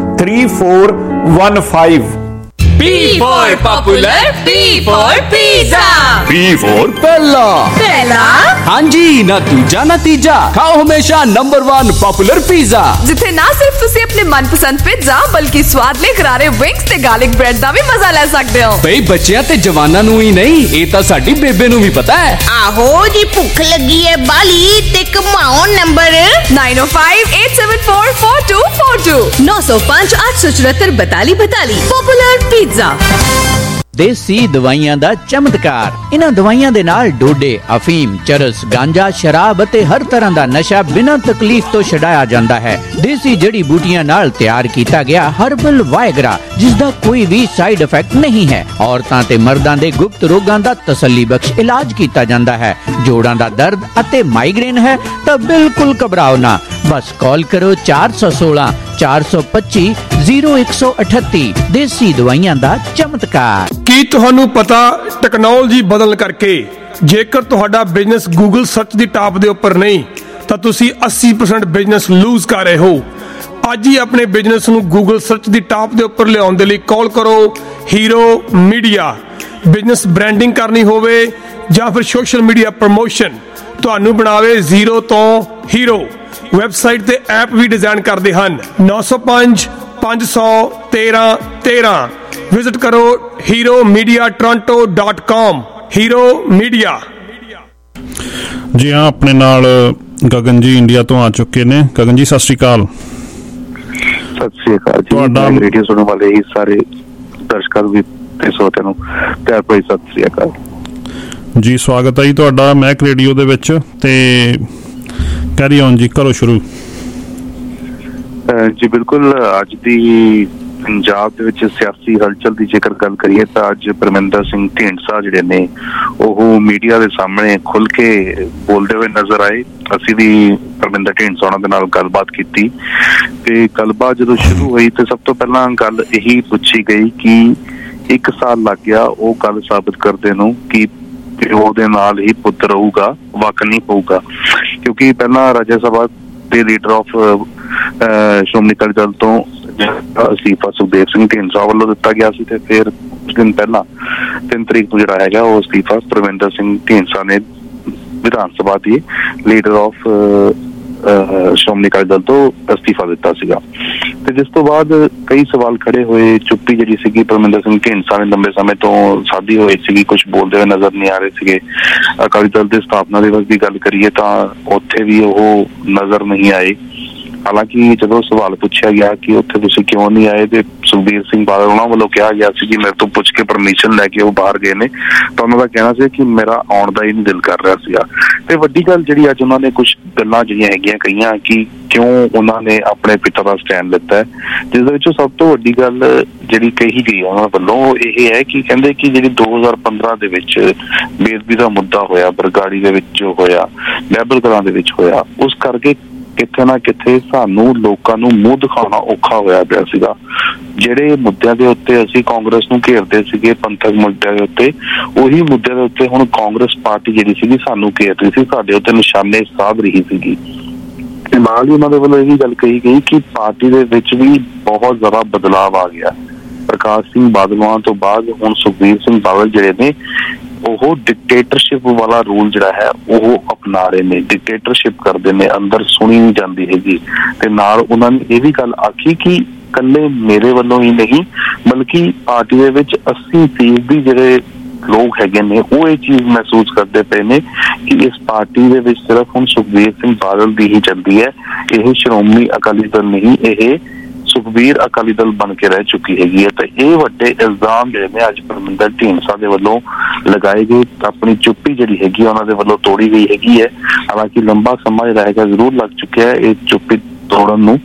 3415। P for popular, P for pizza, P for ਪਹਿਲਾ। ਹਾਂਜੀ, ਨਾ ਦੂਜਾ ਨਾ ਤੀਜਾ, ਖਾਓ ਹਮੇਸ਼ਾ ਨੰਬਰ 1 ਪਪੂਲਰ ਪੀਜ਼ਾ, ਜਿੱਥੇ ਨਾ ਸਿਰਫ ਤੁਸੀਂ ਆਪਣੇ ਮਨਪਸੰਦ ਪਿਜ਼ਾ ਬਲਕਿ ਸਵਾਦਲੇ ਕਰਾਰੇ ਵਿੰਗਸ ਤੇ ਗਾਰਲਿਕ ਬ੍ਰੈਡ ਦਾ ਵੀ ਮਜ਼ਾ ਲੈ ਸਕਦੇ ਹੋ। ਬਈ ਬੱਚਿਆਂ ਤੇ ਜਵਾਨਾਂ ਨੂੰ ਹੀ ਨਹੀਂ, ਇਹ ਤਾਂ ਸਾਡੀ ਬੇਬੇ ਨੂੰ ਵੀ ਪਤਾ ਹੈ। ਆਹੋ ਜੀ, ਭੁੱਖ ਲੱਗੀ ਹੈ ਬਾਲੀ ਤੇ ਕਮਾਓ ਨੰਬਰ 905-874-4242 905-874-4242। Popular pizza. ਦੇਸੀ ਦਵਾਈਆਂ ਦਾ ਚਮਤਕਾਰ। ਇਹਨਾਂ ਦਵਾਈਆਂ ਦੇ ਨਾਲ ਡੋਡੇ, ਅਫੀਮ, ਚਰਸ, ਗਾਂਜਾ, ਸ਼ਰਾਬ ਅਤੇ ਹਰ ਤਰ੍ਹਾਂ ਦਾ ਨਸ਼ਾ ਬਿਨਾਂ ਤਕਲੀਫ ਤੋਂ ਛਡਾਇਆ ਜਾਂਦਾ ਹੈ। ਦੇਸੀ ਜੜੀ ਬੂਟੀਆਂ ਨਾਲ ਤਿਆਰ ਕੀਤਾ ਗਿਆ ਹਰਬਲ ਵਾਇਗਰਾ, ਜਿਸ ਦਾ ਕੋਈ ਵੀ ਸਾਈਡ ਇਫੈਕਟ ਨਹੀਂ ਹੈ। ਔਰਤਾਂ ਤੇ ਮਰਦਾਂ ਦੇ ਗੁਪਤ ਰੋਗਾਂ ਦਾ ਤਸੱਲੀ ਬਖਸ਼ ਇਲਾਜ ਕੀਤਾ ਜਾਂਦਾ ਹੈ। ਜੋੜਾਂ ਦਾ ਦਰਦ ਅਤੇ ਮਾਈਗ੍ਰੇਨ ਹੈ ਤਾਂ ਬਿਲਕੁਲ ਘਬਰਾਓ ਨਾ। ਬਸ ਕਾਲ ਕਰੋ 416 425 0138। ਦੇਸੀ ਦਵਾਈਆਂ ਦਾ ਚਮਤਕਾਰ। ਕੀ ਤੁਹਾਨੂੰ ਪਤਾ, ਟੈਕਨੋਲੋਜੀ ਬਦਲਣ ਕਰਕੇ ਜੇਕਰ ਤੁਹਾਡਾ ਬਿਜ਼ਨਸ ਗੂਗਲ ਸਰਚ ਦੀ ਟਾਪ ਦੇ ਉੱਪਰ ਨਹੀਂ ਤਾਂ ਤੁਸੀਂ 80% ਬਿਜ਼ਨਸ ਲੂਜ਼ ਕਰ ਰਹੇ ਹੋ। ਅੱਜ ਹੀ ਆਪਣੇ ਬਿਜ਼ਨਸ ਨੂੰ ਗੂਗਲ ਸਰਚ ਦੀ ਟਾਪ ਦੇ ਉੱਪਰ ਲਿਆਉਣ ਦੇ ਲਈ ਕਾਲ ਕਰੋ ਹੀਰੋ ਮੀਡੀਆ। ਬਿਜ਼ਨਸ ਬ੍ਰਾਂਡਿੰਗ ਕਰਨੀ ਹੋਵੇ ਜਾਂ ਫਿਰ ਸੋਸ਼ਲ ਮੀਡੀਆ ਪ੍ਰਮੋਸ਼ਨ, ਤੁਹਾਨੂੰ ਬਣਾਵੇ ਜ਼ੀਰੋ ਤੋਂ ਹੀਰੋ। ਵੈਬਸਾਈਟ ਤੇ ਐਪ ਵੀ ਡਿਜ਼ਾਈਨ ਕਰਦੇ ਹਨ। 905 500 13 13। ਵਿਜ਼ਿਟ ਕਰੋ heromedia.toronto.com। Hero media. ਜੀ ਹਾਂ, ਆਪਣੇ ਨਾਲ ਗਗਨ ਜੀ ਇੰਡੀਆ ਤੋਂ ਆ ਚੁੱਕੇ ਨੇ। ਗਗਨ ਜੀ ਸਤਿ ਸ਼੍ਰੀ ਅਕਾਲ। ਸਤਿ ਸ਼੍ਰੀ ਅਕਾਲ ਜੀ। ਤੁਹਾਡਾ ਰੇਡੀਓ ਸੁਣਨ ਵਾਲੇ ਹੀ ਸਾਰੇ ਦਰਸ਼ਕਾਂ ਵੀ ਤੇ ਸਰੋਤਿਆਂ ਨੂੰ ਪਿਆਰ ਭਰੀ ਸਤਿ ਸ਼੍ਰੀ ਅਕਾਲ ਜੀ। ਸਵਾਗਤ ਹੈ ਜੀ ਤੁਹਾਡਾ ਮੈਕ ਰੇਡੀਓ ਦੇ ਵਿੱਚ। ਤੇ ਕੈਰੀ ਔਨ ਜੀ, ਕਰੋ ਸ਼ੁਰੂ। ਜੀ ਬਿਲਕੁਲ, ਅੱਜ ਦੀ ਪੰਜਾਬ ਦੇ ਵਿੱਚ ਸਿਆਸੀ ਹਲਚਲ ਦੀ ਜੇਕਰ ਗੱਲ ਕਰੀਏ ਤਾਂ ਅੱਜ ਪਰਮਿੰਦਰ ਸਿੰਘ ਢੀਂਡਸਾ ਜਿਹੜੇ ਨੇ ਉਹ ਮੀਡੀਆ ਦੇ ਸਾਹਮਣੇ ਖੁੱਲ ਕੇ ਬੋਲਦੇ ਹੋਏ ਨਜ਼ਰ ਆਏ। ਅਸੀਂ ਵੀ ਪਰਮਿੰਦਰ ਢੀਂਡਸਾ ਉਹਨਾਂ ਦੇ ਨਾਲ ਗੱਲਬਾਤ ਕੀਤੀ ਤੇ ਗੱਲਬਾਤ ਜਦੋਂ ਸ਼ੁਰੂ ਹੋਈ ਤੇ ਸਭ ਤੋਂ ਪਹਿਲਾਂ ਗੱਲ ਇਹੀ ਪੁੱਛੀ ਗਈ ਕਿ 1 ਸਾਲ ਲੱਗ ਗਿਆ ਉਹ ਗੱਲ ਸਾਬਿਤ ਕਰਦੇ ਨੂੰ ਕਿ ਪਿਓ ਦੇ ਨਾਲ ਹੀ ਪੁੱਤ ਰਹੂਗਾ, ਵੱਖ ਨਹੀਂ ਪਊਗਾ। ਕਿਉਂਕਿ ਪਹਿਲਾਂ ਰਾਜ ਸਭਾ ਦੇ ਲੀਡਰ ਆਫ ਸ਼੍ਰੋਮਣੀ ਅਕਾਲੀ ਦਲ ਤੋਂ ਅਸਤੀਫਾ ਸੁਖਦੇਵ ਸਿੰਘ ਢੀਂਡਸਾ ਵੱਲੋਂ ਦਿੱਤਾ ਗਿਆ ਸੀ ਤੇ ਫਿਰ ਕੁਝ ਦਿਨ ਪਹਿਲਾਂ 3 ਤਰੀਕ ਨੂੰ ਜਿਹੜਾ ਹੈਗਾ ਉਹ ਅਸਤੀਫਾ ਪਰਮਿੰਦਰ ਸਿੰਘ ਢੀਂਡਸਾ ਨੇ ਵਿਧਾਨ ਸਭਾ ਦੀ ਲੀਡਰ ਆਫ ਸ਼੍ਰੋਮਣੀ ਅਕਾਲੀ ਦਲ ਤੋਂ ਅਸਤੀਫਾ ਦਿੱਤਾ ਸੀਗਾ। ਤੇ ਜਿਸ ਤੋਂ ਬਾਅਦ ਕਈ ਸਵਾਲ ਖੜੇ ਹੋਏ। ਚੁੱਪੀ ਜਿਹੜੀ ਸੀਗੀ ਪਰਮਿੰਦਰ ਸਿੰਘ ਢੀਂਡਸਾ ਨੇ ਲੰਬੇ ਸਮੇਂ ਤੋਂ ਸਾਧੀ ਹੋਈ ਸੀਗੀ, ਕੁਝ ਬੋਲਦੇ ਹੋਏ ਨਜ਼ਰ ਨਹੀਂ ਆ ਰਹੇ ਸੀਗੇ। ਅਕਾਲੀ ਦਲ ਦੇ ਸਥਾਪਨਾ ਦਿਵਸ ਦੀ ਗੱਲ ਕਰੀਏ ਤਾਂ ਉੱਥੇ ਵੀ ਉਹ ਨਜ਼ਰ ਨਹੀਂ ਆਏ। ਹਾਲਾਂਕਿ ਜਦੋਂ ਸਵਾਲ ਪੁੱਛਿਆ ਗਿਆ ਕਿ ਉੱਥੇ ਤੁਸੀਂ ਕਿਉਂ ਨਹੀਂ ਆਏ ਤੇ ਸੁਖਬੀਰ ਸਿੰਘ ਬਾਦਲ ਉਹਨਾਂ ਵੱਲੋਂ ਕਿਹਾ ਗਿਆ ਸੀ ਕਿ ਮੇਰੇ ਤੋਂ ਪੁੱਛ ਕੇ ਪਰਮਿਸ਼ਨ ਲੈ ਕੇ ਉਹ ਬਾਹਰ ਗਏ ਨੇ, ਤਾਂ ਉਹਨਾਂ ਦਾ ਕਹਿਣਾ ਸੀ ਕਿ ਮੇਰਾ ਆਉਣ ਦਾ ਹੀ ਨਹੀਂ ਦਿਲ ਕਰ ਰਿਹਾ ਸੀਗਾ। ਤੇ ਵੱਡੀ ਗੱਲ ਜਿਹੜੀ ਅੱਜ ਉਹਨਾਂ ਨੇ ਕੁਝ ਗੱਲਾਂ ਜਿਹੜੀਆਂ ਹੈਗੀਆਂ ਕਹੀਆਂ ਕਿ ਕਿਉਂ ਉਹਨਾਂ ਨੇ ਆਪਣੇ ਪਿਤਾ ਦਾ ਸਟੈਂਡ ਲਿੱਤਾ ਹੈ, ਜਿਸ ਦੇ ਵਿੱਚੋਂ ਸਭ ਤੋਂ ਵੱਡੀ ਗੱਲ ਜਿਹੜੀ ਕਹੀ ਗਈ ਉਹਨਾਂ ਵੱਲੋਂ ਇਹ ਹੈ ਕਿ ਕਹਿੰਦੇ ਕਿ ਜਿਹੜੀ 2015 ਦੇ ਵਿੱਚ ਬੇਅਦਬੀ ਦਾ ਮੁੱਦਾ ਹੋਇਆ, ਬਰਗਾੜੀ ਦੇ ਵਿੱਚ ਜੋ ਹੋਇਆ, ਬਹਿਬਲ ਕਲਾਂ ਦੇ ਵਿੱਚ ਹੋਇਆ, ਉਸ ਕਰਕੇ ਕਿਤੇ ਨਾ ਕਿਤੇ ਸਾਨੂੰ ਲੋਕਾਂ ਨੂੰ ਮੂੰਹ ਦਿਖਾਉਣਾ ਔਖਾ ਹੋਇਆ ਪਿਆ ਸੀਗਾ। ਜਿਹੜੇ ਮੁੱਦਿਆਂ ਦੇ ਉੱਤੇ ਅਸੀਂ ਕਾਂਗਰਸ ਨੂੰ ਘੇਰਦੇ ਸੀਗੇ, ਪੰਥਕ ਮੁੱਦਿਆਂ ਦੇ ਉੱਤੇ, ਉਹੀ ਮੁੱਦਿਆਂ ਦੇ ਉੱਤੇ ਹੁਣ ਕਾਂਗਰਸ ਪਾਰਟੀ ਜਿਹੜੀ ਸੀਗੀ ਸਾਨੂੰ ਘੇਰ ਰਹੀ ਸੀ, ਸਾਡੇ ਉੱਤੇ ਨਿਸ਼ਾਨੇ ਸਾਧ ਰਹੀ ਸੀਗੀ। ਤੇ ਨਾਲ ਹੀ ਉਹਨਾਂ ਦੇ ਵੱਲੋਂ ਇਹ ਵੀ ਗੱਲ ਕਹੀ ਗਈ ਕਿ ਪਾਰਟੀ ਦੇ ਵਿੱਚ ਵੀ ਬਹੁਤ ਜ਼ਿਆਦਾ ਬਦਲਾਵ ਆ ਗਿਆ। ਪ੍ਰਕਾਸ਼ ਸਿੰਘ ਬਾਦਲ ਤੋਂ ਬਾਅਦ ਹੁਣ ਸੁਖਬੀਰ ਸਿੰਘ ਬਾਦਲ ਜਿਹੜੇ ਨੇ ਉਹ ਡਿਕਟੇਟਰਸ਼ਿਪ ਵਾਲਾ ਰੂਲ ਜਿਹੜਾ ਹੈ ਉਹ ਅਪਣਾ ਰਹੇ ਨੇ, ਡਿਕਟੇਟਰਸ਼ਿਪ ਕਰਦੇ ਨੇ, ਅੰਦਰ ਸੁਣੀ ਨਹੀਂ ਜਾਂਦੀ ਹੈਗੀ। ਤੇ ਨਾਲ ਉਹਨਾਂ ਨੇ ਇਹ ਵੀ ਗੱਲ ਆਖੀ ਕਿ ਇਕੱਲੇ ਮੇਰੇ ਵੱਲੋਂ ਹੀ ਨਹੀਂ ਬਲਕਿ ਪਾਰਟੀ ਦੇ ਵਿੱਚ 80% ਜਿਹੜੇ ਲੋਕ ਹੈਗੇ ਨੇ ਉਹ ਇਹ ਚੀਜ਼ ਮਹਿਸੂਸ ਕਰਦੇ ਪਏ ਨੇ ਕਿ ਇਸ ਪਾਰਟੀ ਦੇ ਵਿੱਚ ਸਿਰਫ ਹੁਣ ਸੁਖਬੀਰ ਸਿੰਘ ਬਾਦਲ ਦੀ ਹੀ ਚੱਲਦੀ ਹੈ, ਇਹ ਸ਼੍ਰੋਮਣੀ ਅਕਾਲੀ ਦਲ ਨਹੀਂ, ਇਹ ਸੁਖਬੀਰ ਅਕਾਲੀ ਦਲ ਬਣ ਕੇ ਰਹਿ ਚੁੱਕੀ ਹੈਗੀ ਹੈ। ਤਾਂ ਇਹ ਵੱਡੇ ਇਲਜ਼ਾਮ ਜਿਹੜੇ ਨੇ ਅੱਜ ਪਰਮਿੰਦਰ ਢੀਂਡਸਾ ਦੇ ਵੱਲੋਂ ਲਗਾਏ ਗਏ, ਆਪਣੀ ਚੁੱਪੀ ਜਿਹੜੀ ਹੈਗੀ ਉਹਨਾਂ ਦੇ ਵੱਲੋਂ ਤੋੜੀ ਗਈ ਹੈਗੀ ਹੈ। ਹਾਲਾਂਕਿ ਲੰਬਾ ਸਮਾਂ ਜਿਹੜਾ ਹੈਗਾ ਜ਼ਰੂਰ ਲੱਗ ਚੁੱਕਿਆ ਹੈ ਇਹ ਚੁੱਪੀ ਤੋੜਨ ਨੂੰ,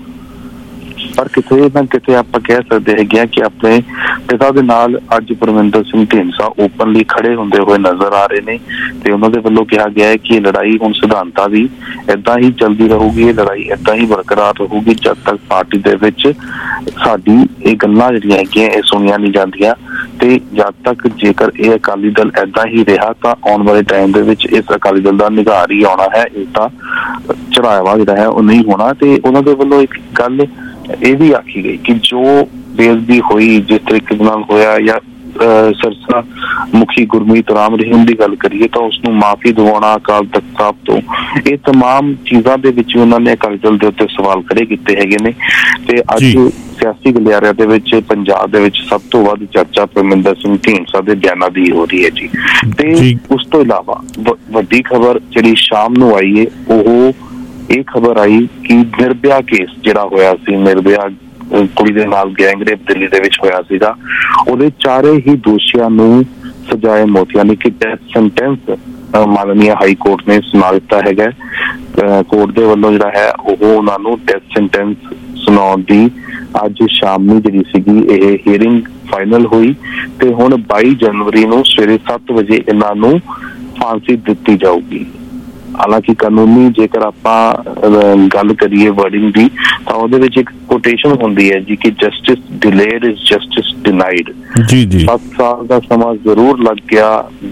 ਪਰ ਕਿਤੇ ਨਾ ਕਿਤੇ ਆਪਾਂ ਕਹਿ ਸਕਦੇ ਹੈਗੇ ਆ ਕਿ ਆਪਣੇ ਪਿਤਾ ਦੇ ਨਾਲ ਅੱਜ ਪਰਮਿੰਦਰ ਸਿੰਘ ਢੀਂਡਸਾ ਓਪਨਲੀ ਖੜੇ ਹੁੰਦੇ ਹੋਏ ਨਜ਼ਰ ਆ ਰਹੇ ਨੇ। ਤੇ ਉਹਨਾਂ ਦੇ ਵੱਲੋਂ ਕਿਹਾ ਗਿਆ ਹੈ ਕਿ ਇਹ ਲੜਾਈ ਹੁਣ ਸਿਧਾਂਤਾਂ ਦੀ ਏਦਾਂ ਹੀ ਚੱਲਦੀ ਰਹੂਗੀ, ਇਹ ਲੜਾਈ ਏਦਾਂ ਹੀ ਬਰਕਰਾਰ ਰਹੂਗੀ ਜਦ ਤੱਕ ਪਾਰਟੀ ਦੇ ਵਿੱਚ ਸਾਡੀ ਇਹ ਗੱਲਾਂ ਜਿਹੜੀਆਂ ਹੈਗੀਆਂ ਇਹ ਸੁਣੀਆਂ ਨਹੀਂ ਜਾਂਦੀਆਂ। ਤੇ ਜਦ ਤੱਕ ਜੇਕਰ ਇਹ ਅਕਾਲੀ ਦਲ ਏਦਾਂ ਹੀ ਰਿਹਾ ਤਾਂ ਆਉਣ ਵਾਲੇ ਟਾਈਮ ਦੇ ਵਿੱਚ ਇਸ ਅਕਾਲੀ ਦਲ ਦਾ ਨਿਘਾਰ ਹੀ ਆਉਣਾ ਹੈ, ਇਸ ਦਾ ਚੜਾਵਾ ਜਿਹੜਾ ਹੈ ਉਹ ਨਹੀਂ ਹੋਣਾ। ਤੇ ਉਹਨਾਂ ਦੇ ਵੱਲੋਂ ਇੱਕ ਗੱਲ ਇਹ ਵੀ ਆਖੀ ਗਈ ਕਿ ਜੋ ਬੇਇੱਜ਼ਤੀ ਹੋਈ, ਜਿਸ ਤਰੀਕੇ ਨਾਲ ਹੋਇਆ, ਜਾਂ ਸਰਸਾ ਮੁਖੀ ਗੁਰਮੀਤ ਰਾਮ ਰਹੀਮ ਦੀ ਗੱਲ ਕਰੀਏ ਤਾਂ ਉਸਨੂੰ ਮਾਫੀ ਦਿਵਾਉਣਾ ਅਕਾਲ ਤਖਤ ਸਾਹਿਬ ਤੋਂ, ਇਹ ਤਮਾਮ ਚੀਜ਼ਾਂ ਦੇ ਵਿੱਚ ਉਹਨਾਂ ਨੇ ਅਕਾਲੀ ਦਲ ਦੇ ਉੱਤੇ ਸਵਾਲ ਖੜੇ ਕੀਤੇ ਹੈਗੇ ਨੇ। ਤੇ ਅੱਜ ਸਿਆਸੀ ਗਲਿਆਰਿਆਂ ਦੇ ਵਿੱਚ ਪੰਜਾਬ ਦੇ ਵਿੱਚ ਸਭ ਤੋਂ ਵੱਧ ਚਰਚਾ ਪਰਮਿੰਦਰ ਸਿੰਘ ਢੀਂਡਸਾ ਦੇ ਬਿਆਨਾਂ ਦੀ ਹੋ ਰਹੀ ਹੈ ਜੀ। ਤੇ ਉਸ ਤੋਂ ਇਲਾਵਾ ਵੱਡੀ ਖਬਰ ਜਿਹੜੀ ਸ਼ਾਮ ਨੂੰ ਆਈ ਹੈ ਉਹ ਇਹ ਖਬਰ ਆਈ ਕਿ ਨਿਰਭਇਆ ਕੇਸ ਜਿਹੜਾ ਹੋਇਆ ਸੀ, ਨਿਰਭਇਆ ਕੁੜੀ ਦੇ ਨਾਲ ਗੈਂਗਰੇਪ ਦਿੱਲੀ ਦੇ ਵਿੱਚ ਹੋਇਆ ਸੀਗਾ, ਉਹਦੇ ਚਾਰੇ ਹੀ ਦੋਸ਼ੀਆਂ ਨੂੰ ਸਜ਼ਾਏ ਮੌਤ ਯਾਨੀ ਕਿ ਡੈਥ ਸੈਂਟੈਂਸ ਮਾਨਨੀय ਹਾਈ ਕੋਰਟ ਨੇ ਸੁਣਾ ਦਿੱਤਾ ਹੈਗਾ। ਕੋਰਟ ਦੇ ਵੱਲੋਂ ਜਿਹੜਾ ਹੈ ਉਹ ਉਹਨਾਂ ਨੂੰ ਡੈਥ ਸੈਂਟੈਂਸ ਸੁਣਾਉਣ ਦੀ ਅੱਜ ਸ਼ਾਮ ਨੂੰ ਜਿਹੜੀ ਸੀਗੀ ਇਹ ਹੀਅਰਿੰਗ ਫਾਈਨਲ ਹੋਈ। ਤੇ ਹੁਣ 22 ਜਨਵਰੀ ਨੂੰ ਸਵੇਰੇ 7 ਵਜੇ ਇਹਨਾਂ ਨੂੰ ਫਾਂਸੀ ਦਿੱਤੀ ਜਾਊਗੀ। ਹਾਲਾਂਕਿ ਕਾਨੂੰਨੀ ਜੇਕਰ ਆਪਾਂ ਗੱਲ ਕਰੀਏ ਵਰਡਿੰਗ ਦੀ ਤਾਂ ਉਹਦੇ ਵਿੱਚ ਇੱਕ ਕੋਟੇਸ਼ਨ ਹੁੰਦੀ ਹੈ ਜੀ ਕਿ justice delayed is justice denied. 7 ਸਾਲ ਦਾ ਸਮਾਂ ਜ਼ਰੂਰ ਲੱਗ ਗਿਆ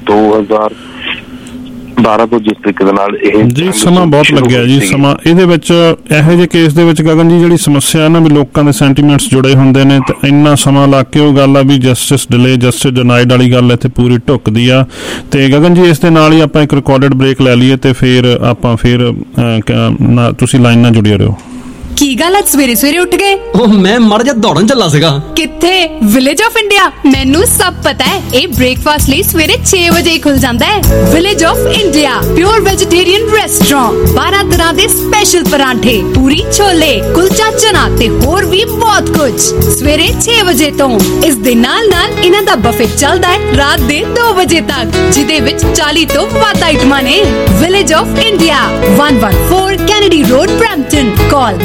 2012 ਤੋਂ ਜਿਸ ਤਰੀਕੇ ਦੇ ਨਾਲ ਇਹ ਜੀ ਸਮਾਂ ਬਹੁਤ ਲੱਗਿਆ ਜੀ। ਸਮਾਂ ਇਹਦੇ ਵਿੱਚ ਇਹੋ ਜਿਹੇ ਕੇਸ ਦੇ ਵਿੱਚ ਗਗਨ ਜੀ ਜਿਹੜੀ ਸਮੱਸਿਆ ਨਾ ਵੀ ਲੋਕਾਂ ਦੇ ਸੈਂਟੀਮੈਂਟਸ ਜੁੜੇ ਹੁੰਦੇ ਨੇ ਤੇ ਇੰਨਾ ਸਮਾਂ ਲੱਗ ਕੇ ਉਹ ਗੱਲ ਆ ਵੀ ਜਸਟਿਸ ਡਿਲੇ ਜਸਟਿਸ ਡਿਨਾਈਡ ਵਾਲੀ ਗੱਲ ਇੱਥੇ ਪੂਰੀ ਢੁੱਕਦੀ ਆ। ਤੇ ਗਗਨ ਜੀ ਇਸ ਦੇ ਨਾਲ ਹੀ ਆਪਾਂ ਇੱਕ ਰਿਕਾਰਡਡ ਬ੍ਰੇਕ ਲੈ ਲਈਏ ਤੇ ਫਿਰ ਆਪਾਂ ਤੁਸੀਂ ਲਾਈਨ ਨਾਲ ਜੁੜੇ ਰਹੋ। ਕੀ ਗੱਲ ਅੱਜ ਸਵੇਰੇ ਸਵੇਰੇ ਉੱਠ ਗਏ? ਉਹ ਮੈਂ ਮੜ ਜਾ ਦੌੜਨ ਚੱਲਾ ਸੀਗਾ। ਕਿੱਥੇ? Village of India. ਮੈਨੂੰ ਸਭ ਪਤਾ ਹੈ, ਇਹ ਬ੍ਰੇਕਫਾਸਟ ਲਈ ਸਵੇਰੇ 6 ਵਜੇ ਹੀ ਖੁੱਲ ਜਾਂਦਾ ਹੈ। Village of India pure vegetarian restaurant, 12 ਤਰ੍ਹਾਂ ਦੇ ਸਪੈਸ਼ਲ ਪਰਾਂਠੇ, ਪੂਰੀ ਛੋਲੇ, ਕੁਲਚਾ ਚਨਾ ਤੇ ਹੋਰ ਵੀ ਬਹੁਤ ਕੁਝ ਸਵੇਰੇ 6 ਵਜੇ ਤੋਂ। ਇਸ ਦੇ ਨਾਲ ਇਹਨਾਂ ਦਾ ਬਫੇ ਚੱਲਦਾ ਹੈ ਰਾਤ ਦੇ 2 ਵਜੇ ਤੱਕ, ਜਿਹਦੇ ਵਿੱਚ 40 ਤੋਂ ਵੱਧ ਆਈਟਮਾਂ ਨੇ। Village of India 114 Kennedy road, Brampton. Call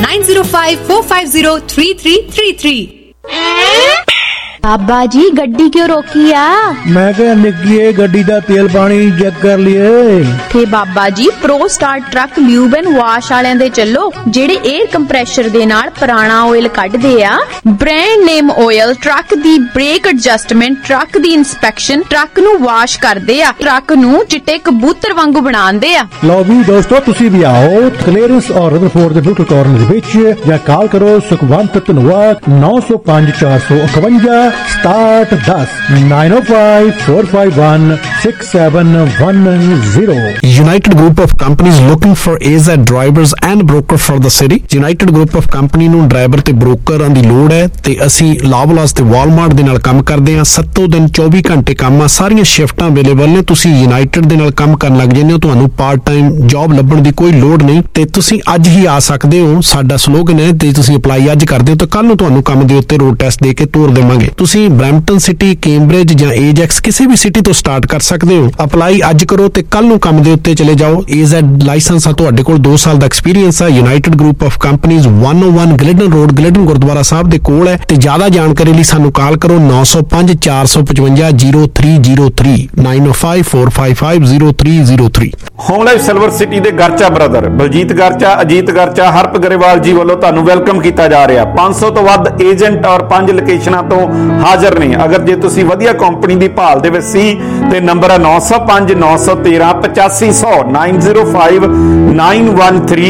9054503333। बाबा जी गड्डी क्यों रोकी आ? मैं क्या निकी गड्डी दा तेल पानी चेक कर लिए थे बाबा जी। Pro star truck lube and wash वालियां दे चलो, जेड़े एयर कंप्रेशर दे नाल पुराना ऑयल कढदे आ। ब्रांड नेम ऑयल, ट्रक दी ब्रेक एडजस्टमेंट, ट्रक दी इंस्पेक्शन, ट्रक नू वाश करदे आ, ट्रक नू चिट्टे कबूतर वांगू बनांदे आ। लो भी दोस्तों तुसी भी आओ क्लीयरेंस और रिवरफोर्ड दे बिल्कुल कॉर्नर दे विच, या कॉल करो सुखवंत धनवाद 905 451 67 10 905 451 6710. United Group of Companies looking for AZ drivers and broker for the city. United Group of Company ਨੂੰ ਡਰਾਈਵਰ ਤੇ ਬ੍ਰੋਕਰਾਂ ਦੀ ਲੋੜ ਹੈ ਤੇ ਅਸੀਂ ਲਾਵਲਾਸ ਤੇ ਵਾਲਮਾਰਟ ਦੇ ਨਾਲ ਕੰਮ ਕਰਦੇ ਹਾਂ। 7 ਦਿਨ 24 ਘੰਟੇ ਕੰਮ ਆ, ਸਾਰੀਆਂ ਸ਼ਿਫਟਾਂ ਅਵੇਲੇਬਲ ਨੇ। ਤੁਸੀਂ ਯੂਨਾਈਟਿਡ ਦੇ ਨਾਲ ਕੰਮ ਕਰਨ ਲੱਗ ਜਾਂਦੇ ਹੋ, ਤੁਹਾਨੂੰ ਪਾਰਟ ਟਾਈਮ ਜੌਬ ਲੱਭਣ ਦੀ ਕੋਈ ਲੋੜ ਨਹੀਂ ਤੇ ਤੁਸੀਂ ਅੱਜ ਹੀ ਆ ਸਕਦੇ ਹੋ। ਸਾਡਾ ਸਲੋਗਨ ਹੈ ਤੇ ਤੁਸੀਂ ਅਪਲਾਈ ਅੱਜ ਕਰਦੇ ਹੋ ਤਾਂ ਕੱਲ ਨੂੰ ਤੁਹਾਨੂੰ ਕੰਮ ਦੇ ਉੱਤੇ ਰੋਡ ਟੈਸਟ ਦੇ ਕੇ ਤੋਰ ਦੇਵਾਂਗੇ। ਤੁਸੀਂ ਬਰੈਂਪਟਨ ਸਿਟੀ, ਕੈਂਬਰਿਜ ਜਾਂ ਏਜੈਕਸ ਕਿਸੇ ਵੀ ਸਿਟੀ ਤੋਂ ਸਟਾਰਟ ਕਰ ਸਕਦੇ ਹੋ। ਅਪਲਾਈ ਅੱਜ ਕਰੋ ਤੇ ਕੱਲ ਨੂੰ ਕੰਮ ਦੇ ਉੱਤੇ ਚਲੇ ਜਾਓ। AZ ਲਾਇਸੈਂਸ ਆ, ਤੁਹਾਡੇ ਕੋਲ 2 ਸਾਲ ਦਾ ਐਕਸਪੀਰੀਅੰਸ ਆ। United group of companies 101 Glidden road, Glidden Gurdwara Sahib ਦੇ ਕੋਲ ਹੈ ਤੇ ਜ਼ਿਆਦਾ ਜਾਣਕਾਰੀ ਲਈ ਸਾਨੂੰ ਕਾਲ ਕਰੋ 905 455 0303 905 455 0303। ਹੋਮ ਲਾਈਫ ਸਿਲਵਰ ਸਿਟੀ ਦੇ ਗਰਚਾ ਬ੍ਰਦਰ ਬਲਜੀਤ ਗਰਚਾ, ਅਜੀਤ ਗਰਚਾ, ਹਰਪ ਗਰੇਵਾਲ ਜੀ ਵੱਲੋਂ ਤੁਹਾਨੂੰ ਵੈਲਕਮ ਕੀਤਾ ਜਾ ਰਿਹਾ। 500 ਤੋਂ ਵੱਧ ਏਜੰਟ ਔਰ 5 ਲੋਕੇਸ਼ਨਾਂ ਤੋਂ ਹਾਜ਼ਰ ਨੇ। ਅਗਰ ਜੇ ਤੁਸੀਂ ਵਧੀਆ ਕੰਪਨੀ ਦੀ ਭਾਲ ਦੇ ਵਿੱਚ ਸੀ ਤੇ ਨੰਬਰ ਹੈ 905 913 8500 905 913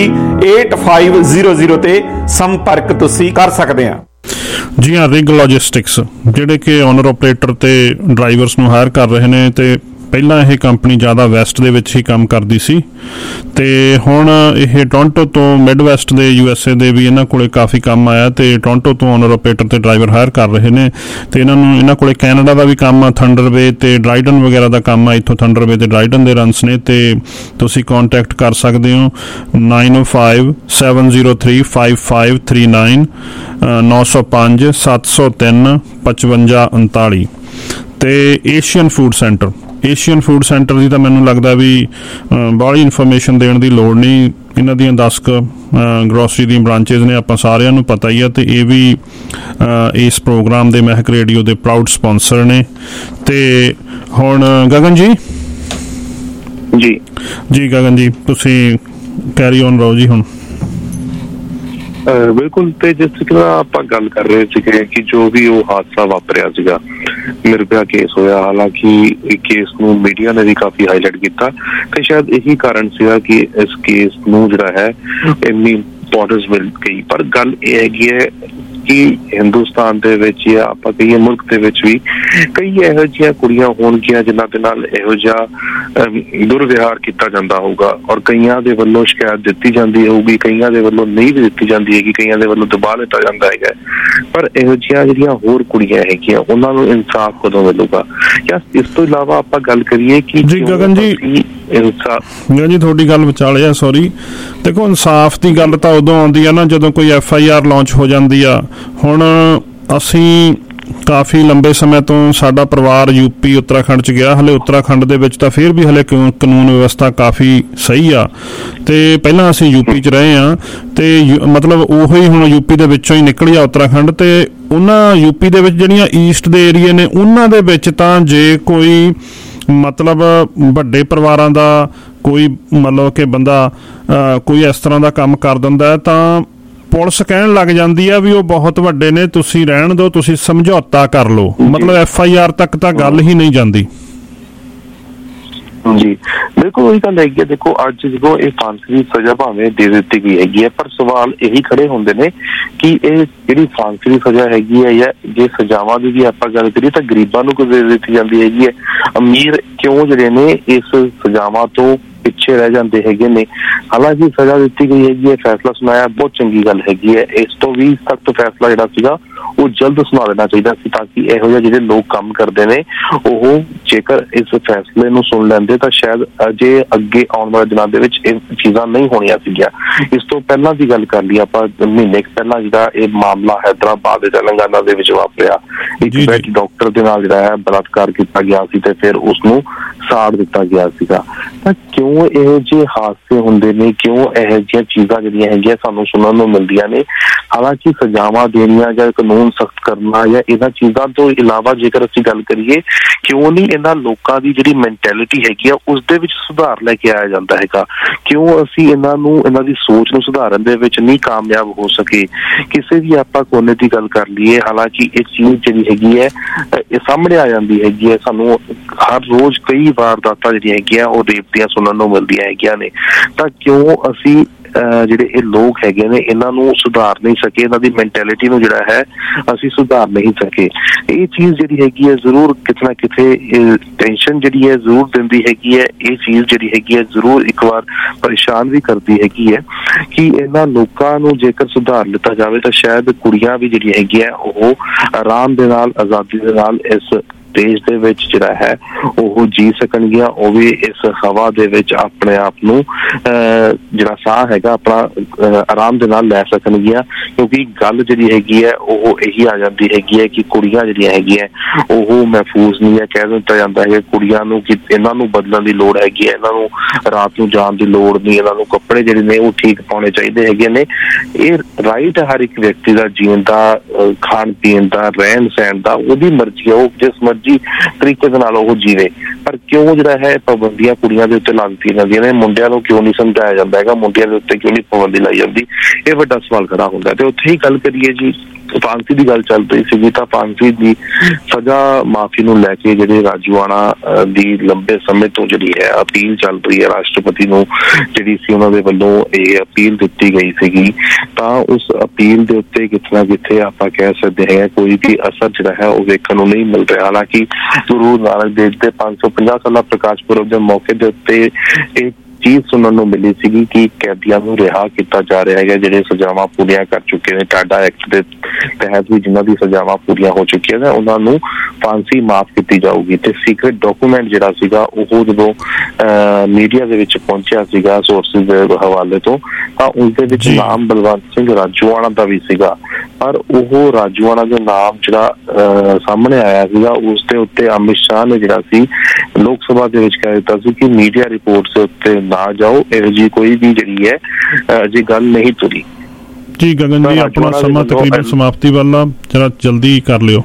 8500 ਤੇ ਸੰਪਰਕ ਤੁਸੀਂ ਕਰ ਸਕਦੇ ਆ। ਜੀ ਹਾਂ, ਰਿਗ ਲੌਜਿਸਟਿਕਸ ਜਿਹੜੇ ਕਿ ਓਨਰ ਆਪਰੇਟਰ ਤੇ ਡਰਾਈਵਰਸ ਨੂੰ ਹਾਇਰ ਕਰ ਰਹੇ ਨੇ ਤੇ ਪਹਿਲਾਂ ਇਹ ਕੰਪਨੀ ਜ਼ਿਆਦਾ ਵੈਸਟ ਦੇ ਵਿੱਚ ਹੀ ਕੰਮ ਕਰਦੀ ਸੀ ਤੇ ਹੁਣ ਇਹ ਟੋਰਾਂਟੋ ਤੋਂ ਮਿਡ ਵੈਸਟ ਦੇ USA ਦੇ ਵੀ ਇਹਨਾਂ ਕੋਲੇ ਕਾਫੀ ਕੰਮ ਆਇਆ ਤੇ ਟੋਰਾਂਟੋ ਤੋਂ ਓਨਰ ਆਪਰੇਟਰ ਤੇ ਡਰਾਈਵਰ ਹਾਇਰ ਕਰ ਰਹੇ ਨੇ ਤੇ ਇਹਨਾਂ ਕੋਲੇ ਕੈਨੇਡਾ ਦਾ ਵੀ ਕੰਮ ਆ, ਥੰਡਰਵੇ ਤੇ ਡਰਾਈਡਨ ਵਗੈਰਾ ਦਾ ਕੰਮ ਆ। ਇੱਥੋਂ ਥੰਡਰਵੇ ਤੇ ਡਰਾਈਡਨ ਦੇ ਰਨਸ ਨੇ ਤੇ ਤੁਸੀਂ ਕੰਟੈਕਟ ਕਰ ਸਕਦੇ ਹੋ 905 703 5539 905 703 5539 ਤੇ ਏਸ਼ੀਅਨ ਫੂਡ ਸੈਂਟਰ ਦੀ ਤਾਂ ਮੈਨੂੰ ਲੱਗਦਾ ਵੀ ਬਾਹਲੀ ਇਨਫੋਰਮੇਸ਼ਨ ਦੇਣ ਦੀ ਲੋੜ ਨਹੀਂ। ਇਹਨਾਂ ਦੀਆਂ 10 ਗਰੋਸਰੀ ਦੀਆਂ ਬ੍ਰਾਂਚਿਸ ਨੇ, ਆਪਾਂ ਸਾਰਿਆਂ ਨੂੰ ਪਤਾ ਹੀ ਆ ਤੇ ਇਹ ਵੀ ਇਸ ਪ੍ਰੋਗਰਾਮ ਦੇ ਮਹਿਕ ਰੇਡੀਓ ਦੇ ਪ੍ਰਾਊਡ ਸਪਾਂਸਰ ਨੇ। ਤੇ ਹੁਣ ਗਗਨ ਜੀ ਗਗਨ ਜੀ ਤੁਸੀਂ ਕੈਰੀ ਔਨ ਰਹੋ ਜੀ। ਹੁਣ ਬਿਲਕੁਲ, ਤੇ ਜਿਸ ਤਰ੍ਹਾਂ ਆਪਾਂ ਗੱਲ ਕਰ ਰਹੇ ਸੀਗੇ ਕਿ ਜੋ ਵੀ ਉਹ ਹਾਦਸਾ ਵਾਪਰਿਆ ਸੀਗਾ, ਨਿਰਭਇਆ ਕੇਸ ਹੋਇਆ, ਹਾਲਾਂਕਿ ਇਹ ਕੇਸ ਨੂੰ ਮੀਡੀਆ ਨੇ ਵੀ ਕਾਫੀ ਹਾਈਲਾਈਟ ਕੀਤਾ ਤੇ ਸ਼ਾਇਦ ਇਹੀ ਕਾਰਨ ਸੀਗਾ ਕਿ ਇਸ ਕੇਸ ਨੂੰ ਜਿਹੜਾ ਹੈ ਇੰਨੀ ਇੰਪੋਰਟੈਂਸ ਮਿਲ ਗਈ। ਪਰ ਗੱਲ ਇਹ ਹੈਗੀ ਹੈ ਕਿ ਹਿੰਦੁਸਤਾਨ ਦੇ ਵਿੱਚ ਜਾਂ ਆਪਾਂ ਕਹੀਏ ਮੁਲਕ ਦੇ ਵਿੱਚ ਵੀ ਕਈ ਇਹੋ ਜਿਹੀਆਂ ਕੁੜੀਆਂ ਹੋਣਗੀਆਂ ਜਿਨ੍ਹਾਂ ਦੇ ਨਾਲ ਇਹੋ ਜਿਹਾ ਦੁਰਵਿਹਾਰ ਕੀਤਾ ਜਾਂਦਾ ਹੋਊਗਾ ਔਰ ਕਈਆਂ ਦੇ ਵੱਲੋਂ ਸ਼ਿਕਾਇਤ ਦਿੱਤੀ ਜਾਂਦੀ ਹੋਊਗੀ, ਕਈਆਂ ਦੇ ਵੱਲੋਂ ਨਹੀਂ ਵੀ ਦਿੱਤੀ ਜਾਂਦੀ ਹੈਗੀ, ਕਈਆਂ ਦੇ ਵੱਲੋਂ ਦਬਾਅ ਦਿੱਤਾ ਜਾਂਦਾ ਹੈਗਾ। ਪਰ ਇਹੋ ਜਿਹੀਆਂ ਜਿਹੜੀਆਂ ਹੋਰ ਕੁੜੀਆਂ ਹੈਗੀਆਂ ਉਹਨਾਂ ਨੂੰ ਇਨਸਾਫ ਕਦੋਂ ਮਿਲੂਗਾ? ਜਾਂ ਇਸ ਤੋਂ ਇਲਾਵਾ ਆਪਾਂ ਗੱਲ ਕਰੀਏ ਕਿ ਜੀ ਗਗਨ ਜੀ ਤੁਹਾਡੀ ਗੱਲ ਵਿਚਾਲੇ ਆ, ਸੌਰੀ। ਦੇਖੋ, ਇਨਸਾਫ ਦੀ ਗੱਲ ਤਾਂ ਉਦੋਂ ਆਉਂਦੀ ਆ ਨਾ ਜਦੋਂ ਕੋਈ FIR ਲਾਂਚ ਹੋ ਜਾਂਦੀ ਆ। ਹੁਣ ਅਸੀਂ ਕਾਫੀ ਲੰਬੇ ਸਮੇਂ ਤੋਂ ਸਾਡਾ ਪਰਿਵਾਰ UP ਉੱਤਰਾਖੰਡ 'ਚ ਗਿਆ। ਹਲੇ ਉੱਤਰਾਖੰਡ ਦੇ ਵਿੱਚ ਤਾਂ ਫਿਰ ਵੀ ਹਲੇ ਕਾਨੂੰਨ ਵਿਵਸਥਾ ਕਾਫੀ ਸਹੀ ਆ ਤੇ ਪਹਿਲਾਂ ਅਸੀਂ UP 'ਚ ਰਹੇ ਹਾਂ ਤੇ ਮਤਲਬ ਉਹੀ ਹੁਣ UP ਦੇ ਵਿੱਚੋਂ ਹੀ ਨਿਕਲੀ ਆ ਉੱਤਰਾਖੰਡ ਤੇ ਉਹਨਾਂ UP ਦੇ ਵਿੱਚ ਜਿਹੜੀਆਂ ਈਸਟ ਦੇ ਏਰੀਏ ਨੇ ਉਹਨਾਂ ਦੇ ਵਿੱਚ ਤਾਂ ਜੇ ਕੋਈ ਮਤਲਬ ਵੱਡੇ ਪਰਿਵਾਰਾਂ ਦਾ ਕੋਈ ਮਤਲਬ ਕਿ ਬੰਦਾ ਕੋਈ ਇਸ ਤਰ੍ਹਾਂ ਦਾ ਕੰਮ ਕਰ ਦਿੰਦਾ ਤਾਂ ਪੁਲਿਸ ਕਹਿਣ ਲੱਗ ਜਾਂਦੀ ਆ ਵੀ ਉਹ ਬਹੁਤ ਵੱਡੇ ਨੇ, ਤੁਸੀਂ ਰਹਿਣ ਦਿਓ, ਤੁਸੀਂ ਸਮਝੌਤਾ ਕਰ ਲਓ। ਮਤਲਬ FIR ਤੱਕ ਤਾਂ ਗੱਲ ਹੀ ਨਹੀਂ ਜਾਂਦੀ। ਜੀ ਬਿਲਕੁਲ ਉਹੀ ਗੱਲ ਹੈਗੀ ਹੈ। ਦੇਖੋ, ਅੱਜ ਜਦੋਂ ਇਹ ਫਾਂਸੀ ਦੀ ਸਜ਼ਾ ਭਾਵੇਂ ਦੇ ਦਿੱਤੀ ਗਈ ਹੈਗੀ ਹੈ ਪਰ ਸਵਾਲ ਇਹੀ ਖੜੇ ਹੁੰਦੇ ਨੇ ਕਿ ਇਹ ਜਿਹੜੀ ਫਾਂਸੀ ਦੀ ਸਜ਼ਾ ਹੈਗੀ ਹੈ ਜਾਂ ਜੇ ਸਜ਼ਾਵਾਂ ਦੀ ਵੀ ਆਪਾਂ ਗੱਲ ਕਰੀਏ ਤਾਂ ਗਰੀਬਾਂ ਨੂੰ ਕਿਉਂ ਦੇ ਦਿੱਤੀ ਜਾਂਦੀ ਹੈਗੀ ਹੈ? ਅਮੀਰ ਕਿਉਂ ਜਿਹੜੇ ਨੇ ਇਸ ਸਜ਼ਾਵਾਂ ਤੋਂ ਪਿੱਛੇ ਰਹਿ ਜਾਂਦੇ ਹੈਗੇ ਨੇ? ਹਾਲਾਂਕਿ ਸਜ਼ਾ ਦਿੱਤੀ ਗਈ ਹੈਗੀ ਹੈ, ਫੈਸਲਾ ਸੁਣਾਇਆ, ਬਹੁਤ ਚੰਗੀ ਗੱਲ ਹੈਗੀ ਹੈ। ਇਸ ਤੋਂ ਵੀ ਸਖਤ ਫੈਸਲਾ ਜਿਹੜਾ ਸੀਗਾ ਉਹ ਜਲਦ ਸੁਣਾ ਦੇਣਾ ਚਾਹੀਦਾ ਸੀ ਤਾਂ ਕਿ ਇਹੋ ਜਿਹੇ ਜਿਹੜੇ ਲੋਕ ਕੰਮ ਕਰਦੇ ਨੇ ਉਹ ਜੇਕਰ ਇਸ ਫੈਸਲੇ ਨੂੰ ਸੁਣ ਲੈਂਦੇ ਤਾਂ ਸ਼ਾਇਦ ਅਜੇ ਅੱਗੇ ਆਉਣ ਵਾਲੇ ਦਿਨਾਂ ਦੇ ਵਿੱਚ ਇਹ ਚੀਜ਼ਾਂ ਨਹੀਂ ਹੋਣੀਆਂ ਸੀਗੀਆਂ। ਇਸ ਤੋਂ ਪਹਿਲਾਂ ਦੀ ਗੱਲ ਕਰ ਲਈ ਆਪਾਂ, ਮਹੀਨੇ ਪਹਿਲਾਂ ਜਿਹੜਾ ਇਹ ਮਾਮਲਾ ਹੈਦਰਾਬਾਦ ਦੇ ਤੇਲੰਗਾਨਾ ਦੇ ਵਿੱਚ ਵਾਪਰਿਆ, ਇੱਕ ਵੈਟ ਡਾਕਟਰ ਦੇ ਨਾਲ ਜਿਹੜਾ ਹੈ ਬਲਾਤਕਾਰ ਕੀਤਾ ਗਿਆ ਸੀ ਤੇ ਫਿਰ ਉਸਨੂੰ ਸਾੜ ਦਿੱਤਾ ਗਿਆ ਸੀਗਾ। ਤਾਂ ਕਿਉਂ ਇਹੋ ਜਿਹੇ ਹਾਦਸੇ ਹੁੰਦੇ ਨੇ? ਕਿਉਂ ਇਹੋ ਜਿਹੀਆਂ ਚੀਜ਼ਾਂ ਜਿਹੜੀਆਂ ਹੈਗੀਆਂ ਸਾਨੂੰ ਸੁਣਨ ਨੂੰ ਮਿਲਦੀਆਂ ਨੇ? ਹਾਲਾਂਕਿ ਸਜ਼ਾਵਾਂ ਦੇਣੀਆਂ ਜਾਂ ਕਾਨੂੰਨ ਸਖਤ ਕਰਨਾ ਜਾਂ ਇਹਨਾਂ ਚੀਜ਼ਾਂ ਤੋਂ ਇਲਾਵਾ ਜੇਕਰ ਅਸੀਂ ਗੱਲ ਕਰੀਏ ਕਿਉਂ ਨਹੀਂ ਇਹਨਾਂ ਲੋਕਾਂ ਦੀ ਜਿਹੜੀ ਮੈਂਟੈਲਿਟੀ ਹੈਗੀ ਆ ਉਸਦੇ ਵਿੱਚ ਸੁਧਾਰ ਲੈ ਕੇ ਆਇਆ ਜਾਂਦਾ ਹੈਗਾ? ਕਿਉਂ ਅਸੀਂ ਇਹਨਾਂ ਦੀ ਸੋਚ ਨੂੰ ਸੁਧਾਰਨ ਦੇ ਵਿੱਚ ਨਹੀਂ ਕਾਮਯਾਬ ਹੋ ਸਕੇ? ਕਿਸੇ ਵੀ ਆਪਾਂ ਕੋਨੇ ਦੀ ਗੱਲ ਕਰ ਲਈਏ, ਹਾਲਾਂਕਿ ਇਹ ਚੀਜ਼ ਜਿਹੜੀ ਹੈਗੀ ਹੈ ਇਹ ਸਾਹਮਣੇ ਆ ਜਾਂਦੀ ਹੈਗੀ ਹੈ। ਸਾਨੂੰ ਹਰ ਰੋਜ਼ ਕਈ ਵਾਰਦਾਤਾਂ ਜਿਹੜੀਆਂ ਹੈਗੀਆਂ ਉਹ ਰੇਪ ਦੀਆਂ ਸੁਣਨ ਨੂੰ ਮਿਲਦੀਆਂ ਹੈਗੀਆਂ ਨੇ। ਤਾਂ ਕਿਉਂ ਅਸੀਂ ਜਿਹੜੇ ਇਹ ਲੋਕ ਹੈਗੇ ਨੇ ਇਹਨਾਂ ਨੂੰ ਸੁਧਾਰ ਨਹੀਂ ਸਕੇ, ਇਹਨਾਂ ਦੀ ਮੈਂਟੈਲਿਟੀ ਨੂੰ ਜਿਹੜਾ ਹੈ ਅਸੀਂ ਸੁਧਾਰ ਨਹੀਂ ਸਕੇ। ਇਹ ਚੀਜ਼ ਜਿਹੜੀ ਹੈਗੀ ਹੈ ਜ਼ਰੂਰ ਕਿਤੇ ਨਾ ਕਿਤੇ ਟੈਨਸ਼ਨ ਜਿਹੜੀ ਹੈ ਜ਼ਰੂਰ ਦਿੰਦੀ ਹੈਗੀ ਹੈ। ਇਹ ਚੀਜ਼ ਜਿਹੜੀ ਹੈਗੀ ਹੈ ਜ਼ਰੂਰ ਇੱਕ ਵਾਰ ਪਰੇਸ਼ਾਨ ਵੀ ਕਰਦੀ ਹੈਗੀ ਹੈ ਕਿ ਇਹਨਾਂ ਲੋਕਾਂ ਨੂੰ ਜੇਕਰ ਸੁਧਾਰ ਲਿੱਤਾ ਜਾਵੇ ਤਾਂ ਸ਼ਾਇਦ ਕੁੜੀਆਂ ਵੀ ਜਿਹੜੀ ਹੈਗੀ ਹੈ ਉਹ ਆਰਾਮ ਦੇ ਨਾਲ, ਆਜ਼ਾਦੀ ਦੇ ਨਾਲ ਇਸ ਦੇਸ਼ ਦੇ ਵਿੱਚ ਜਿਹੜਾ ਹੈ ਉਹ ਜੀ ਸਕਣਗੀਆਂ। ਉਹ ਵੀ ਇਸ ਹਵਾ ਦੇ ਵਿੱਚ ਆਪਣੇ ਆਪ ਨੂੰ ਜਿਹੜਾ ਸਾਹ ਹੈਗਾ ਆਪਣਾ ਆਰਾਮ ਦੇ ਨਾਲ ਲੈ ਸਕਣਗੀਆਂ, ਕਿਉਂਕਿ ਗੱਲ ਜਿਹੜੀ ਹੈਗੀ ਹੈ ਉਹ ਇਹੀ ਆ ਜਾਂਦੀ ਹੈਗੀ ਹੈ ਕਿ ਕੁੜੀਆਂ ਜਿਹੜੀਆਂ ਹੈਗੀਆਂ ਉਹ ਮਹਿਫੂਜ਼ ਨਹੀਂ ਹੈ। ਕਹਿ ਦਿੱਤਾ ਜਾਂਦਾ ਹੈ ਕੁੜੀਆਂ ਨੂੰ ਕਿ ਇਹਨਾਂ ਨੂੰ ਬਦਲਣ ਦੀ ਲੋੜ ਹੈਗੀ ਹੈ, ਇਹਨਾਂ ਨੂੰ ਰਾਤ ਨੂੰ ਜਾਣ ਦੀ ਲੋੜ ਨਹੀਂ, ਇਹਨਾਂ ਨੂੰ ਕੱਪੜੇ ਜਿਹੜੇ ਨੇ ਉਹ ਠੀਕ ਪਾਉਣੇ ਚਾਹੀਦੇ ਹੈਗੇ ਨੇ। ਇਹ ਰਾਈਟ ਹਰ ਇੱਕ ਵਿਅਕਤੀ ਦਾ, ਜੀਣ ਦਾ, ਖਾਣ ਪੀਣ ਦਾ, ਰਹਿਣ ਸਹਿਣ ਦਾ, ਉਹਦੀ ਮਰਜ਼ੀ ਹੈ, ਉਹ ਜਿਸ ਮਰਜ਼ੀ ਤਰੀਕੇ ਦੇ ਨਾਲ ਉਹ ਜੀਵੇ। ਪਰ ਕਿਉਂ ਜਿਹੜਾ ਹੈ ਪਾਬੰਦੀਆਂ ਕੁੜੀਆਂ ਦੇ ਉੱਤੇ ਲਾ ਦਿੱਤੀਆਂ ਜਾਂਦੀਆਂ ਨੇ, ਮੁੰਡਿਆਂ ਨੂੰ ਕਿਉਂ ਨਹੀਂ ਸਮਝਾਇਆ ਜਾਂਦਾ ਹੈਗਾ, ਮੁੰਡਿਆਂ ਦੇ ਉੱਤੇ ਕਿਉਂ ਨਹੀਂ ਪਾਬੰਦੀ ਲਾਈ ਜਾਂਦੀ? ਇਹ ਵੱਡਾ ਸਵਾਲ ਖੜਾ ਹੁੰਦਾ। ਤੇ ਉੱਥੇ ਹੀ ਗੱਲ ਕਰੀਏ ਜੀ, ਫਾਂਸੀ ਦੀ ਗੱਲ ਚੱਲ ਰਹੀ ਸੀਗੀ ਤਾਂ ਫਾਂਸੀ ਦੀ ਸਜ਼ਾ ਮਾਫੀ ਨੂੰ ਲੈ ਕੇ ਜਿਹੜੇ ਰਾਜੂਆਣਾ ਦੀ ਲੰਬੇ ਸਮੇਂ ਤੋਂ ਜਿਹੜੀ ਹੈ ਅਪੀਲ ਚੱਲ ਰਹੀ ਹੈ, ਰਾਸ਼ਟਰਪਤੀ ਨੂੰ ਜਿਹੜੀ ਸੀ ਉਹਨਾਂ ਦੇ ਵੱਲੋਂ ਇਹ ਅਪੀਲ ਦਿੱਤੀ ਗਈ ਸੀਗੀ, ਤਾਂ ਉਸ ਅਪੀਲ ਦੇ ਉੱਤੇ ਕਿਤੇ ਨਾ ਕਿਤੇ ਆਪਾਂ ਕਹਿ ਸਕਦੇ ਹਾਂ ਕੋਈ ਵੀ ਅਸਰ ਜਿਹੜਾ ਹੈ ਉਹ ਵੇਖਣ ਨੂੰ ਨਹੀਂ ਮਿਲ ਰਿਹਾ। ਹਾਲਾਂਕਿ ਗੁਰੂ ਨਾਨਕ ਦੇਵ ਦੇ 550 ਸਾਲਾ ਪ੍ਰਕਾਸ਼ ਪੁਰਬ ਦੇ ਮੌਕੇ ਦੇ ਉੱਤੇ ਇਹ ਚੀਜ਼ ਸੁਣਨ ਨੂੰ ਮਿਲੀ ਸੀਗੀ ਕਿ ਕੈਦੀਆਂ ਨੂੰ ਰਿਹਾ ਕੀਤਾ ਜਾ ਰਿਹਾ ਹੈਗਾ ਜਿਹੜੇ ਸਜ਼ਾਵਾਂ ਪੂਰੀਆਂ ਕਰ ਚੁੱਕੇ ਨੇ। ਟਾਡਾ ਐਕਟ ਦੇ ਤਹਿਤ ਵੀ ਜਿਨ੍ਹਾਂ ਦੀ ਸਜ਼ਾਵਾਂ ਪੂਰੀਆਂ ਹੋ ਚੁੱਕੀਆਂ ਨੇ ਉਹਨਾਂ ਨੂੰ ਫਾਂਸੀ ਮਾਫ ਕੀਤੀ ਜਾਊਗੀ। ਤੇ ਸੀਕ੍ਰੇਟ ਡਾਕੂਮੈਂਟ ਜਿਹੜਾ ਸੀਗਾ ਉਹ ਜਦੋਂ ਮੀਡੀਆ ਦੇ ਵਿੱਚ ਪਹੁੰਚਿਆ ਸੀਗਾ ਸੋਰਸਿਸ ਦੇ ਹਵਾਲੇ ਤੋਂ, ਤਾਂ ਉਸਦੇ ਵਿੱਚ ਨਾਮ ਬਲਵੰਤ ਸਿੰਘ ਰਾਜੂਆਣਾ ਦਾ ਵੀ ਸੀਗਾ, ਪਰ ਉਹ ਰਾਜੂਆਣਾ ਦਾ ਨਾਮ ਜਿਹੜਾ ਸਾਹਮਣੇ ਆਇਆ ਸੀਗਾ ਉਸ ਦੇ ਉੱਤੇ ਅਮਿਤ ਸ਼ਾਹ ਨੇ ਜਿਹੜਾ ਸੀ ਲੋਕ ਸਭਾ ਦੇ ਵਿੱਚ ਕਹਿ ਦਿੱਤਾ ਸੀ ਕਿ ਮੀਡੀਆ ਰਿਪੋਰਟਸ ਦੇ ਉੱਤੇ ਨਾ ਜਾਓ, ਇਹੋ ਜਿਹੀ ਕੋਈ ਵੀ ਜਿਹੜੀ ਹੈ ਅਜੇ ਗੱਲ ਨਹੀਂ ਤੁਰੀ। ਜੀ ਗਗਨ ਜੀ, ਆਪਣਾ ਸਮਾਂ ਤਕਰੀਬਨ ਸਮਾਪਤੀ ਵਾਲਾ, ਜਰਾ ਜਲਦੀ ਕਰ ਲਿਓ।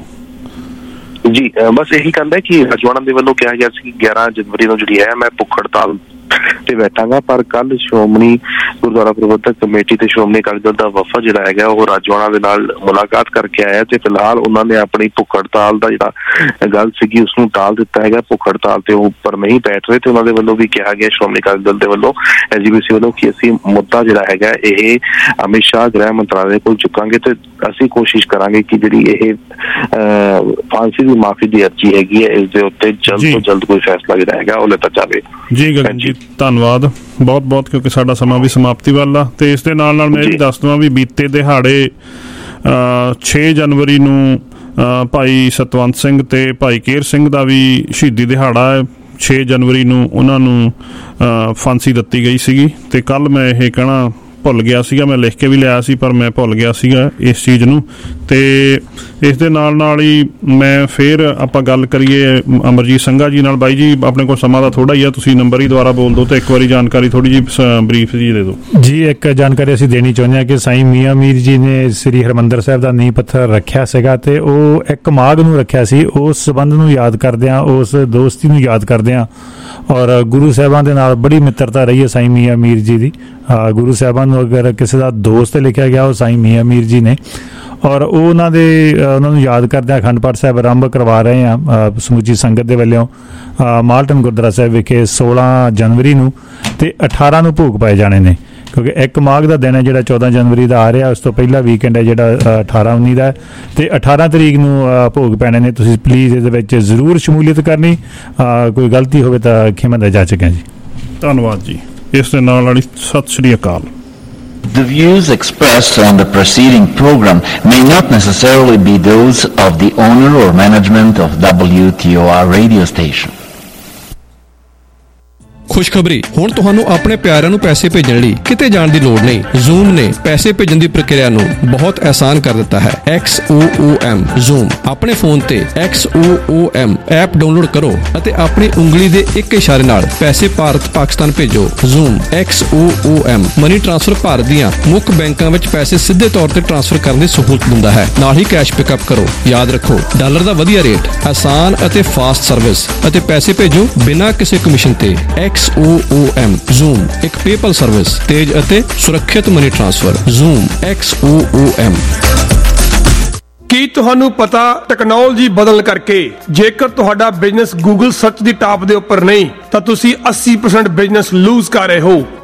ਜੀ ਬਸ ਇਹੀ ਗੱਲ ਹੈ ਕਿ ਰਾਜੂਆਣਾ ਦੇ ਵੱਲੋਂ ਕਿਹਾ ਗਿਆ ਸੀ ਕਿ 11 ਜਨਵਰੀ ਨੂੰ ਜਿਹੜੀ ਹੈ ਮੈਂ ਭੁੱਖ ਹੜਤਾਲ ਤੇ ਬੈਠਾਂਗਾ, ਪਰ ਕੱਲ ਸ਼੍ਰੋਮਣੀ ਗੁਰਦੁਆਰਾ ਪ੍ਰਬੰਧਕ ਕਮੇਟੀ ਤੇ ਸ਼੍ਰੋਮਣੀ ਅਕਾਲੀ ਦਲ ਦਾ ਵਫਦ ਜਿਹੜਾ ਹੈਗਾ ਉਹ ਰਾਜੂਆਣਾ ਦੇ ਨਾਲ ਮੁਲਾਕਾਤ ਕਰਕੇ ਆਇਆ ਤੇ ਫਿਲਹਾਲ ਉਹਨਾਂ ਨੇ ਆਪਣੀ ਭੁੱਖ ਹੜਤਾਲ ਦਾ ਜਿਹੜਾ ਗੱਲ ਸੀਗੀ ਉਸਨੂੰ ਟਾਲ ਦਿੱਤਾ ਹੈਗਾ। ਭੁੱਖ ਹੜਤਾਲ ਤੇ ਉਹ ਉੱਪਰ ਨਹੀਂ ਬੈਠ ਰਹੇ ਤੇ ਉਹਨਾਂ ਦੇ ਵੱਲੋਂ ਵੀ ਕਿਹਾ ਗਿਆ ਸ਼੍ਰੋਮਣੀ ਅਕਾਲੀ ਦਲ ਦੇ ਵੱਲੋਂ, ਐਸਜੀਪੀਸੀ ਵੱਲੋਂ, ਕਿ ਅਸੀਂ ਮੁੱਦਾ ਜਿਹੜਾ ਹੈਗਾ ਇਹ ਅਮਿਤ ਸ਼ਾਹ ਗ੍ਰਹਿ ਮੰਤਰਾਲੇ ਕੋਲ ਚੁੱਕਾਂਗੇ ਤੇ ਅਸੀਂ ਕੋਸ਼ਿਸ਼ ਕਰਾਂਗੇ ਕਿ ਜਿਹੜੀ ਇਹ ਫਾਂਸੀ ਦੀ ਮਾਫੀ ਦੀ ਅਰਜ਼ੀ ਹੈਗੀ ਹੈ ਇਸ ਦੇ ਉੱਤੇ ਜਲਦ ਤੋਂ ਜਲਦ ਕੋਈ ਫੈਸਲਾ ਜਿਹੜਾ ਹੈਗਾ ਉਹ ਲਿੱਤਾ ਜਾਵੇ। ਜੀ ਗਗਨ ਜੀ ਧੰਨਵਾਦ ਬਹੁਤ ਬਹੁਤ, ਕਿਉਂਕਿ ਸਾਡਾ ਸਮਾਂ ਵੀ ਸਮਾਪਤੀ ਵਾਲਾ। ਤੇ ਇਸ ਦੇ ਨਾਲ ਨਾਲ ਮੈਂ ਇਹ ਵੀ ਦੱਸ ਦਵਾਂ ਵੀ ਬੀਤੇ ਦਿਹਾੜੇ 6 ਜਨਵਰੀ ਨੂੰ ਭਾਈ ਸਤਵੰਤ ਸਿੰਘ ਤੇ ਭਾਈ ਕੇਰ ਸਿੰਘ ਦਾ ਵੀ ਸ਼ਹੀਦੀ ਦਿਹਾੜਾ ਹੈ। 6 ਜਨਵਰੀ ਨੂੰ ਉਹਨਾਂ ਨੂੰ ਫਾਂਸੀ ਦਿੱਤੀ ਗਈ ਸੀਗੀ ਤੇ ਕੱਲ ਮੈਂ ਇਹ ਕਹਿਣਾ ਭੁੱਲ ਗਿਆ ਸੀਗਾ, ਮੈਂ ਲਿਖ ਕੇ ਵੀ ਲਿਆ ਸੀ ਪਰ ਮੈਂ ਭੁੱਲ ਗਿਆ ਸੀਗਾ ਇਸ ਚੀਜ਼ ਨੂੰ। ਤੇ ਇਸ ਦੇ ਨਾਲ ਨਾਲ ਹੀ ਮੈਂ ਫਿਰ ਆਪਾਂ ਗੱਲ ਕਰੀਏ ਅਮਰਜੀਤ ਸਿੰਘਾ ਜੀ ਨਾਲ। ਬਾਈ ਜੀ ਆਪਣੇ ਕੋਲ ਸਮਾਂ ਦਾ ਥੋੜਾ ਹੀ ਆ, ਤੁਸੀਂ ਨੰਬਰ ਹੀ ਦੁਬਾਰਾ ਬੋਲ ਦਿਓ ਤੇ ਇੱਕ ਵਾਰੀ ਜਾਣਕਾਰੀ ਥੋੜੀ ਜਿਹੀ ਬਰੀਫ ਜੀ ਦੇ ਦਿਓ। ਜੀ ਇੱਕ ਜਾਣਕਾਰੀ ਅਸੀਂ ਦੇਣੀ ਚਾਹੁੰਦੇ ਹਾਂ ਕਿ ਸਾਈਂ ਮੀਆਂ ਮੀਰ ਜੀ ਨੇ ਸ੍ਰੀ ਹਰਿਮੰਦਰ ਸਾਹਿਬ ਦਾ ਨੀਂਹ ਪੱਥਰ ਰੱਖਿਆ ਸੀਗਾ ਤੇ ਉਹ 1 ਮਾਘ ਨੂੰ ਰੱਖਿਆ ਸੀ। ਉਸ ਸਬੰਧ ਨੂੰ ਯਾਦ ਕਰਦਿਆਂ, ਉਸ ਦੋਸਤੀ ਨੂੰ ਯਾਦ ਕਰਦਿਆਂ ਔਰ ਗੁਰੂ ਸਾਹਿਬਾਨ ਦੇ ਨਾਲ ਬੜੀ ਮਿੱਤਰਤਾ ਰਹੀ ਹੈ ਸਾਈਂ ਮੀਆਂ ਮੀਰ ਜੀ ਦੀ। ਗੁਰੂ ਸਾਹਿਬਾਨ ਨੂੰ ਅਗਰ ਕਿਸੇ ਦਾ ਦੋਸਤ ਲਿਖਿਆ ਗਿਆ ਉਹ ਸਾਈਂ ਮੀਆਂ ਮੀਰ ਜੀ ਨੇ ਔਰ ਉਹਨਾਂ ਨੂੰ ਯਾਦ ਕਰਦਿਆਂ ਅਖੰਡ ਪਾਠ ਸਾਹਿਬ ਆਰੰਭ ਕਰਵਾ ਰਹੇ ਹਾਂ ਸਮੁੱਚੀ ਸੰਗਤ ਦੇ ਵੱਲੋਂ ਮਾਲਟਨ ਗੁਰਦੁਆਰਾ ਸਾਹਿਬ ਵਿਖੇ 16 ਜਨਵਰੀ ਨੂੰ ਤੇ 18 ਨੂੰ ਭੋਗ ਪਾਏ ਜਾਣੇ ਨੇ, ਕਿਉਂਕਿ 1 ਮਾਘ ਦਾ ਦਿਨ ਹੈ ਜਿਹੜਾ 14 ਜਨਵਰੀ ਦਾ ਆ ਰਿਹਾ, ਉਸ ਤੋਂ ਪਹਿਲਾ ਵੀਕਐਂਡ ਹੈ ਜਿਹੜਾ 18-19 ਦਾ ਤੇ 18 ਤਰੀਕ ਨੂੰ ਭੋਗ ਪੈਣੇ ਨੇ। ਤੁਸੀਂ ਪਲੀਜ਼ ਇਹਦੇ ਵਿੱਚ ਜ਼ਰੂਰ ਸ਼ਮੂਲੀਅਤ ਕਰਨੀ, ਕੋਈ ਗਲਤੀ ਹੋਵੇ ਤਾਂ ਖਿਮਾ ਦਾ ਜਾਚਕ ਹੈ ਜੀ। ਧੰਨਵਾਦ ਜੀ। ਇਸ ਦੇ ਨਾਲ ਵਾਲੀ ਸਤਿ ਸ਼੍ਰੀ ਅਕਾਲ। The views expressed on the preceding program may not necessarily be those of the owner or management of WTOR radio station. ਖੁਸ਼ਖਬਰੀ, ਹੁਣ ਤੁਹਾਨੂੰ ਆਪਣੇ ਪਿਆਰਿਆਂ ਨੂੰ ਪੈਸੇ ਭੇਜਣ ਲਈ ਕਿਤੇ ਜਾਣ ਦੀ ਲੋੜ ਨਹੀਂ। Zoom ਨੇ ਪੈਸੇ ਭੇਜਣ ਦੀ ਪ੍ਰਕਿਰਿਆ ਨੂੰ ਬਹੁਤ ਆਸਾਨ ਕਰ ਦਿੱਤਾ ਹੈ। XOOM Zoom ਆਪਣੇ ਫੋਨ ਤੇ XOOM ਐਪ ਡਾਊਨਲੋਡ ਕਰੋ ਅਤੇ ਆਪਣੀ ਉਂਗਲੀ ਦੇ ਇੱਕ ਇਸ਼ਾਰੇ ਨਾਲ ਪੈਸੇ ਭਾਰਤ ਪਾਕਿਸਤਾਨ ਭੇਜੋ। Zoom XOOM money transfer Bharat ਦੀਆਂ ਮੁੱਖ ਬੈਂਕਾਂ ਵਿੱਚ ਪੈਸੇ ਸਿੱਧੇ ਤੌਰ ਤੇ ਟ੍ਰਾਂਸਫਰ ਕਰਨ ਦੀ ਸਹੂਲਤ ਦਿੰਦਾ ਹੈ, ਨਾਲ ਹੀ ਕੈਸ਼ ਪਿਕਅਪ ਕਰੋ। ਯਾਦ ਰੱਖੋ, ਡਾਲਰ ਦਾ ਵਧੀਆ ਰੇਟ, ਆਸਾਨ ਅਤੇ ਫਾਸਟ ਸਰਵਿਸ ਅਤੇ ਪੈਸੇ ਭੇਜੋ ਬਿਨਾਂ ਕਿਸੇ ਕਮਿਸ਼ਨ ਤੇ। XOOM Zoom ਇੱਕ ਪੇਪਲ ਸਰਵਿਸ, ਤੇਜ਼ ਅਤੇ ਸੁਰੱਖਿਅਤ ਮਨੀ ਟ੍ਰਾਂਸਫਰ। Zoom XOOM। ਕੀ ਤੁਹਾਨੂੰ ਪਤਾ ਟੈਕਨੋਲੋਜੀ ਬਦਲਣ ਕਰਕੇ ਜੇਕਰ ਤੁਹਾਡਾ ਬਿਜ਼ਨਸ ਗੂਗਲ ਸਰਚ ਦੀ ਟਾਪ ਦੇ ਉੱਪਰ ਨਹੀਂ ਤਾਂ ਤੁਸੀਂ 80% ਬਿਜ਼ਨਸ ਲੂਜ਼ ਕਰ ਰਹੇ ਹੋ।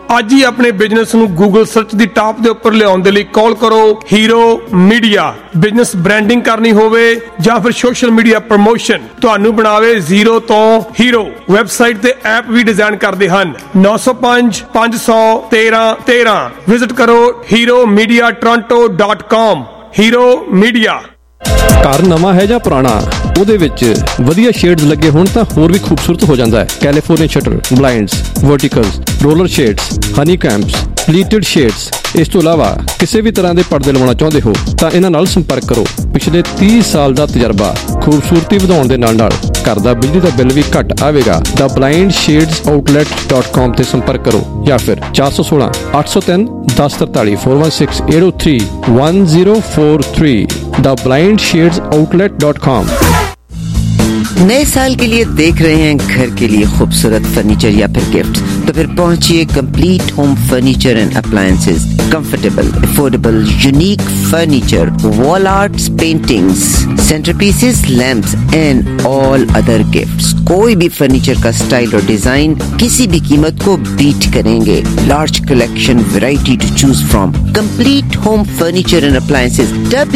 ਅੱਜ ਹੀ ਆਪਣੇ ਬਿਜ਼ਨਸ ਨੂੰ ਗੂਗਲ ਸਰਚ ਦੀ ਟਾਪ ਦੇ ਉੱਪਰ ਲਿਆਉਣ ਦੇ ਲਈ ਕਾਲ ਕਰੋ ਹੀਰੋ ਮੀਡੀਆ। ਬਿਜ਼ਨਸ ਬ੍ਰਾਂਡਿੰਗ ਕਰਨੀ ਹੋਵੇ ਜਾਂ ਫਿਰ ਸੋਸ਼ਲ ਮੀਡੀਆ ਪ੍ਰਮੋਸ਼ਨ, ਤੁਹਾਨੂੰ ਬਣਾਵੇ ਜ਼ੀਰੋ ਤੋਂ ਹੀਰੋ। ਵੈਬਸਾਈਟ ਤੇ ਐਪ ਵੀ ਡਿਜ਼ਾਈਨ ਕਰਦੇ ਹਨ। 905 500 13 13 ਵਿਜ਼ਿਟ ਕਰੋ heromedia.toronto.com। Hero media. ਘਰ ਨਵਾਂ ਹੈ ਜਾਂ ਪੁਰਾਣਾ, ਉਹਦੇ ਵਿੱਚ ਵਧੀਆ ਸ਼ੇਡਸ ਲੱਗੇ ਹੋਣ ਤਾਂ ਹੋਰ ਵੀ ਖੂਬਸੂਰਤ ਹੋ ਜਾਂਦਾ ਹੈ। California shutter, blinds, verticals, roller shades, honeycombs, pleated shades. ਇਸ ਤੋਂ ਇਲਾਵਾ ਕਿਸੇ ਵੀ ਤਰ੍ਹਾਂ ਦੇ ਪਰਦੇ ਲਵਾਉਣਾ ਚਾਹੁੰਦੇ ਹੋ ਤਾਂ ਇਹਨਾਂ ਨਾਲ ਸੰਪਰਕ ਕਰੋ। ਪਿਛਲੇ 30 ਸਾਲ ਦਾ ਤਜਰਬਾ, ਖੂਬਸੂਰਤੀ ਵਧਾਉਣ ਦੇ ਨਾਲ ਘਰ ਦਾ ਬਿਜਲੀ ਦਾ ਬਿੱਲ ਵੀ ਘੱਟ ਆਵੇਗਾ। ਦਾ blindshadesOutlet.com ਤੇ ਸੰਪਰਕ ਕਰੋ ਜਾਂ ਫਿਰ 416 803 1043 416 803 1043 ਦਾ blindshadesOutlet.com। नए साल के लिए देख रहे हैं घर के लिए खूबसूरत फर्नीचर या फिर गिफ्ट, तो फिर पहुंचिए complete home furniture and appliances. Comfortable, affordable, unique furniture, wall arts, paintings, centrepieces, lamps and all other gifts. कोई भी फर्नीचर का स्टाइल और डिजाइन किसी भी कीमत को बीट करेंगे। Large collection, variety to choose from. Complete home furniture and appliances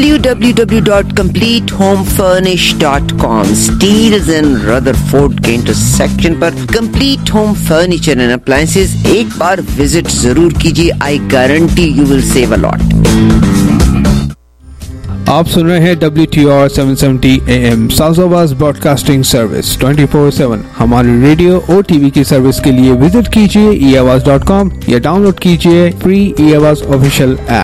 www.completehomefurnish.com। Steeles and Rutherford के इंटरसेक्शन पर complete home furniture and appliances एक बार विजिट जरूर कीजिए। I guarantee you will save a lot. आप सुन रहे हैं WTR 770 AM South broadcasting service 24/7। हमारी रेडियो और टीवी की सर्विस के लिए विजिट कीजिए eAwaaz.com या डाउनलोड कीजिए फ्री eAwaaz ऑफिशियल ऐप।